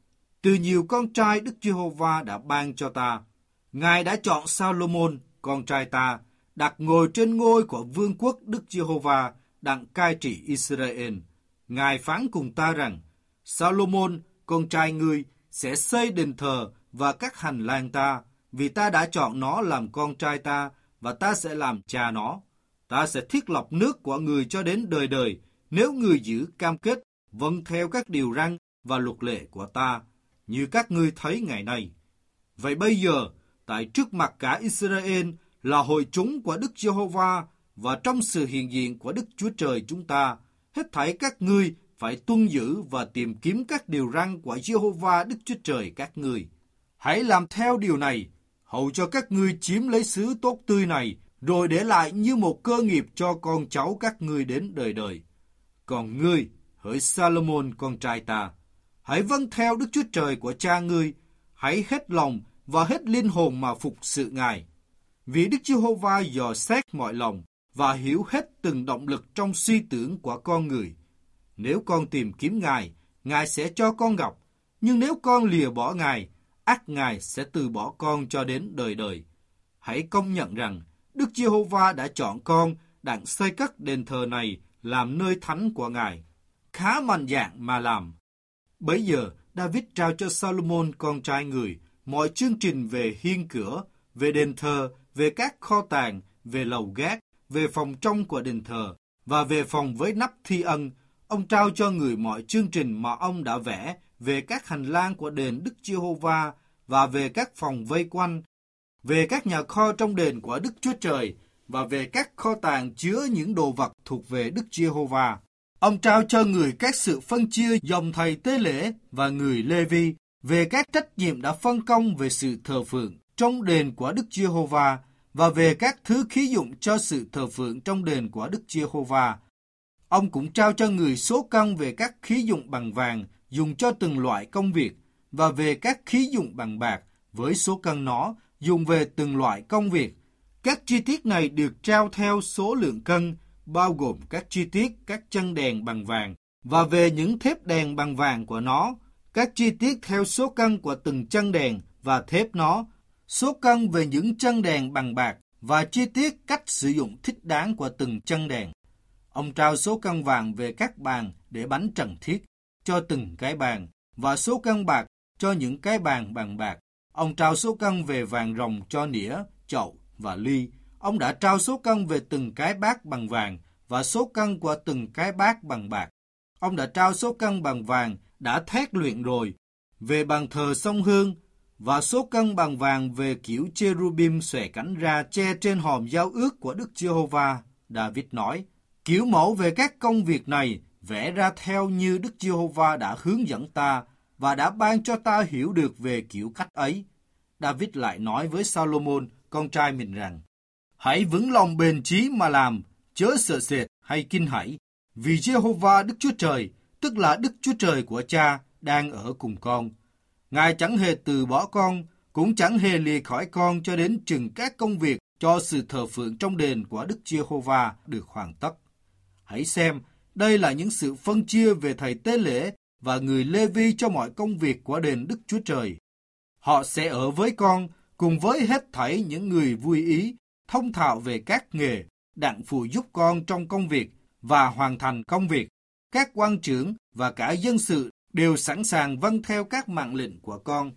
từ nhiều con trai Đức Giê-hô-va đã ban cho ta. Ngài đã chọn Sa-lô-môn, con trai ta, đặt ngồi trên ngôi của vương quốc Đức Giê-hô-va, đặng cai trị Israel. Ngài phán cùng ta rằng, Sa-lô-môn, con trai ngươi, sẽ xây đền thờ và các hành lang ta, vì ta đã chọn nó làm con trai ta, và ta sẽ làm cha nó. Ta sẽ thiết lập nước của người cho đến đời đời, nếu người giữ cam kết, vâng theo các điều răn và luật lệ của ta, như các ngươi thấy ngày nay. Vậy bây giờ, tại trước mặt cả Israel là hội chúng của Đức Giê-hô-va, và trong sự hiện diện của Đức Chúa Trời chúng ta, hết thảy các ngươi phải tuân giữ và tìm kiếm các điều răn của Giê-hô-va Đức Chúa Trời các ngươi. Hãy làm theo điều này, hầu cho các ngươi chiếm lấy xứ tốt tươi này, rồi để lại như một cơ nghiệp cho con cháu các ngươi đến đời đời. Còn ngươi, hỡi Sa-lô-môn con trai ta, hãy vâng theo Đức Chúa Trời của cha ngươi, hãy hết lòng và hết linh hồn mà phục sự Ngài. Vì Đức Giê-hô-va dò xét mọi lòng và hiểu hết từng động lực trong suy tưởng của con người. Nếu con tìm kiếm Ngài, Ngài sẽ cho con gặp, nhưng nếu con lìa bỏ Ngài, ắt Ngài sẽ từ bỏ con cho đến đời đời. Hãy công nhận rằng Đức Giê-hô-va đã chọn con đặng xây cất đền thờ này làm nơi thánh của Ngài. Khá mạnh dạn mà làm. Bấy giờ, David trao cho Sa-lô-môn con trai người mọi chương trình về hiên cửa, về đền thờ, về các kho tàng, về lầu gác, về phòng trong của đền thờ và về phòng với nắp thi ân. Ông trao cho người mọi chương trình mà ông đã vẽ về các hành lang của đền Đức Giê-hô-va và về các phòng vây quanh, về các nhà kho trong đền của Đức Chúa Trời và về các kho tàng chứa những đồ vật thuộc về Đức Giê-hô-va. Ông trao cho người các sự phân chia dòng thầy tế lễ và người Lê-vi về các trách nhiệm đã phân công về sự thờ phượng trong đền của Đức Giê-hô-va và về các thứ khí dụng cho sự thờ phượng trong đền của Đức Giê-hô-va. Ông cũng trao cho người số cân về các khí dụng bằng vàng dùng cho từng loại công việc và về các khí dụng bằng bạc với số cân nó dùng về từng loại công việc. Các chi tiết này được trao theo số lượng cân, bao gồm các chi tiết các chân đèn bằng vàng và về những thép đèn bằng vàng của nó, các chi tiết theo số cân của từng chân đèn và thép nó, số cân về những chân đèn bằng bạc và chi tiết cách sử dụng thích đáng của từng chân đèn. Ông trao số cân vàng về các bàn để bánh trần thiết cho từng cái bàn và số cân bạc cho những cái bàn bằng bạc. Ông trao số cân về vàng ròng cho nĩa, chậu và ly. Ông đã trao số cân về từng cái bát bằng vàng và số cân của từng cái bát bằng bạc. Ông đã trao số cân bằng vàng đã thét luyện rồi về bàn thờ sông hương và số cân bằng vàng về kiểu cherubim xòe cánh ra che trên hòm giao ước của Đức Giê-hô-va. David nói, kiểu mẫu về các công việc này vẽ ra theo như Đức Giê-hô-va đã hướng dẫn ta và đã ban cho ta hiểu được về kiểu cách ấy. David lại nói với Sa-lô-môn, con trai mình rằng, hãy vững lòng bền chí mà làm, chớ sợ sệt hay kinh hãi, vì Giê-hô-va Đức Chúa Trời, tức là Đức Chúa Trời của cha, đang ở cùng con. Ngài chẳng hề từ bỏ con, cũng chẳng hề lìa khỏi con cho đến chừng các công việc cho sự thờ phượng trong đền của Đức Giê-hô-va được hoàn tất. Hãy xem, đây là những sự phân chia về thầy tế lễ và người Lê-vi cho mọi công việc của đền Đức Chúa Trời. Họ sẽ ở với con, cùng với hết thảy những người vui ý, thông thạo về các nghề, đặng phụ giúp con trong công việc và hoàn thành công việc. Các quan trưởng và cả dân sự đều sẵn sàng vâng theo các mạng lệnh của con.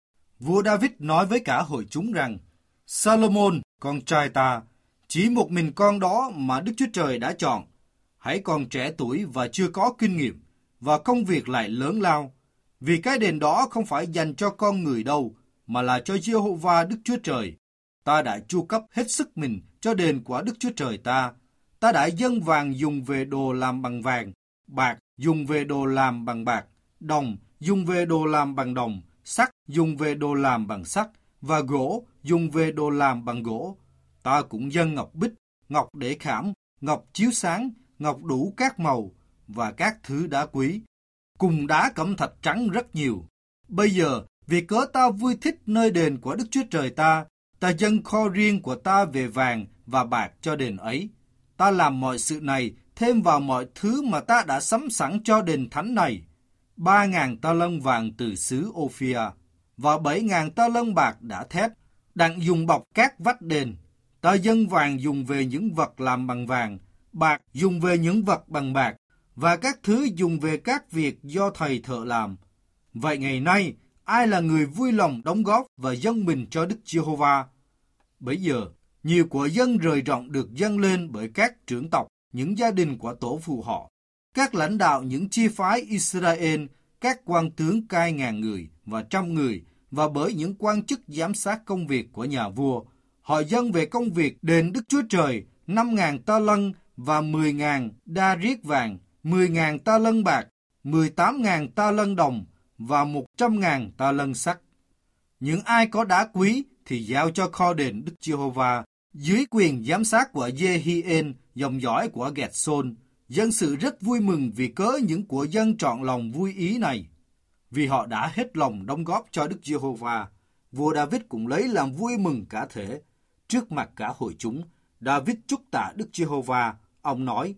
Vua David nói với cả hội chúng rằng, Sa-lô-môn, con trai ta, chỉ một mình con đó mà Đức Chúa Trời đã chọn. Hãy còn trẻ tuổi và chưa có kinh nghiệm, và công việc lại lớn lao. Vì cái đền đó không phải dành cho con người đâu, mà là cho Giê-hô-va Đức Chúa Trời. Ta đã chu cấp hết sức mình cho đền của Đức Chúa Trời ta. Ta đã dâng vàng dùng về đồ làm bằng vàng, bạc dùng về đồ làm bằng bạc, đồng dùng về đồ làm bằng đồng, sắt dùng về đồ làm bằng sắt, và gỗ dùng về đồ làm bằng gỗ. Ta cũng dâng ngọc bích, ngọc để khảm, ngọc chiếu sáng, ngọc đủ các màu, và các thứ đá quý, cùng đá cẩm thạch trắng rất nhiều. Bây giờ, vì cớ ta vui thích nơi đền của Đức Chúa Trời ta, ta dâng kho riêng của ta về vàng và bạc cho đền ấy. Ta làm mọi sự này thêm vào mọi thứ mà ta đã sắm sẵn cho đền thánh này. 3.000 ta lân vàng từ xứ Ophir và 7.000 ta lân bạc đã thép, đặng dùng bọc các vách đền. Ta dân vàng dùng về những vật làm bằng vàng, bạc dùng về những vật bằng bạc, và các thứ dùng về các việc do thầy thợ làm. Vậy ngày nay, ai là người vui lòng đóng góp và dâng mình cho Đức Giê-hô-va? Bấy giờ, nhiều của dân rời rộng được dâng lên bởi các trưởng tộc, những gia đình của tổ phụ họ, các lãnh đạo những chi phái Israel, các quan tướng cai 1.000 người và 100 người, và bởi những quan chức giám sát công việc của nhà vua. Họ dâng về công việc đền Đức Chúa Trời 5.000 ta lân và 10.000 đa riết vàng, 10.000 ta lân bạc, 18.000 ta lân đồng và 100.000 ta lân sắt. Những ai có đá quý thì giao cho kho đền Đức Giê-hô-va dưới quyền giám sát của Giê-hi-en, dòng dõi của Gẹt-sôn. Dân sự rất vui mừng vì cớ những của dân trọn lòng vui ý này, vì họ đã hết lòng đóng góp cho Đức Giê-hô-va. Vua David cũng lấy làm vui mừng cả thể. Trước mặt cả hội chúng, David chúc tạ Đức Giê-hô-va. Ông nói: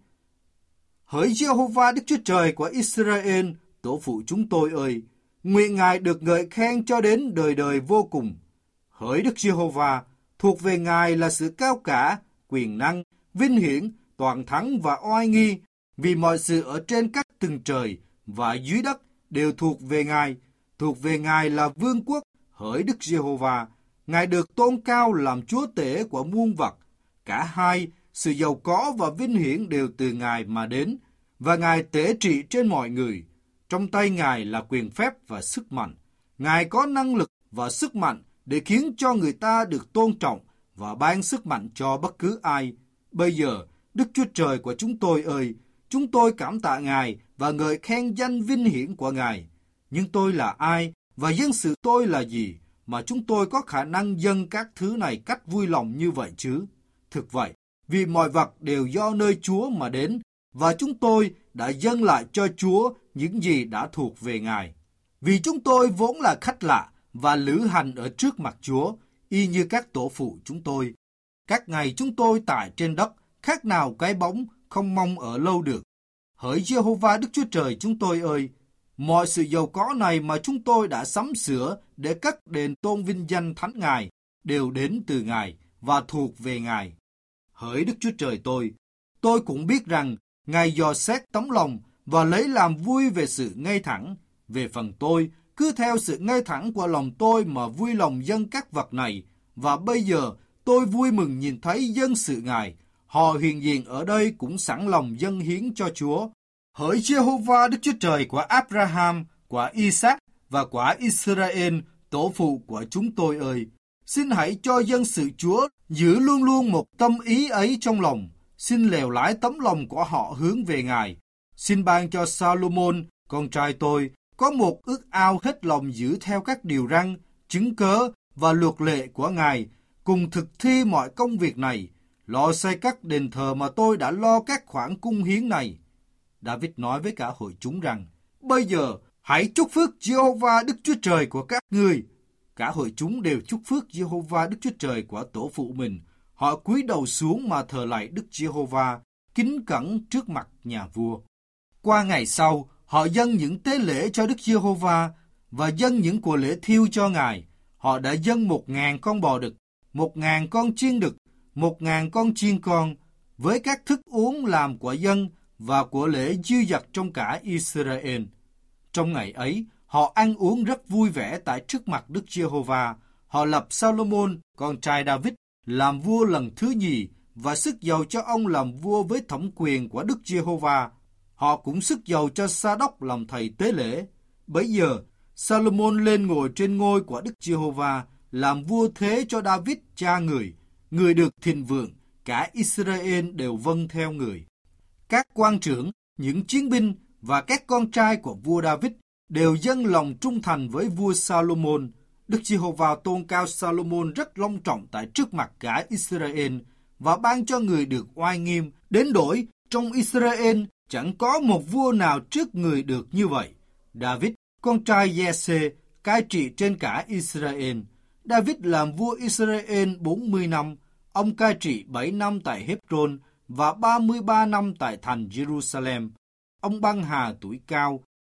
Hỡi Giê-hô-va Đức Chúa Trời của Israel, tổ phụ chúng tôi ơi, nguyện Ngài được ngợi khen cho đến đời đời vô cùng. Hỡi Đức Giê-hô-va, thuộc về Ngài là sự cao cả, quyền năng, vinh hiển, toàn thắng và oai nghi, vì mọi sự ở trên các tầng trời và dưới đất đều thuộc về Ngài. Thuộc về Ngài là vương quốc. Hỡi Đức Giê-hô-va, Ngài được tôn cao làm chúa tể của muôn vật. Cả hai, sự giàu có và vinh hiển đều từ Ngài mà đến, và Ngài tể trị trên mọi người. Trong tay Ngài là quyền phép và sức mạnh. Ngài có năng lực và sức mạnh để khiến cho người ta được tôn trọng và ban sức mạnh cho bất cứ ai. Bây giờ, Đức Chúa Trời của chúng tôi ơi, chúng tôi cảm tạ Ngài và ngợi khen danh vinh hiển của Ngài. Nhưng tôi là ai và dân sự tôi là gì mà chúng tôi có khả năng dâng các thứ này cách vui lòng như vậy chứ? Thực vậy, vì mọi vật đều do nơi Chúa mà đến, và chúng tôi đã dâng lại cho Chúa những gì đã thuộc về Ngài. Vì chúng tôi vốn là khách lạ và lữ hành ở trước mặt Chúa, y như các tổ phụ chúng tôi. Các ngày chúng tôi tại trên đất, khác nào cái bóng, không mong ở lâu được. Hỡi Giê-hô-va Đức Chúa Trời chúng tôi ơi, mọi sự giàu có này mà chúng tôi đã sắm sửa để cất đền tôn vinh danh thánh Ngài đều đến từ Ngài và thuộc về Ngài. Hỡi Đức Chúa Trời tôi cũng biết rằng Ngài dò xét tấm lòng và lấy làm vui về sự ngay thẳng. Về phần tôi, cứ theo sự ngay thẳng của lòng tôi mà vui lòng dâng các vật này, và bây giờ tôi vui mừng nhìn thấy dân sự Ngài. Họ hiện diện ở đây cũng sẵn lòng dâng hiến cho Chúa. Hỡi Giê-hô-va Đức Chúa Trời của Abraham, của Isaac và của Israel, tổ phụ của chúng tôi ơi, xin hãy cho dân sự Chúa giữ luôn luôn một tâm ý ấy trong lòng. Xin lèo lái tấm lòng của họ hướng về Ngài. Xin ban cho Salomon, con trai tôi, có một ước ao hết lòng giữ theo các điều răn, chứng cớ và luật lệ của Ngài, cùng thực thi mọi công việc này, lo xây các đền thờ mà tôi đã lo các khoản cung hiến này. David nói với cả hội chúng rằng: Bây giờ hãy chúc phước Giê-hô-va Đức Chúa Trời của các ngươi. Cả hội chúng đều chúc phước Giê-hô-va Đức Chúa Trời của tổ phụ mình. Họ cúi đầu xuống mà thờ lạy Đức Giê-hô-va, kính cẩn trước mặt nhà vua. Qua ngày sau, họ dâng những tế lễ cho Đức Giê-hô-va và dâng những của lễ thiêu cho Ngài. Họ đã dâng 1.000 con bò đực, 1.000 con chiên đực, 1.000 con chiên con, với các thức uống làm của dân và của lễ dư dật trong cả Israel. Trong ngày ấy, họ ăn uống rất vui vẻ tại trước mặt Đức Giê-hô-va. Họ lập Salomon, con trai David, làm vua lần thứ nhì và sức dầu cho ông làm vua với thẩm quyền của Đức Giê-hô-va. Họ cũng sức dầu cho Sa-đốc làm thầy tế lễ. Bấy giờ, Salomon lên ngồi trên ngôi của Đức Giê-hô-va, làm vua thế cho David cha người. Người được thịnh vượng, cả Israel đều vâng theo người. Các quan trưởng, những chiến binh và các con trai của vua David đều dâng lòng trung thành với vua Salomon. Đức Giê-hô-va tôn cao Salomon rất long trọng tại trước mặt cả Israel và ban cho người được oai nghiêm, đến đổi trong Israel chẳng có một vua nào trước người được như vậy. David, con trai Giê-sê, cai trị trên cả Israel. David làm vua Israel 40 năm. Ông cai trị 7 năm tại Hebron và 33 năm tại thành Jerusalem. Ông băng hà tuổi cao,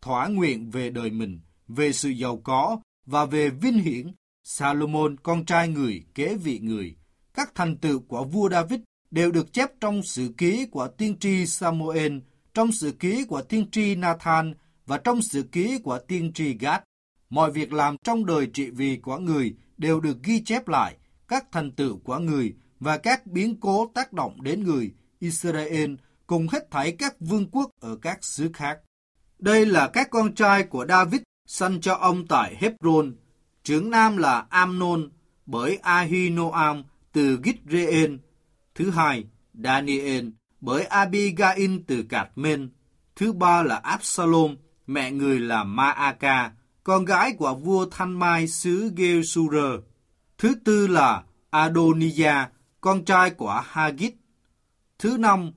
thỏa nguyện về đời mình, về sự giàu có và về vinh hiển. Salomon, con trai người, kế vị người. Các thành tựu của vua David đều được chép trong sử ký của tiên tri Samuel, trong sử ký của tiên tri Nathan và trong sử ký của tiên tri Gad. Mọi việc làm trong đời trị vì của người đều được ghi chép lại, các thành tựu của người và các biến cố tác động đến người Israel cùng hết thảy các vương quốc ở các xứ khác. Đây là các con trai của David sanh cho ông tại Hebron. Trưởng nam là Amnon bởi Ahinoam từ Gitreên. Thứ hai, Daniel bởi Abigail từ Cạt-men. Thứ ba là Absalom, mẹ người là Maaka, con gái của vua Thanh Mai xứ Geshur. Thứ tư là Adoniah, con trai của Hagit. Thứ năm,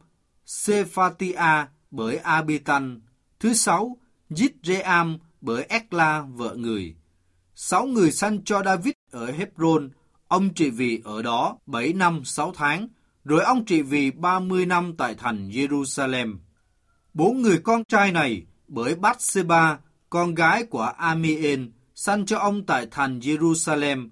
Sephatia bởi Abitan. Thứ sáu, Yitream bởi Ekla vợ người. 6 người sanh cho David ở Hebron. Ông trị vì ở đó 7 năm 6 tháng, rồi ông trị vì 30 năm tại thành Jerusalem. 4 người con trai này bởi Bathsheba, con gái của Amiel, sanh cho ông tại thành Jerusalem,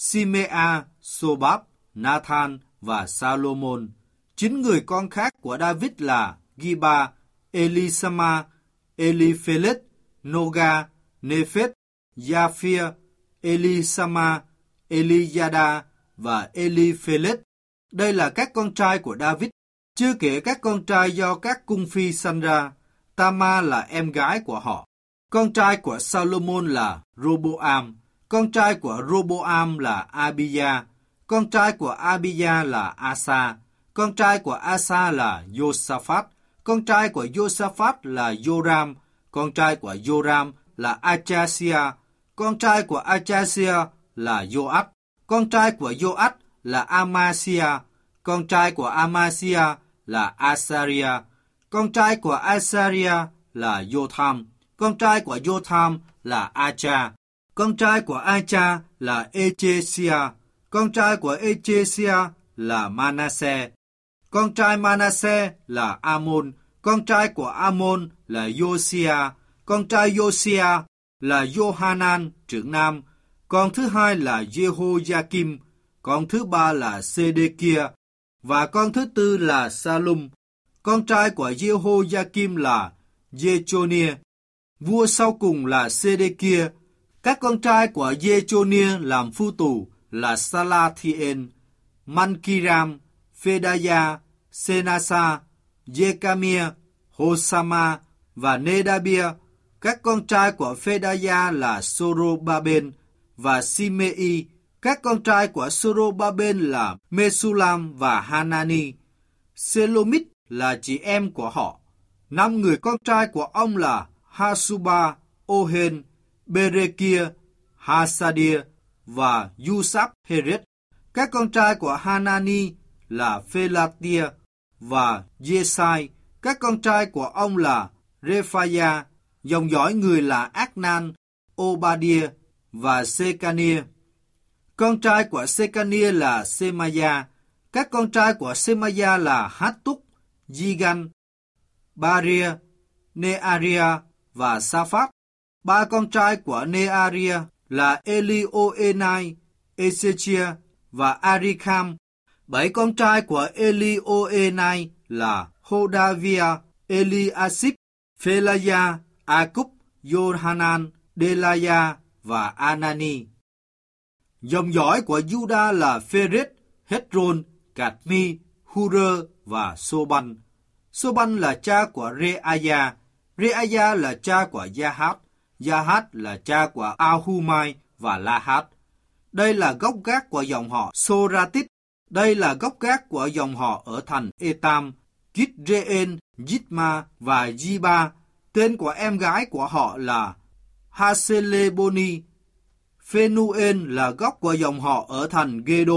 Simea, Sobab, Nathan và Salomon. 9 người con khác của David là Giba, Elisama, Eliphelet, Noga, Nephet, Japhia, Elisama, Eliyada và Eliphelet. Đây là các con trai của David, chưa kể các con trai do các cung phi sanh ra. Tama là em gái của họ. Con trai của Salomon là Roboam, con trai của Roboam là Abia, con trai của Abia là Asa, con trai của Asa là Josaphat, con trai của Josaphat là Joram, con trai của Joram là Achasia, con trai của Achasia là Joach, con trai của Joach là Amasia, con trai của Amasia là Asaria, con trai của Asaria là Jotham, con trai của Jotham là Acha, con trai của Acha là Echesia, con trai của Echesia là Manasseh, con trai Manasseh là Amon, con trai của Amon là Josia, con trai Josia là Johanan trưởng nam, con thứ hai là Jehoiakim, con thứ ba là Sedekia và con thứ tư là Salum. Con trai của Jehoiakim là Jechonia. Vua sau cùng là Sedekia. Các con trai của Jechonia làm phu tù là Salathiel, Mankiram, Phedaya, Senasa, Jecamia, Hosama và Nedabia. Các con trai của Phedaya là Sorobabel và Simei. Các con trai của Sorobabel là Mesulam và Hanani. Selomit là chị em của họ. 5 người con trai của ông là Hasuba, Ohen, Berekia, Hasadia và Yusap Heret. Các con trai của Hanani là Phelatia và Jesai. Các con trai của ông là Rephaya, dòng dõi người là Aknan, Obadia và Sekania. Con trai của Sekania là Semaya. Các con trai của Semaya là Hattúc, Gigan, Baria, Nearia và Saphat. 3 con trai của Nearia là Elioenai, Ezechia và Arikam. 7 con trai của Elioenai là Hodavia, Eliasip, Phelaya, Akub, Yohanan, Delaya và Anani. Dòng dõi của Juda là Pheret, Hezron, Cadmi, Hur và Soban. Soban là cha của Reaya. Reaya là cha của Jahat. Jahat là cha của Ahumai và Lahat. Đây là gốc gác của dòng họ Soratit. Đây là gốc gác của dòng họ ở thành Etam, Gitreên, Jitma và Jiba. Tên của em gái của họ là Haseleboni. Phenuel là gốc của dòng họ ở thành Gedo.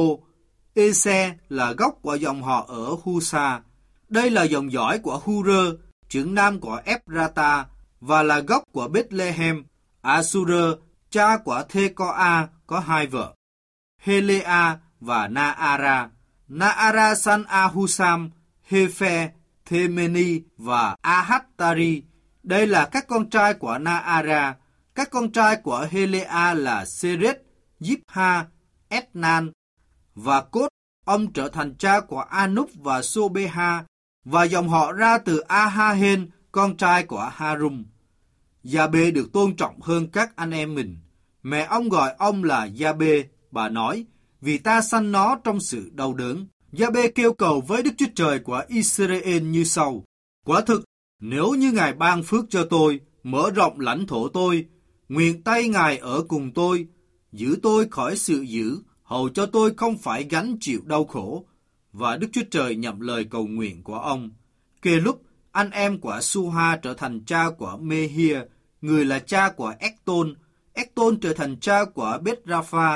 Ese là gốc của dòng họ ở Husa. Đây là dòng dõi của Hur, trưởng nam của Ephrata và là gốc của Bethlehem. Asur, cha của Thekoa, có 2 vợ, Helea và Naara. Naara sanh Ahusam, Hephe, Themeni và Ahattari. Đây là các con trai của Naara. Các con trai của Helea là Seret, Yipha, Etnan và Cốt. Ông trở thành cha của Anup và Sobeha, và dòng họ ra từ Ahahen, con trai của Harum. Gia-bê được tôn trọng hơn các anh em mình. Mẹ ông gọi ông là Gia-bê. Bà nói, vì ta sanh nó trong sự đau đớn. Gia-bê kêu cầu với Đức Chúa Trời của Israel như sau: quả thực, nếu như Ngài ban phước cho tôi, mở rộng lãnh thổ tôi, nguyện tay Ngài ở cùng tôi, giữ tôi khỏi sự dữ, hầu cho tôi không phải gánh chịu đau khổ. Và Đức Chúa Trời nhậm lời cầu nguyện của ông. Kể lúc anh em của Suha trở thành cha của Mehia, người là cha của Ekton. Ekton trở thành cha của Beth-Rapha,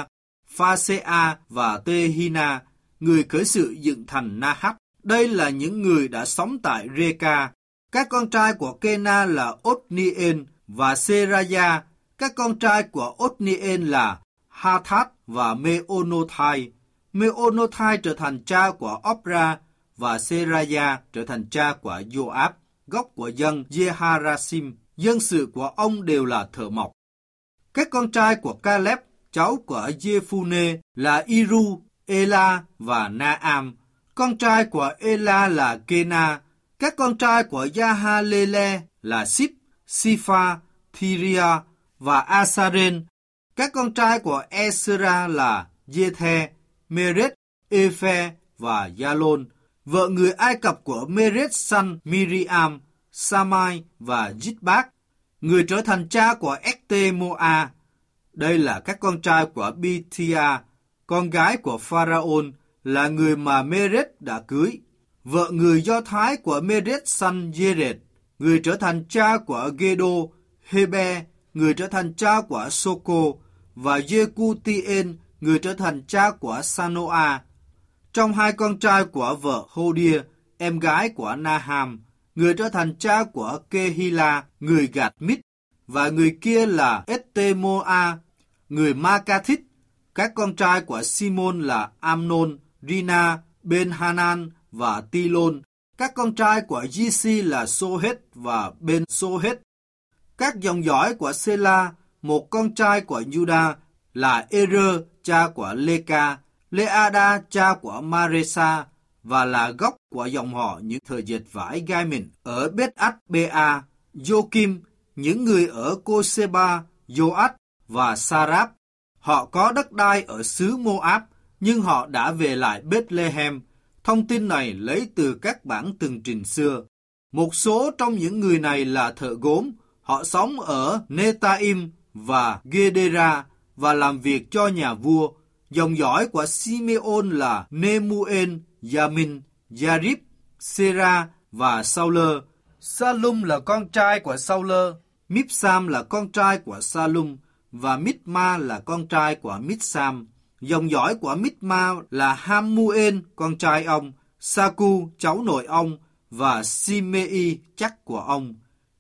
Phasea và Tehina, người khởi sự dựng thành Nahat. Đây là những người đã sống tại Reka. Các con trai của Kena là Othniel và Seraya. Các con trai của Othniel là Hathat và Meonothai. Meonothai trở thành cha của Opra, và Seraya trở thành cha của Joab, gốc của dân Jeharasim. Dân sự của ông đều là thợ mộc. Các con trai của Caleb, cháu của Jephune, là Iru, Ela và Naam. Con trai của Ela là Kena. Các con trai của Yahalele là Sip, Sifa, Thiria và Asaren. Các con trai của Esra là Jethe, Meret, Ephe và Yalon. Vợ người Ai Cập của Meret sanh Miriam, Samai và Jitbak, người trở thành cha của Ectemoa. Đây là các con trai của Bithia, con gái của Pharaon, là người mà Meret đã cưới. Vợ người Do Thái của Meret sanh Jered, người trở thành cha của Gedo, Hebe, người trở thành cha của Soko, và Jekutien, người trở thành cha của Sanoa. Trong hai con trai của vợ Hodia, em gái của Naham, người trở thành cha của Kehila, người Gạt Mít, và người kia là Estemoa, người Makathit. Các con trai của Simon là Amnon, Rina, Ben-Hanan và Tilon. Các con trai của Gishi là Sohet và Ben-Sohet. Các dòng dõi của Sela, một con trai của Juda, là Erer, cha của Leka, Leada, cha của Maresa, và là gốc của dòng họ những thợ dệt vải gai mịn ở Beth-Át-Bea, Jokim, những người ở Cô-sê-ba, Joat và Sarab. Họ có đất đai ở xứ Moab, nhưng họ đã về lại Bethlehem. Thông tin này lấy từ các bản tường trình xưa. Một số trong những người này là thợ gốm. Họ sống ở Netaim và Gedera và làm việc cho nhà vua. Dòng dõi của Simeon là Nemuel, Yamin, Yarib, Sera và Sauler. Salum là con trai của Sauler. Mipsam là con trai của Salum, và Mitma là con trai của Mitsam. Dòng dõi của Mitma là Hamuel, con trai ông, Saku, cháu nội ông, và Simei, chắc của ông.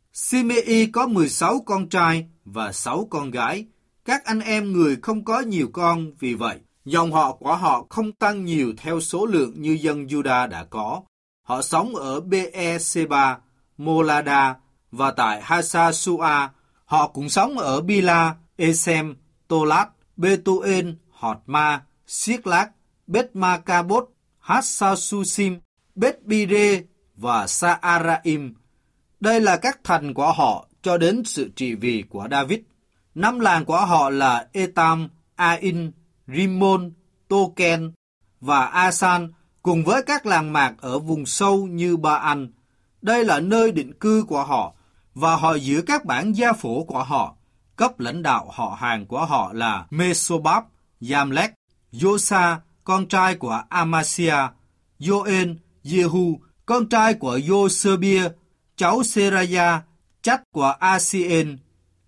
Simei có 16 con trai và 6 con gái. Các anh em người không có nhiều con, vì vậy, dòng họ của họ không tăng nhiều theo số lượng như dân Juda đã có. Họ sống ở Be-e-seba, Molada và tại Hasasua. Họ cũng sống ở Bila, Esem, Tolat, Betuel, Hotma, Siklak, Bet-Makabot, Hassasusim, Bet-Bire và Saaraim. Đây là các thành của họ cho đến sự trị vì của David. 5 làng của họ là Etam, Ain, Rimmon, Token và Asan, cùng với các làng mạc ở vùng sâu như Ba-an. Đây là nơi định cư của họ, và họ giữ các bản gia phổ của họ. Cấp lãnh đạo họ hàng của họ là Mesobab, Yamlek, Yosa, con trai của Amasia, Joel, Jehu, con trai của Yosebia, cháu Seraya, chắt của Asien,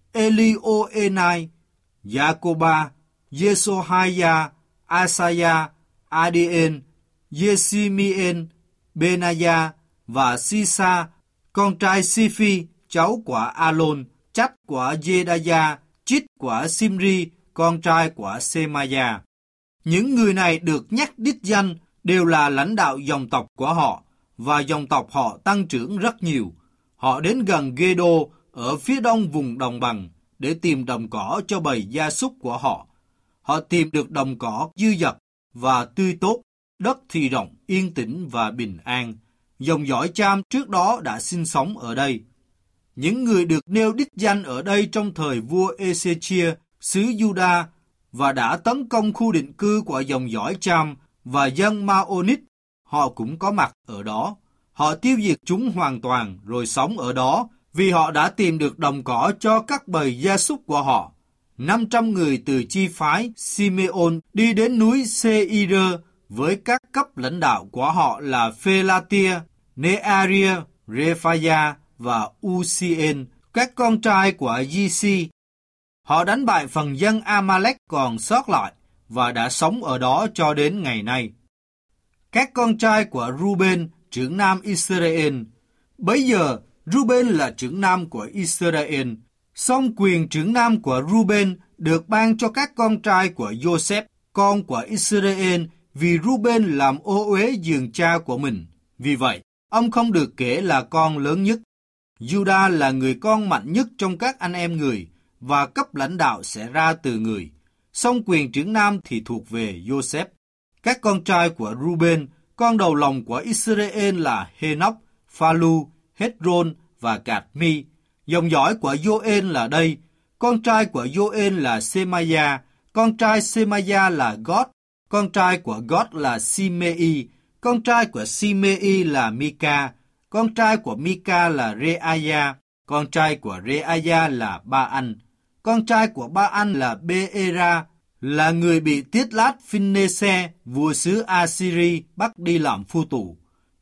Elioenai, Jacoba, Yesohaya, Asaya, Adien, Yesimien, Benaya và Sisa, con trai Siphi, cháu của Alon, chắt của Jedaya, chít của Simri, con trai của Semaya. Những người này được nhắc đích danh đều là lãnh đạo dòng tộc của họ, và dòng tộc họ tăng trưởng rất nhiều. Họ đến gần Gê-đô ở phía đông vùng đồng bằng để tìm đồng cỏ cho bầy gia súc của họ. Họ tìm được đồng cỏ dư dật và tươi tốt, đất thì rộng, yên tĩnh và bình an. Dòng dõi Cham trước đó đã sinh sống ở đây. Những người được nêu đích danh ở đây trong thời vua Ê-xê-chia, xứ Giu-đa, và đã tấn công khu định cư của dòng dõi Cham và dân Ma-ô-nít, họ cũng có mặt ở đó. Họ tiêu diệt chúng hoàn toàn rồi sống ở đó vì họ đã tìm được đồng cỏ cho các bầy gia súc của họ. 500 người từ chi phái Simeon đi đến núi Sê-ir với các cấp lãnh đạo của họ là Phê-la-tia, Nê-a-ria, Rê-pha-gia và U-si-en, các con trai của Di-si. Họ đánh bại phần dân A-ma-lek còn sót lại và đã sống ở đó cho đến ngày nay. Các con trai của Ruben, trưởng nam Israel. Bấy giờ, Ruben là trưởng nam của Israel, song quyền trưởng nam của Ruben được ban cho các con trai của Joseph, con của Israel, vì Ruben làm ô uế giường cha của mình. Vì vậy, ông không được kể là con lớn nhất. Judah là người con mạnh nhất trong các anh em người, và cấp lãnh đạo sẽ ra từ người. Song quyền trưởng nam thì thuộc về Joseph. Các con trai của Ruben, con đầu lòng của Israel là Henoch, Phalu, Hezron và Cadmi. Dòng dõi của Joel là đây. Con trai của Joel là Semaya, con trai Semaya là God, con trai của God là Simei, con trai của Simei là Mika, con trai của Mika là Reaya, con trai của Reaya là Ba-anh, con trai của Ba-anh là Bê-era, là người bị Tiết-lát-phin-nê-xe, vua xứ Assyri bắt đi làm phu tù.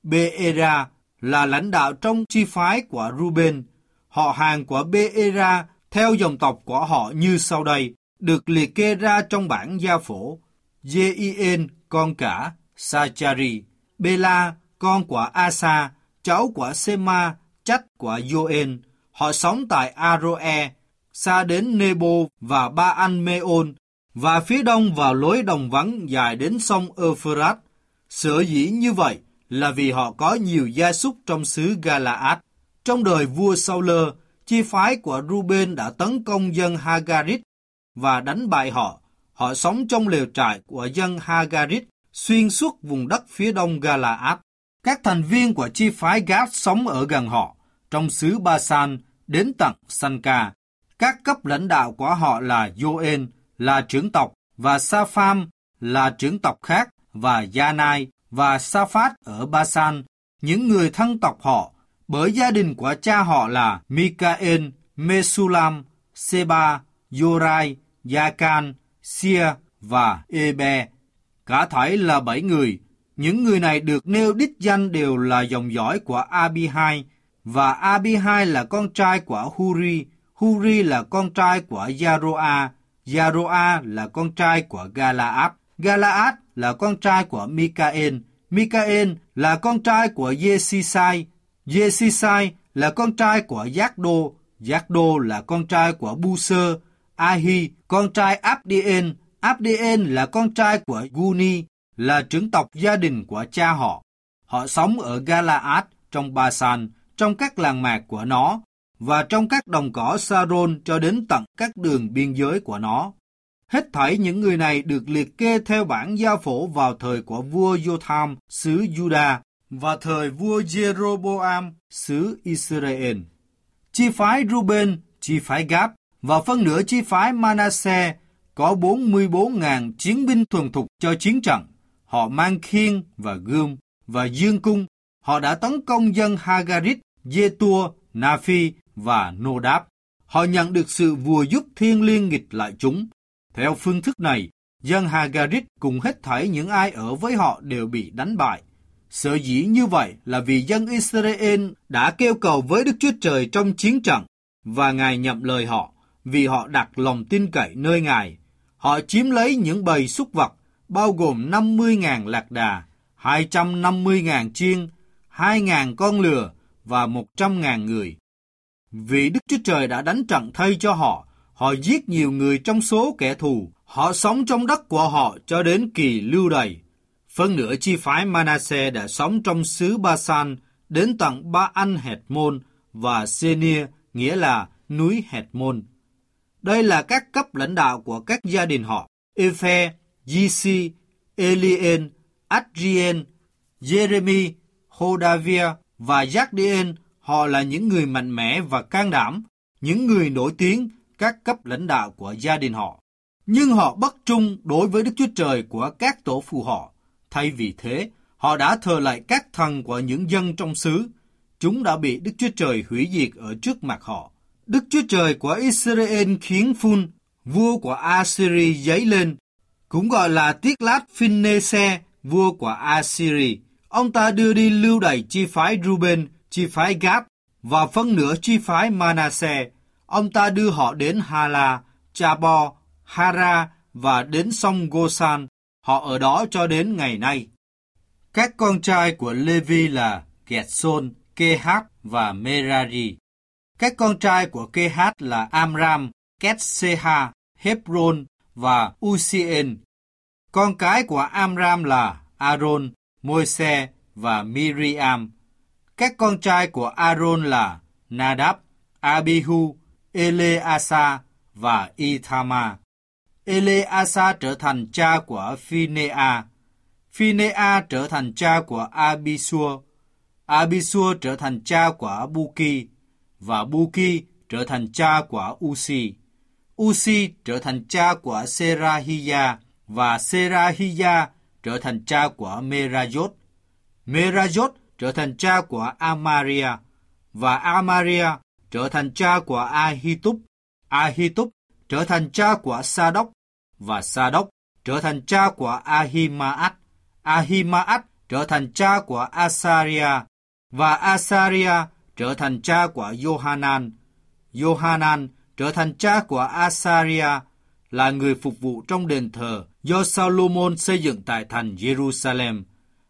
Bê-era là lãnh đạo trong chi phái của Ruben. Họ hàng của Bê-era theo dòng tộc của họ như sau đây, được liệt kê ra trong bảng gia phổ. Jê-i-en, con cả Sa-cha-ri, Bê-la, con của Asa, cháu của Sema, chắt của Joel. Họ sống tại Aroe, xa đến Nebo và Ba-an-mê-ôn, và phía đông vào lối đồng vắng dài đến sông Euphrat. Sở dĩ như vậy là vì họ có nhiều gia súc trong xứ Gala-ad. Trong đời vua Sau-lơ, chi phái của Ruben đã tấn công dân Hagarit và đánh bại họ. Họ sống trong lều trại của dân Hagarit xuyên suốt vùng đất phía đông Gala-ad. Các thành viên của chi phái Gad sống ở gần họ, trong xứ Ba-san đến tận Sanka. Các cấp lãnh đạo của họ là Joel, là trưởng tộc, và Sa-pham là trưởng tộc khác, và Gia-nai và Sa-phát ở Ba-san, những người thân tộc họ, bởi gia đình của cha họ là Mikael, Mesulam, Seba, Yorai, Gia-can, Sia và Ebe. Cả thảy là 7 người. Những người này được nêu đích danh đều là dòng dõi của Abihai, và Abihai là con trai của Huri, Huri là con trai của Yaroa, Yaroa là con trai của Galaad, Galaad là con trai của Mikael, Mikael là con trai của Yesisai, Yesisai là con trai của Giác-đô, Giác-đô là con trai của Bu-sơ, Ahi, con trai Abdien, Abdien là con trai của Guni, là trưởng tộc gia đình của cha họ. Họ sống ở Galaad, trong Ba-san, trong các làng mạc của nó, và trong các đồng cỏ Saron cho đến tận các đường biên giới của nó. Hết thảy những người này được liệt kê theo bảng gia phổ vào thời của vua Jotham, xứ Juda, và thời vua Jeroboam, xứ Israel. Chi phái Ruben, chi phái Gad, và phân nửa chi phái Manasseh có 44.000 chiến binh thuần thục cho chiến trận. Họ mang khiên và gươm và dương cung. Họ đã tấn công dân Hagarit, Dê-tua, Na-phi và Nô-đáp. Họ nhận được sự vùa giúp thiêng liêng nghịch lại chúng. Theo phương thức này, dân Hagarit cùng hết thảy những ai ở với họ đều bị đánh bại. Sở dĩ như vậy là vì dân Israel đã kêu cầu với Đức Chúa Trời trong chiến trận, và Ngài nhậm lời họ, vì họ đặt lòng tin cậy nơi Ngài. Họ chiếm lấy những bầy súc vật, bao gồm 50.000 lạc đà, 250.000 chiên, 2.000 con lừa và 100.000 người. Vì Đức Chúa Trời đã đánh trận thay cho họ, họ giết nhiều người trong số kẻ thù. Họ sống trong đất của họ cho đến kỳ lưu đày. Phân nửa chi phái Manasseh đã sống trong xứ Ba-san đến tận Ba-an-hệt-môn và Senir nghĩa là núi Hethmon. Đây là các cấp lãnh đạo của các gia đình họ: Ephe, Gishi, Elien, Adrien, Jeremy, Hodavia và Jachdien. Họ là những người mạnh mẽ và can đảm, những người nổi tiếng, các cấp lãnh đạo của gia đình họ. Nhưng họ bất trung đối với Đức Chúa Trời của các tổ phụ họ. Thay vì thế, họ đã thờ lại các thần của những dân trong xứ. Chúng đã bị Đức Chúa Trời hủy diệt ở trước mặt họ. Đức Chúa Trời của Israel khiến Phun, vua của Assyri dấy lên, cũng gọi là Tiglath-Phileser, vua của Assyri. Ông ta đưa đi lưu đày chi phái Ruben, chi phái Gad và phân nửa chi phái Manasseh. Ông ta đưa họ đến Hala, Chabor, Hara và đến sông Gosan. Họ ở đó cho đến ngày nay. Các con trai của Levi là Gershon, Kehat và Merari. Các con trai của Kehat là Amram, Ketseha, Hebron và Uzzien. Con cái của Amram là Aaron, Môi-se và Miriam. Các con trai của Aaron là Nadab, Abihu, Eleasa và Ithamar. Eleasa trở thành cha của Phinea. Phinea trở thành cha của Abisua. Abisua trở thành cha của Buki. Và Buki trở thành cha của Uzi. Uzi trở thành cha của Serahia. Và Serahia trở thành cha của Merayot. Merayot trở thành cha của Amaria. Và Amaria trở thành cha của Ahitub. Ahitub trở thành cha của Sa-đốc. Và Sa-đốc trở thành cha của Ahimaat. Ahimaat trở thành cha của Asaria. Và Asaria trở thành cha của Johanan. Johanan trở thành cha của Asaria, là người phục vụ trong đền thờ do Salomon xây dựng tại thành Jerusalem.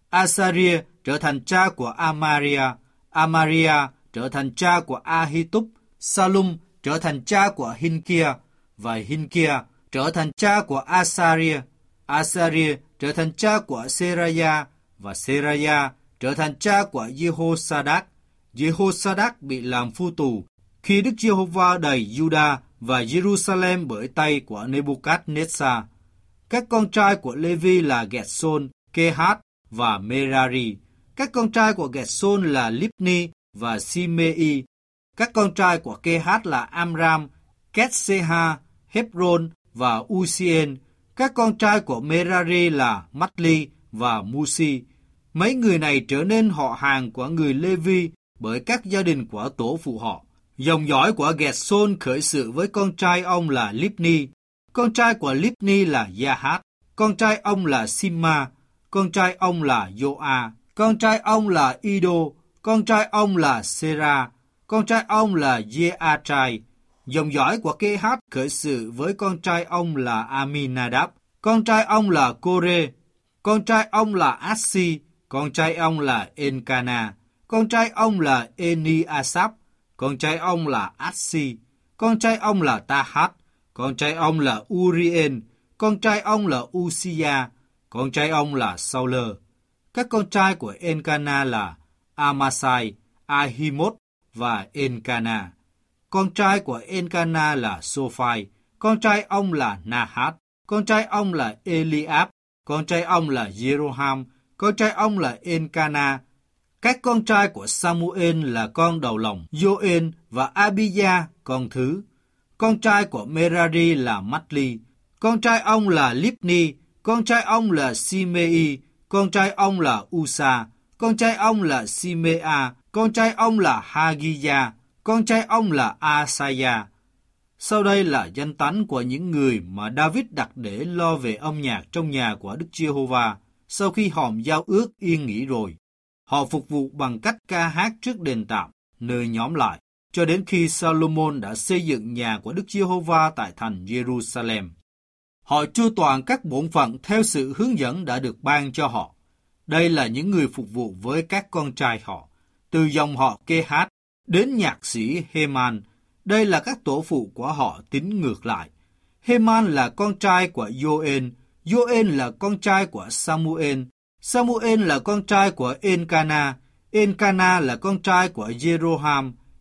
Asaria trở thành cha của Amaria. Amaria trở thành cha của Ahitub. Salum trở thành cha của Hinkia. Và Hinkia trở thành cha của Asaria. Asaria trở thành cha của Seraya. Và Seraya trở thành cha của Jehosadak. Jehosadak bị làm phu tù khi Đức Giê-hô-va đày Juda và Jerusalem bởi tay của Nebuchadnezzar. Các con trai của Levi là Gershon, Kehat và Merari. Các con trai của Gershon là Libni và Simei. Các con trai của Kehat là Amram, Ketseha, Hebron và Uzzien. Các con trai của Merari là Matli và Musi. Mấy người này trở nên họ hàng của người Levi bởi các gia đình của tổ phụ họ. Dòng dõi của Gershon khởi sự với con trai ông là Libni. Con trai của Libni là Yahat. Con trai ông là Simma. Con trai ông là Joa. Con trai ông là Ido. Con trai ông là Sera. Con trai ông là Jeatrai. Dòng dõi của Kehat khởi sự với con trai ông là Aminadab. Con trai ông là Kore. Con trai ông là Assi. Con trai ông là Encana. Con trai ông là Eni-asap. Con trai ông là Assi. Con trai ông là Tahat. Con trai ông là Urien. Con trai ông là Uzziah. Con trai ông là Sauler. Các con trai của Encana là Amasai, Ahimot và Encana. Con trai của Encana là Sophai. Con trai ông là Nahat. Con trai ông là Eliab. Con trai ông là Jeroham. Con trai ông là Encana. Các con trai của Samuel là con đầu lòng, Joel và Abijah, con thứ. Con trai của Merari là Matli. Con trai ông là Libni. Con trai ông là Simei. Con trai ông là Usa. Con trai ông là Simea. Con trai ông là Hagiyah. Con trai ông là Asaya. Sau đây là danh tánh của những người mà David đặt để lo về âm nhạc trong nhà của Đức Giê-hô-va sau khi hòm giao ước yên nghỉ rồi. Họ phục vụ bằng cách ca hát trước đền tạm, nơi nhóm lại, cho đến khi Salomon đã xây dựng nhà của Đức Giê-hô-va tại thành Jerusalem. Họ chu toàn các bổn phận theo sự hướng dẫn đã được ban cho họ. Đây là những người phục vụ với các con trai họ, từ dòng họ Kehat đến nhạc sĩ Heman. Đây là các tổ phụ của họ tính ngược lại. Heman là con trai của Joel, Joel là con trai của Samuel, Samuel là con trai của Encana, Encana là con trai của Jeroham,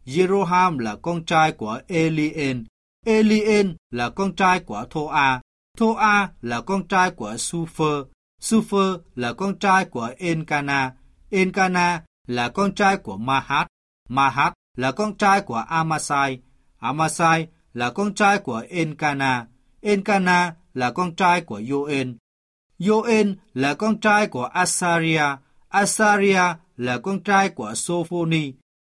Jeroham là con trai của Elien, Elien là con trai của Thoa, Thoa là con trai của Supher, Supher là con trai của Encana, Encana là con trai của Mahat, Mahat là con trai của Amasai, Amasai là con trai của Encana, Encana là con trai của Joel, Joel là con trai của Asaria, Asaria là con trai của Sophoni,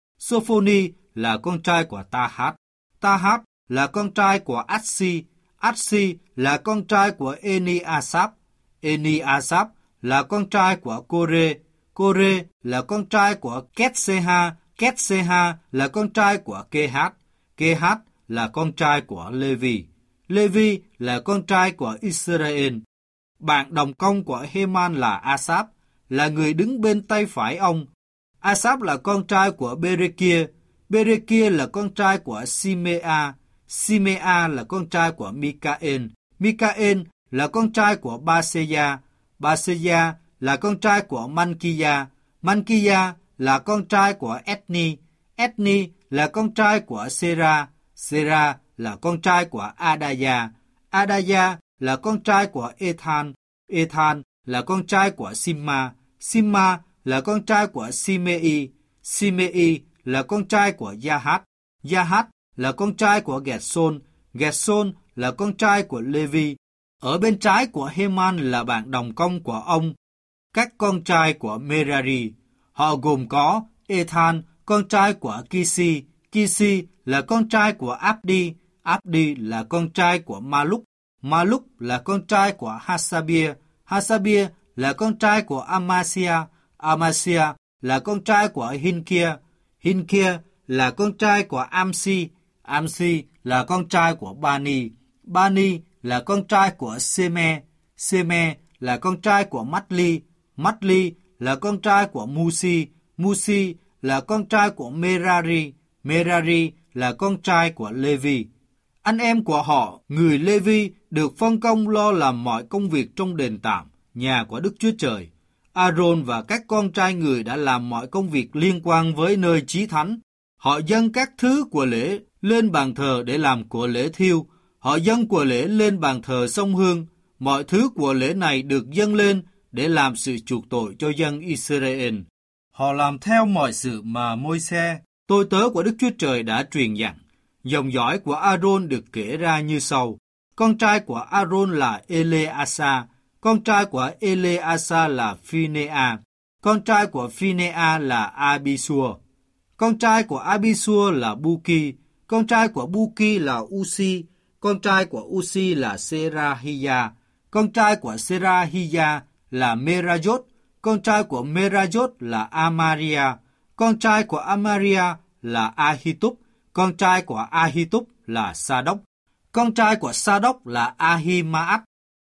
Sophoni là con trai của Tahat, Tahat là con trai của Atsi, Atsi là con trai của Eniasap, Eniasap là con trai của Kore, Kore là con trai của Ketseha, Ketseha là con trai của Kehat, Kehat là con trai của Levi, Levi là con trai của Israel. Bạn đồng công của Heman là Asap, là người đứng bên tay phải ông. Asap là con trai của Berekia, Berekia là con trai của Simea, Simea là con trai của Mikael, Mikael là con trai của Baseya, Baseya là con trai của Mankiya, Mankiya là con trai của Ethni, Ethni là con trai của Sera, Sera là con trai của Adaya, Adaya là con trai của Ethan, Ethan là con trai của Simma, Simma là con trai của Simei, Simei là con trai của Yahat, Yahat là con trai của Gerson, Gerson là con trai của Levi. Ở bên trái của Heman là bạn đồng công của ông, các con trai của Merari. Họ gồm có Ethan, con trai của Kisi, Kisi là con trai của Abdi, Abdi là con trai của Maluk, Maluk là con trai của Hasabia, Hasabia là con trai của Amasia, Amasia là con trai của Hinkia, Hinkia là con trai của Amsi, Amsi là con trai của Bani, Bani là con trai của Seme, Seme là con trai của Matli, Matli là con trai của Musi, Musi là con trai của Merari, Merari là con trai của Levi. Anh em của họ, người Levi, được phân công lo làm mọi công việc trong đền tạm, nhà của Đức Chúa Trời. Aaron và các con trai người đã làm mọi công việc liên quan với nơi chí thánh. Họ dâng các thứ của lễ lên bàn thờ để làm của lễ thiêu. Họ dâng của lễ lên bàn thờ sông hương. Mọi thứ của lễ này được dâng lên để làm sự chuộc tội cho dân Israel. Họ làm theo mọi sự mà Môi-se, tôi tớ của Đức Chúa Trời đã truyền dặn. Dòng dõi của Aaron được kể ra như sau. Con trai của Aaron là Eleasa, con trai của Eleasa là Phinea, con trai của Phinea là Abisua, con trai của Abisua là Buki, con trai của Buki là Usi, con trai của Usi là Serahiya, con trai của Serahiya là Merajot, con trai của Merajot là Amaria, con trai của Amaria là Ahitub, con trai của Ahitub là Sa-đốc, con trai của Sa-đốc là Ahimaat.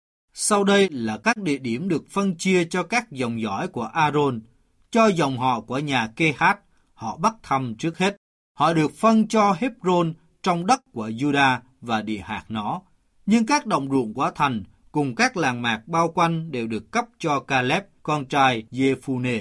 Sau đây là các địa điểm được phân chia cho các dòng dõi của Aaron. Cho dòng họ của nhà Kehat, họ bắt thăm trước hết. Họ được phân cho Hebron trong đất của Juda và địa hạt nó. Nhưng các đồng ruộng của thành cùng các làng mạc bao quanh đều được cấp cho Caleb, con trai Giê-phu-nê.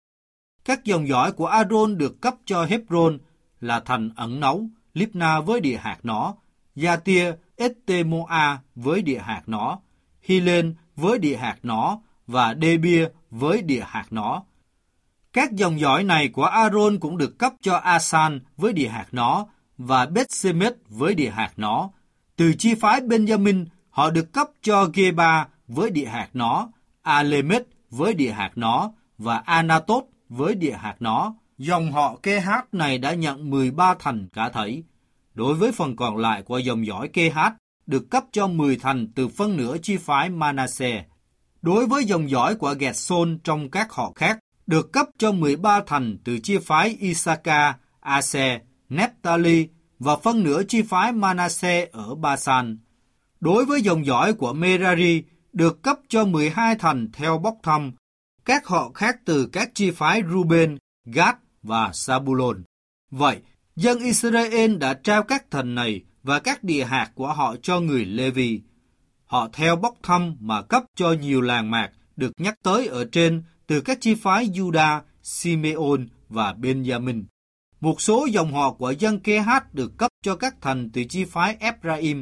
Các dòng dõi của Aaron được cấp cho Hebron là thành ẩn náu, Libna với địa hạt nó, Gia-tia, Ết-tê-mô-a với địa hạt nó, Hi-lên với địa hạt nó và Đê-bia với địa hạt nó. Các dòng dõi này của Aaron cũng được cấp cho Asan với địa hạt nó và Beth-semet với địa hạt nó. Từ chi phái Benjamin, họ được cấp cho Geba với địa hạt nó, Alemet với địa hạt nó và Anatot với địa hạt nó. Dòng họ Kehat này đã nhận 13 thành cả thảy. Đối với phần còn lại của dòng dõi Kehat, được cấp cho 10 thành từ phân nửa chi phái Manasseh. Đối với dòng dõi của Gerson trong các họ khác, được cấp cho 13 thành từ chi phái Isaka, Ase, Nephtali và phân nửa chi phái Manasseh ở Basan. Đối với dòng dõi của Merari, được cấp cho 12 thành theo bốc thăm, các họ khác từ các chi phái Ruben, Gad và Sabulon. Vậy, dân Israel đã trao các thành này và các địa hạt của họ cho người Levi. Họ theo bốc thăm mà cấp cho nhiều làng mạc được nhắc tới ở trên từ các chi phái Juda, Simeon và Benjamin. Một số dòng họ của dân Kê-hát được cấp cho các thành từ chi phái Ép-ra-im.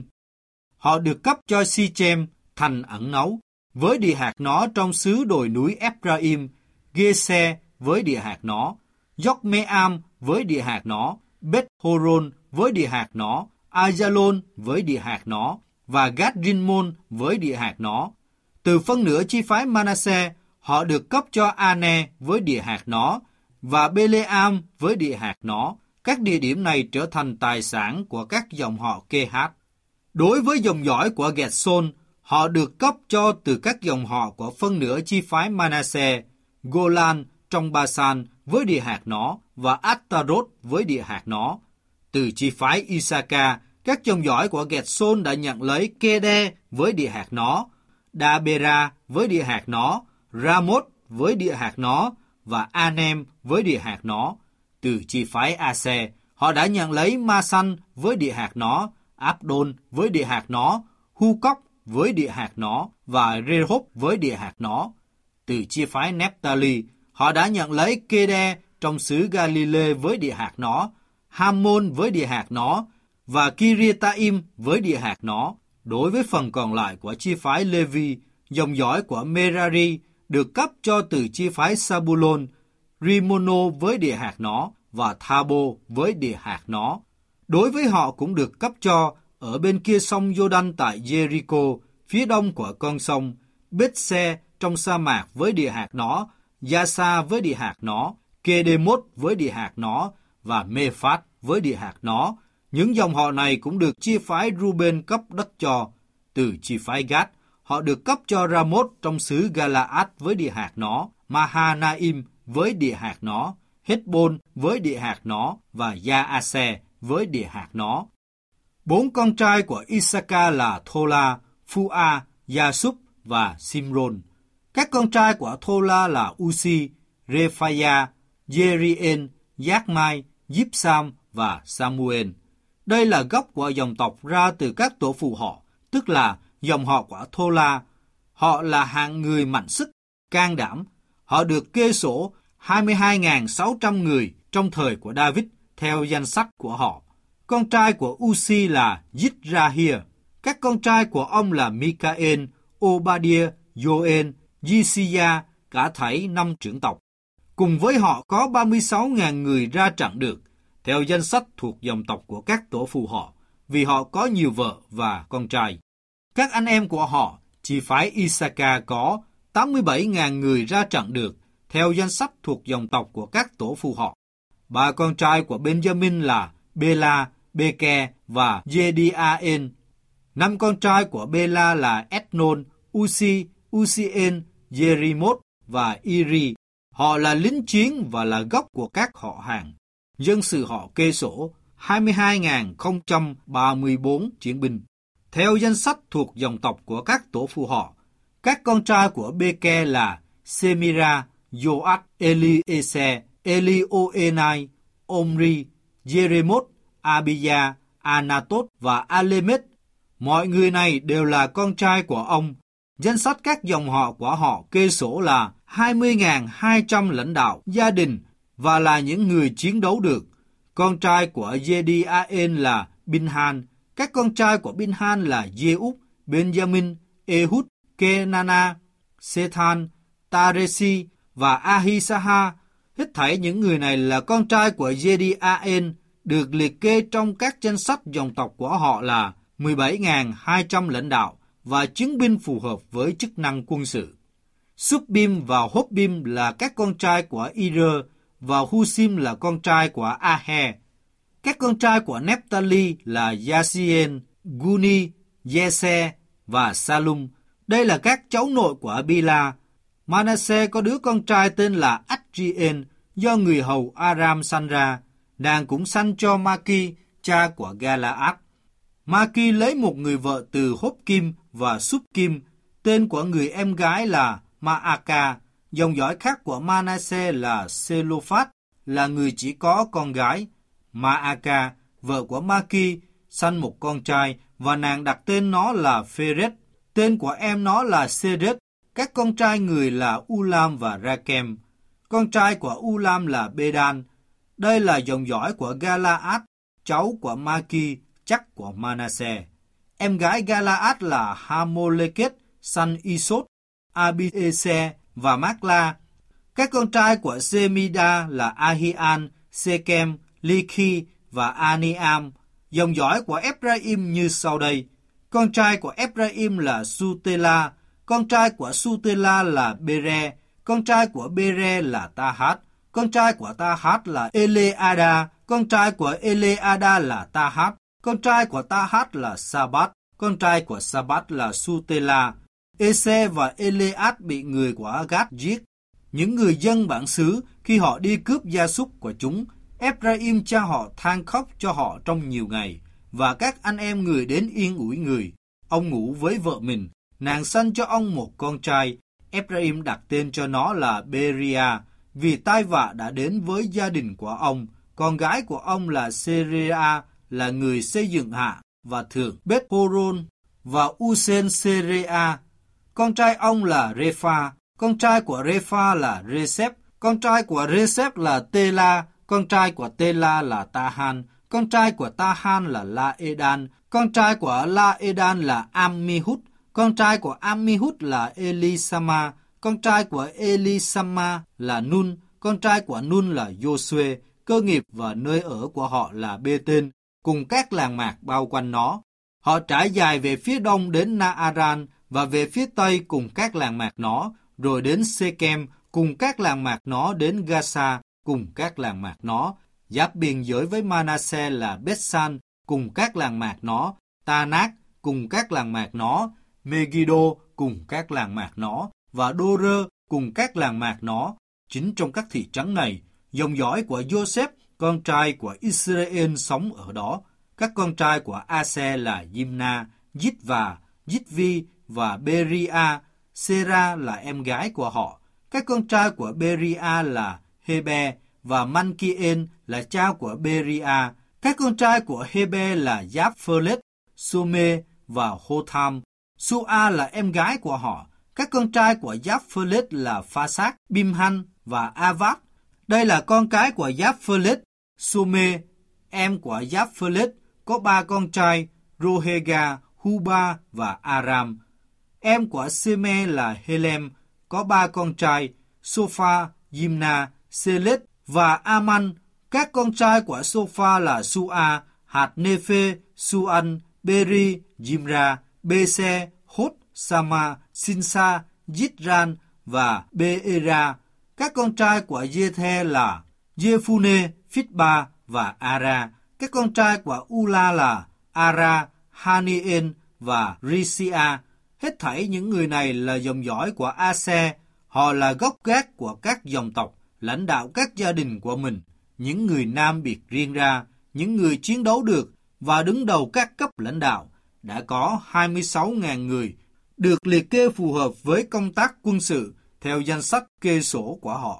Họ được cấp cho Si-chem, thành ẩn náu, với địa hạt nó trong xứ đồi núi Ép-ra-im, Gê-se với địa hạt nó, Gióc-mê-am với địa hạt nó, Bết-hô-rôn với địa hạt nó, A-gia-lôn với địa hạt nó, và Gát-rin-môn với địa hạt nó. Từ phân nửa chi phái Ma-na-se, họ được cấp cho A-ne với địa hạt nó, và Bê-lê-am với địa hạt nó. Các địa điểm này trở thành tài sản của các dòng họ Kê-hát. Đối với dòng dõi của Gẹt-sôn, họ được cấp cho từ các dòng họ của phân nửa chi phái Ma-na-se, Gô-lan trong Ba-san với địa hạt nó, và Át-ta-rốt với địa hạt nó. Từ chi phái I-sa-ca, các dòng dõi của Gẹt-sôn đã nhận lấy Kê-đe với địa hạt nó, Đa-bê-ra với địa hạt nó, Ra-mốt với địa hạt nó, và Anem với địa hạt nó. Từ chi phái A-se, họ đã nhận lấy Ma-sanh với địa hạt nó, Áp-đôn với địa hạt nó, Hu-cốc với địa hạt nó, và Rê-hốp với địa hạt nó. Từ chi phái Nép-ta-li, họ đã nhận lấy Kê-đe trong xứ Ga-li-lê với địa hạt nó, Ham-môn với địa hạt nó, và Ki-ri-ta-im với địa hạt nó. Đối với phần còn lại của chi phái Lê-vi, dòng dõi của Merari được cấp cho từ chi phái Sa-bu-lôn, Rimono với địa hạt nó, và Thabo với địa hạt nó. Đối với họ cũng được cấp cho ở bên kia sông Giô-đanh tại Jericho, phía đông của con sông, Bết-se trong sa mạc với địa hạt nó, Gia-sa với địa hạt nó, Kê-đê-mốt với địa hạt nó, và Mê-phát với địa hạt nó. Những dòng họ này cũng được chi phái Ruben cấp đất cho. Từ chi phái Gát, họ được cấp cho Ra-mốt trong xứ Ga-la-át với địa hạt nó, Ma-ha-na-im với địa hạt nó, Hết-bôn với địa hạt nó, và Gia-a-se với địa hạt nó. 4 con trai của I-sa-ca là Thô-la, Phu-a, Gia-súp và Sim-rôn. Các con trai của Thô-la là U-si, Rê-pha-ya, Dê-ri-en, Giác-mai, Díp-sam và Sa-mu-ên. Đây là gốc của dòng tộc ra từ các tổ phụ họ, tức là dòng họ của Thô-la. Họ là hạng người mạnh sức, can đảm. Họ được kê sổ 22.600 người trong thời của David theo danh sách của họ. Con trai của Uzi là Yích-ra-hia. Các con trai của ông là Mikael, Obadiah, Joel, Jisiah, cả thảy 5 trưởng tộc. Cùng với họ có 36.000 người ra trận được, theo danh sách thuộc dòng tộc của các tổ phụ họ, vì họ có nhiều vợ và con trai. Các anh em của họ, chi phái Isaka có 87.000 người ra trận được, theo danh sách thuộc dòng tộc của các tổ phụ họ. 3 con trai của Benjamin là Bela, Beke và Jediael. 5 con trai của Bela là Etnon, Uzi, Uzien, Jerimot và Iri. Họ là lính chiến và là gốc của các họ hàng. Dân sự họ kê sổ 22.034 chiến binh. Theo danh sách thuộc dòng tộc của các tổ phụ họ, các con trai của Beke là Semira, Joat, Eliese, Elioenai, Omri, Jeremot, Abia, Anatot và Alemet. Mọi người này đều là con trai của ông. Danh sách các dòng họ của họ kê sổ là 20.200 lãnh đạo gia đình và là những người chiến đấu được. Con trai của Jediael là Binhan. Các con trai của Binhan là Jeút, Benjamin, Ehud, Kenana, Sethan, Taresi và Ahisaha. Hết thảy những người này là con trai của Jediael, được liệt kê trong các danh sách dòng tộc của họ là 17.200 lãnh đạo và chiến binh phù hợp với chức năng quân sự. Subbim và Hobbim là các con trai của Ir và Husim là con trai của Ahe. Các con trai của Nephtali là Yasien, Guni, Jese và Salum. Đây là các cháu nội của Bila. Manasseh có đứa con trai tên là Adrien do người hầu Aram sanh ra. Nàng cũng sanh cho Maki, cha của Galaad. Maki lấy một người vợ từ Hopkim và Supkim. Tên của người em gái là Maaka. Dòng dõi khác của Manasseh là Selophat, là người chỉ có con gái. Maaka, vợ của Maki, sanh một con trai và nàng đặt tên nó là Pheret. Tên của em nó là Seret. Các con trai người là Ulam và Rakem. Con trai của Ulam là Bedan. Đây là dòng dõi của Galaad, cháu của Maki, chắc của Manasseh. Em gái Galaad là Hamoleket, sanh Isốt, Abiese và Makla. Các con trai của Semida là Ahian, Sekem, Likhi và Aniam. Dòng dõi của Ephraim như sau đây. Con trai của Ephraim là Sutela, con trai của Sutela là Bere, con trai của Bere là Tahat, con trai của Tahat là Eleada, con trai của Eleada là Tahat, con trai của Tahat là Sabat, con trai của Sabat là Sutela. Ese và Elead bị người của Agad giết. Những người dân bản xứ khi họ đi cướp gia súc của chúng, Ephraim cha họ than khóc cho họ trong nhiều ngày, và các anh em người đến yên ủi người. Ông ngủ với vợ mình, nàng sanh cho ông một con trai. Ephraim đặt tên cho nó là Beria, vì tai vạ đã đến với gia đình của ông. Con gái của ông là Serea, là người xây dựng hạ và thượng Beth-horon và Usen Serea. Con trai ông là Repha, con trai của Repha là Resep, con trai của Resep là Tela, con trai của Tela là Tahan, con trai của Tahan là La-edan, con trai của La-edan là Ammihud, con trai của Ammihud là Elisama, con trai của Elisama là Nun, con trai của Nun là Joshua. Cơ nghiệp và nơi ở của họ là Bê-tên, cùng các làng mạc bao quanh nó. Họ trải dài về phía đông đến Naaran và về phía tây cùng các làng mạc nó, rồi đến Sekem cùng các làng mạc nó, đến Gaza cùng các làng mạc nó. Giáp biên giới với Manasseh là Bethsan cùng các làng mạc nó, Tanak cùng các làng mạc nó, Megiddo cùng các làng mạc nó và Đô-rơ cùng các làng mạc nó. Chính trong các thị trấn này, dòng dõi của Joseph, con trai của Israel sống ở đó. Các con trai của Ase là Jimna, Jitva, Jitvi và Beria. Sera là em gái của họ. Các con trai của Beria là Hebe và Mankien là cha của Beria. Các con trai của Hebe là Japhlet, Some và Hotham. Sua là em gái của họ. Các con trai của Japhlet là Phasak, Bimhan và Avad. Đây là con cái của Japhlet. Some, em của Japhlet, có 3 con trai, Rohega, Huba và Aram. Em của Seme là Helem, có 3 con trai, Sopha, Jimna, Selet và Aman. Các con trai của Sopha là Sua, Hạt Nephe, Suan, Beri, Jimra, Bese, Hốt, Sama, Sinsa, Jitran và Beera. Các con trai của Jethe là Jephune, Phitba và Ara. Các con trai của Ula là Ara, Hanien và Risia. Hết thảy những người này là dòng dõi của Ase. Họ là gốc gác của các dòng tộc, lãnh đạo các gia đình của mình. Những người nam biệt riêng ra, những người chiến đấu được và đứng đầu các cấp lãnh đạo. Đã có 26.000 người được liệt kê phù hợp với công tác quân sự theo danh sách kê sổ của họ.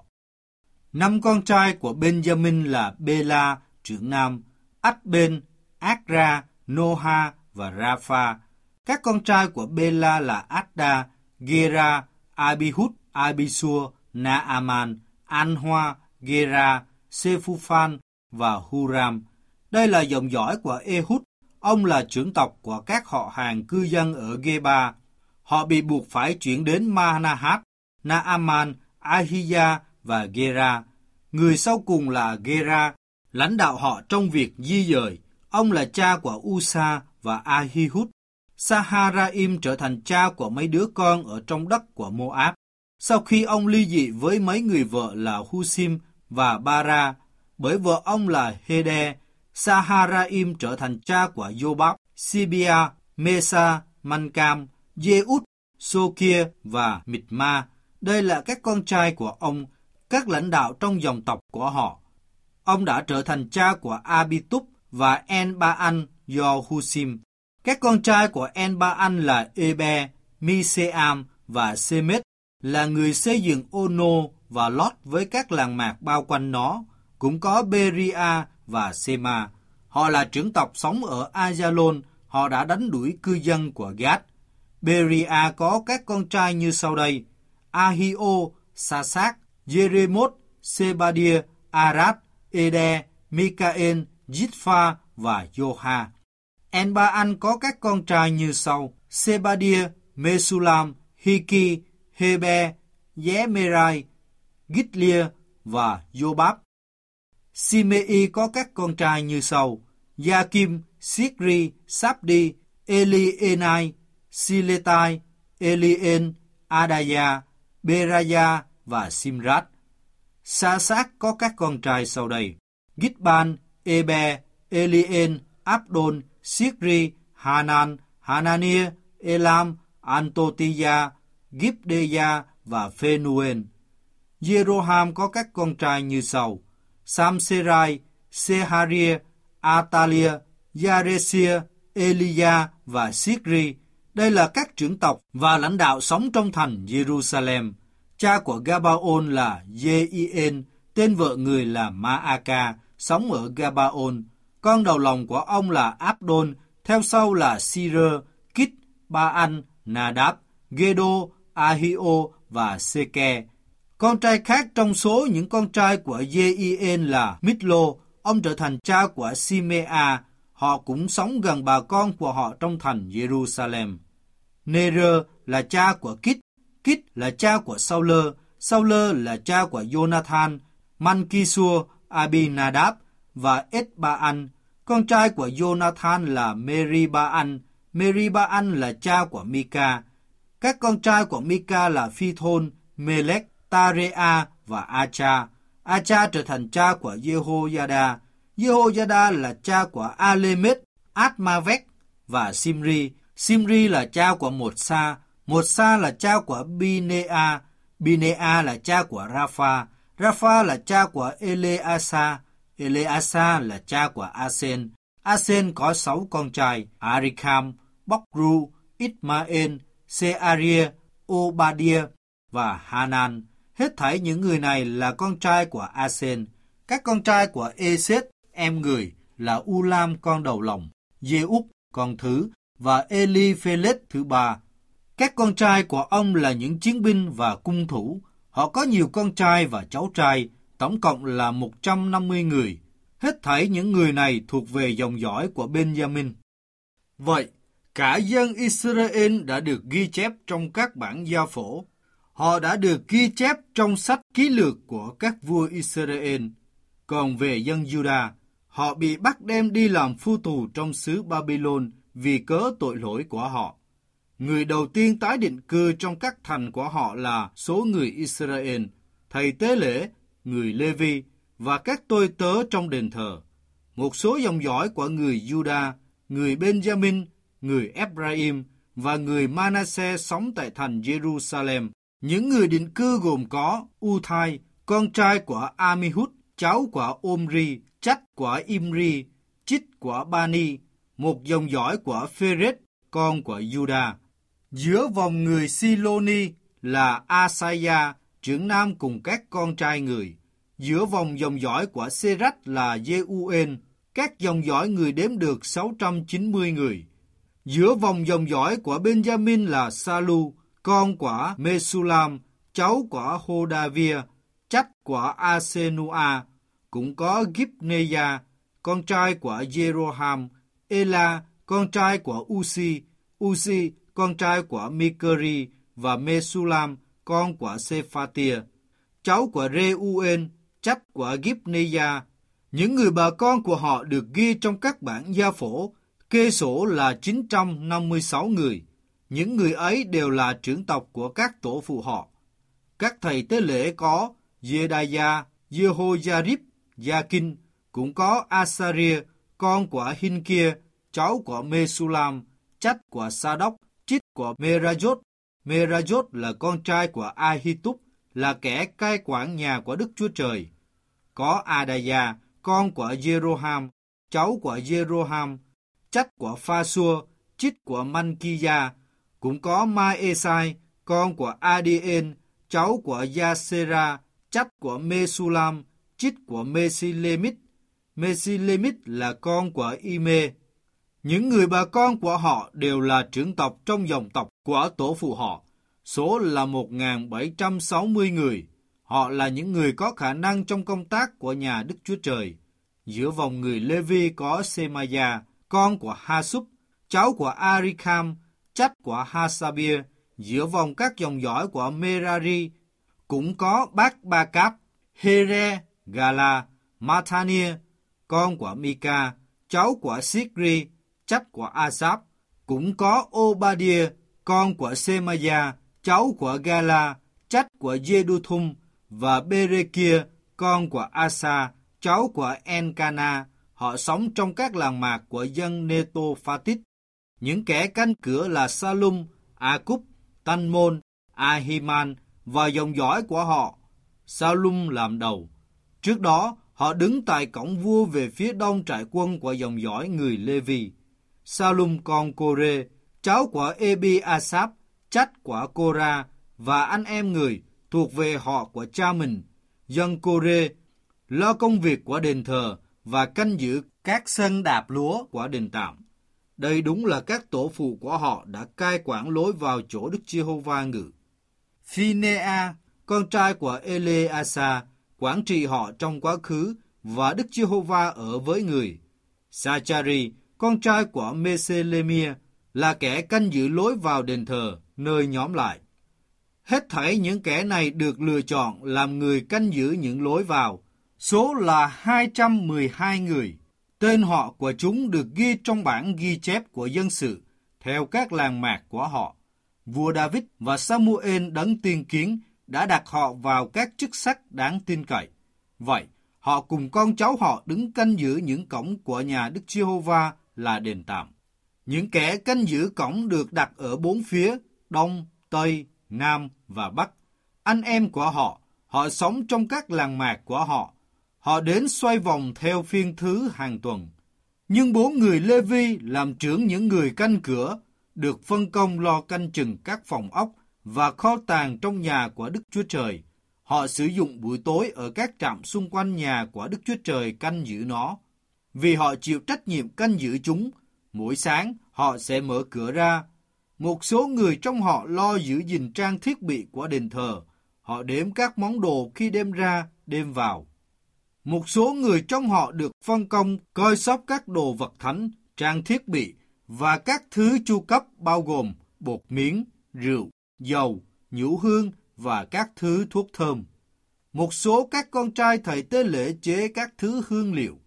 5 con trai của Benjamin là Bela, trưởng nam, Adben, Akra, Noha và Rapha. Các con trai của Bela là Adda, Gera, Abihud, Abisur, Naaman, Anhoa, Gera, Sephufan và Huram. Đây là dòng dõi của Ehud. Ông là trưởng tộc của các họ hàng cư dân ở Geba. Họ bị buộc phải chuyển đến Manahat, Naaman, Ahijah và Gera. Người sau cùng là Gera, lãnh đạo họ trong việc di dời. Ông là cha của Usa và Ahihud. Saharaim trở thành cha của mấy đứa con ở trong đất của Moab. Sau khi ông ly dị với mấy người vợ là Husim và Bara, bởi vợ ông là Hede, Saharaim trở thành cha của Jobab, Sibia, Mesa, Mankam, Jeút, Sokir và Mitma. Đây là các con trai của ông, các lãnh đạo trong dòng tộc của họ. Ông đã trở thành cha của Abitub và En-ba-an do Husim. Các con trai của En-ba-an là Ebe, Miseam và Semet, là người xây dựng Ono và Lót với các làng mạc bao quanh nó. Cũng có Beria và Sema. Họ là trưởng tộc sống ở Ajalon. Họ đã đánh đuổi cư dân của Gad. Beria có các con trai như sau đây: Ahio, Sasak, Jeremot, Sebadia, Arad, Ede, Mikael, Jitpha và Joha. En-ba-an có các con trai như sau: Sebadia, Mesulam, Hiki, Hebe, Yemerai, Gitlia và Jobab. Simei có các con trai như sau: Yakim, Sikri, Sabdi, Elienai, Siletai, Elien, Adaya, Beraya và Simrat. Sa-sát có các con trai sau đây: Gitban, Ebe, Elien, Abdon, Sikri, Hanan, Hanania, Elam, Antotia, Gibdeya và Phenuen. Jeroham có các con trai như sau: Samserai, Seharia, Atalia, Yaresia, Elia và Sikri. Đây là các trưởng tộc và lãnh đạo sống trong thành Jerusalem. Cha của Gabaon là Jeien, tên vợ người là Maaka, sống ở Gabaon. Con đầu lòng của ông là Abdon, theo sau là Sir, Kit, Ba-an, Nadab, Gedo, Ahio và Seke. Con trai khác trong số những con trai của Jeien là Mitlo, ông trở thành cha của Simea. Họ cũng sống gần bà con của họ trong thành Jerusalem. Ner là cha của Kit, Kit là cha của Sauler là cha của Jonathan, Mankisua, Abinadab và Ed-ba-an. Con trai của Jonathan là Meri-ba-an là cha của Mika. Các con trai của Mika là Phi-thôn, Melech, Tarea và Acha. Acha trở thành cha của Jehoiada. Jehoiada là cha của Alemet, Admavech và Simri. Simri là cha của Một-sa là cha của Binea. Binea là cha của Rapha là cha của Eleasa là cha của Asen. Asen có 6 con trai: Arikam, Bokru, Ismael, Searia, Obadia và Hanan. Hết thảy những người này là con trai của Asen. Các con trai của Esed, em người, là Ulam con đầu lòng, Jeút con thứ và Eliphelet thứ ba. Các con trai của ông là những chiến binh và cung thủ. Họ có nhiều con trai và cháu trai, tổng cộng là 150 người. Hết thảy những người này thuộc về dòng dõi của Benjamin. Vậy, cả dân Israel đã được ghi chép trong các bản gia phổ. Họ đã được ghi chép trong sách ký lược của các vua Israel. Còn về dân Juda, họ bị bắt đem đi làm phu tù trong xứ Babylon vì cớ tội lỗi của họ. Người đầu tiên tái định cư trong các thành của họ là số người Israel, thầy tế lễ, người Lê-vi và các tôi tớ trong đền thờ. Một số dòng dõi của người Juda, người Benjamin, người Ephraim và người Manasseh sống tại thành Jerusalem. Những người định cư gồm có Uthai, con trai của Amihud, cháu của Omri, Chách của Imri, Chít của Bani, một dòng dõi của Phêrết, con của Juda. Giữa vòng người Siloni là Asaya, trưởng nam cùng các con trai người. Giữa vòng dòng dõi của Serach là Jeuel, các dòng dõi người đếm được 690 người. Giữa vòng dòng dõi của Benjamin là Salu, con của Mesulam, cháu của Hodavia, Chách của Asenua, cũng có Gibneya, con trai của Jeroham, Ela, con trai của Uzi, con trai của Mikeri và Mesulam, con của Sephatia, cháu của Reuel, Chách của Gibneya. Những người bà con của họ được ghi trong các bản gia phổ, kê sổ là 956 người. Những người ấy đều là trưởng tộc của các tổ phụ họ. Các thầy tế lễ có Jedaya, Jehoiarib, Yakin, cũng có Asaria, con của Hinkia, cháu của Mesulam, Chách của Sadoc, Chít của Merajot. Merajot là con trai của Ahitub, là kẻ cai quản nhà của Đức Chúa Trời. Có Adaya, con của Jeroham, cháu của Jeroham, Chách của Phasua, Chít của Mankiya, cũng có Maesai, con của Adien, cháu của Yasera, Chách của Mesulam, Chít của Mesilemit. Mesilemit là con của Ime. Những người bà con của họ đều là trưởng tộc trong dòng tộc của tổ phụ họ. Số là 1.760 người. Họ là những người có khả năng trong công tác của nhà Đức Chúa Trời. Giữa vòng người Lê-vi có Semaya, con của Ha-súp, cháu của Arikam, chắt của Ha-sa-bia. Giữa vòng các dòng dõi của Merari cũng có bác Ba-cáp, Here, Gala, Mathania, con của Mika, cháu của Sikri, chắt của Asap. Cũng có Obadiah, con của Semaya, cháu của Gala, chắt của Jeduthun, và Berekia, con của Asa, cháu của Encana. Họ sống trong các làng mạc của dân Netophatit. Những kẻ canh cửa là Salum, Akub, Tanmon, Ahiman và dòng dõi của họ. Salum làm đầu. Trước đó, họ đứng tại cổng vua về phía đông trại quân của dòng dõi người Lê-vi. Salum con Kore, cháu của Ebi-asap, chắt của Kora, và anh em người thuộc về họ của cha mình. Dân Kore lo công việc của đền thờ và canh giữ các sân đạp lúa của đền tạm. Đây đúng là các tổ phụ của họ đã cai quản lối vào chỗ Đức Giê-hô-va ngự. Phinea, con trai của Eleasa, quản trị họ trong quá khứ, và Đức Giê-hô-va ở với người. Sachari, con trai của Meselemia, là kẻ canh giữ lối vào đền thờ, nơi nhóm lại. Hết thảy những kẻ này được lựa chọn làm người canh giữ những lối vào. Số là 212 người. Tên họ của chúng được ghi trong bản ghi chép của dân sự, theo các làng mạc của họ. Vua David và Samuel đấng tiên kiến đã đặt họ vào các chức sắc đáng tin cậy. Vậy, họ cùng con cháu họ đứng canh giữ những cổng của nhà Đức Giê-hô-va là đền tạm. Những kẻ canh giữ cổng được đặt ở bốn phía, đông, tây, nam và bắc. Anh em của họ sống trong các làng mạc của họ. Họ đến xoay vòng theo phiên thứ hàng tuần. Nhưng 4 người Lê-vi làm trưởng những người canh cửa, được phân công lo canh chừng các phòng ốc và kho tàng trong nhà của Đức Chúa Trời. Họ sử dụng buổi tối ở các trạm xung quanh nhà của Đức Chúa Trời canh giữ nó. Vì họ chịu trách nhiệm canh giữ chúng, mỗi sáng họ sẽ mở cửa ra. Một số người trong họ lo giữ gìn trang thiết bị của đền thờ. Họ đếm các món đồ khi đem ra, đem vào. Một số người trong họ được phân công coi sóc các đồ vật thánh, trang thiết bị và các thứ chu cấp bao gồm bột miếng, rượu, dầu, nhũ hương và các thứ thuốc thơm. Một số các con trai thầy tế lễ chế các thứ hương liệu.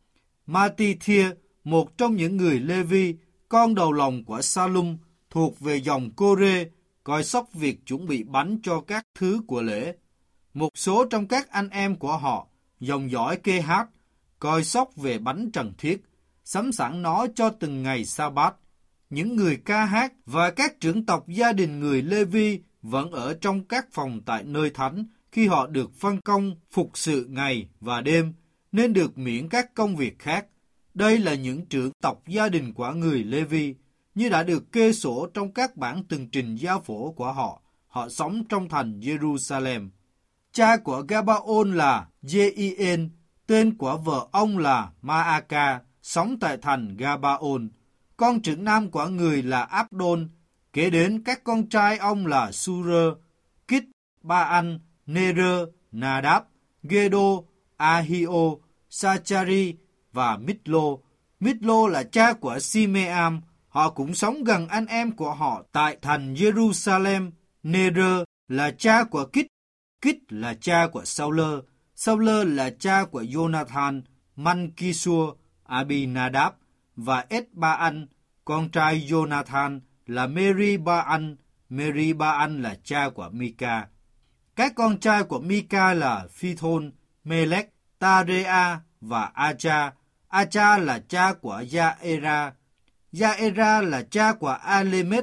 Matithia, một trong những người Lê-vi, con đầu lòng của Salum, thuộc về dòng Kore, coi sóc việc chuẩn bị bánh cho các thứ của lễ. Một số trong các anh em của họ, dòng dõi Kê-hát, coi sóc về bánh trần thiết, sắm sẵn nó cho từng ngày sa-bát. Những người ca hát và các trưởng tộc gia đình người Lê-vi vẫn ở trong các phòng tại nơi thánh khi họ được phân công phục sự ngày và đêm, nên được miễn các công việc khác. Đây là những trưởng tộc gia đình của người Lê-vi, như đã được kê sổ trong các bản tường trình gia phổ của họ. Họ sống trong thành Jerusalem. Cha của Gabaon là Jeien, tên của vợ ông là Maaka, sống tại thành Gabaon. Con trưởng nam của người là Abdon, kế đến các con trai ông là Surơ, Kít, Ba-an, Nê-rơ, Nadab, Gê-đô, Ahio, Sachari và Mitlo. Mitlo là cha của Simeam. Họ cũng sống gần anh em của họ tại thành Jerusalem. Nê-rơ là cha của Kít. Kít là cha của Sau-lơ. Sau-lơ là cha của Jonathan, Man-ki-sua, Abinadab và Ết-ba-an. Con trai Jonathan là Meri-ba-an. Meri-ba-an là cha của Mika. Các con trai của Mika là Phi-thôn, Melech, Ta-re-a và Acha. Acha là cha của Gia-era. Gia-era là cha của Alemet,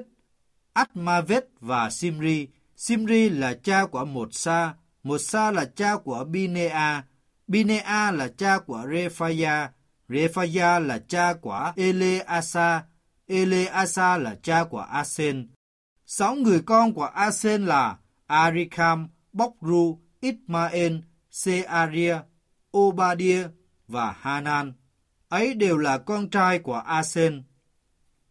Atmavet và Simri. Simri là cha của Một-sa. Một-sa là cha của Binea. Binea là cha của Rephaya. Rephaya là cha của Eleasa. Eleasa là cha của Asen. 6 người con của Asen là Arikam, Bokru, Ismael, Searia, Obadiah và Hanan. Ấy đều là con trai của Asen.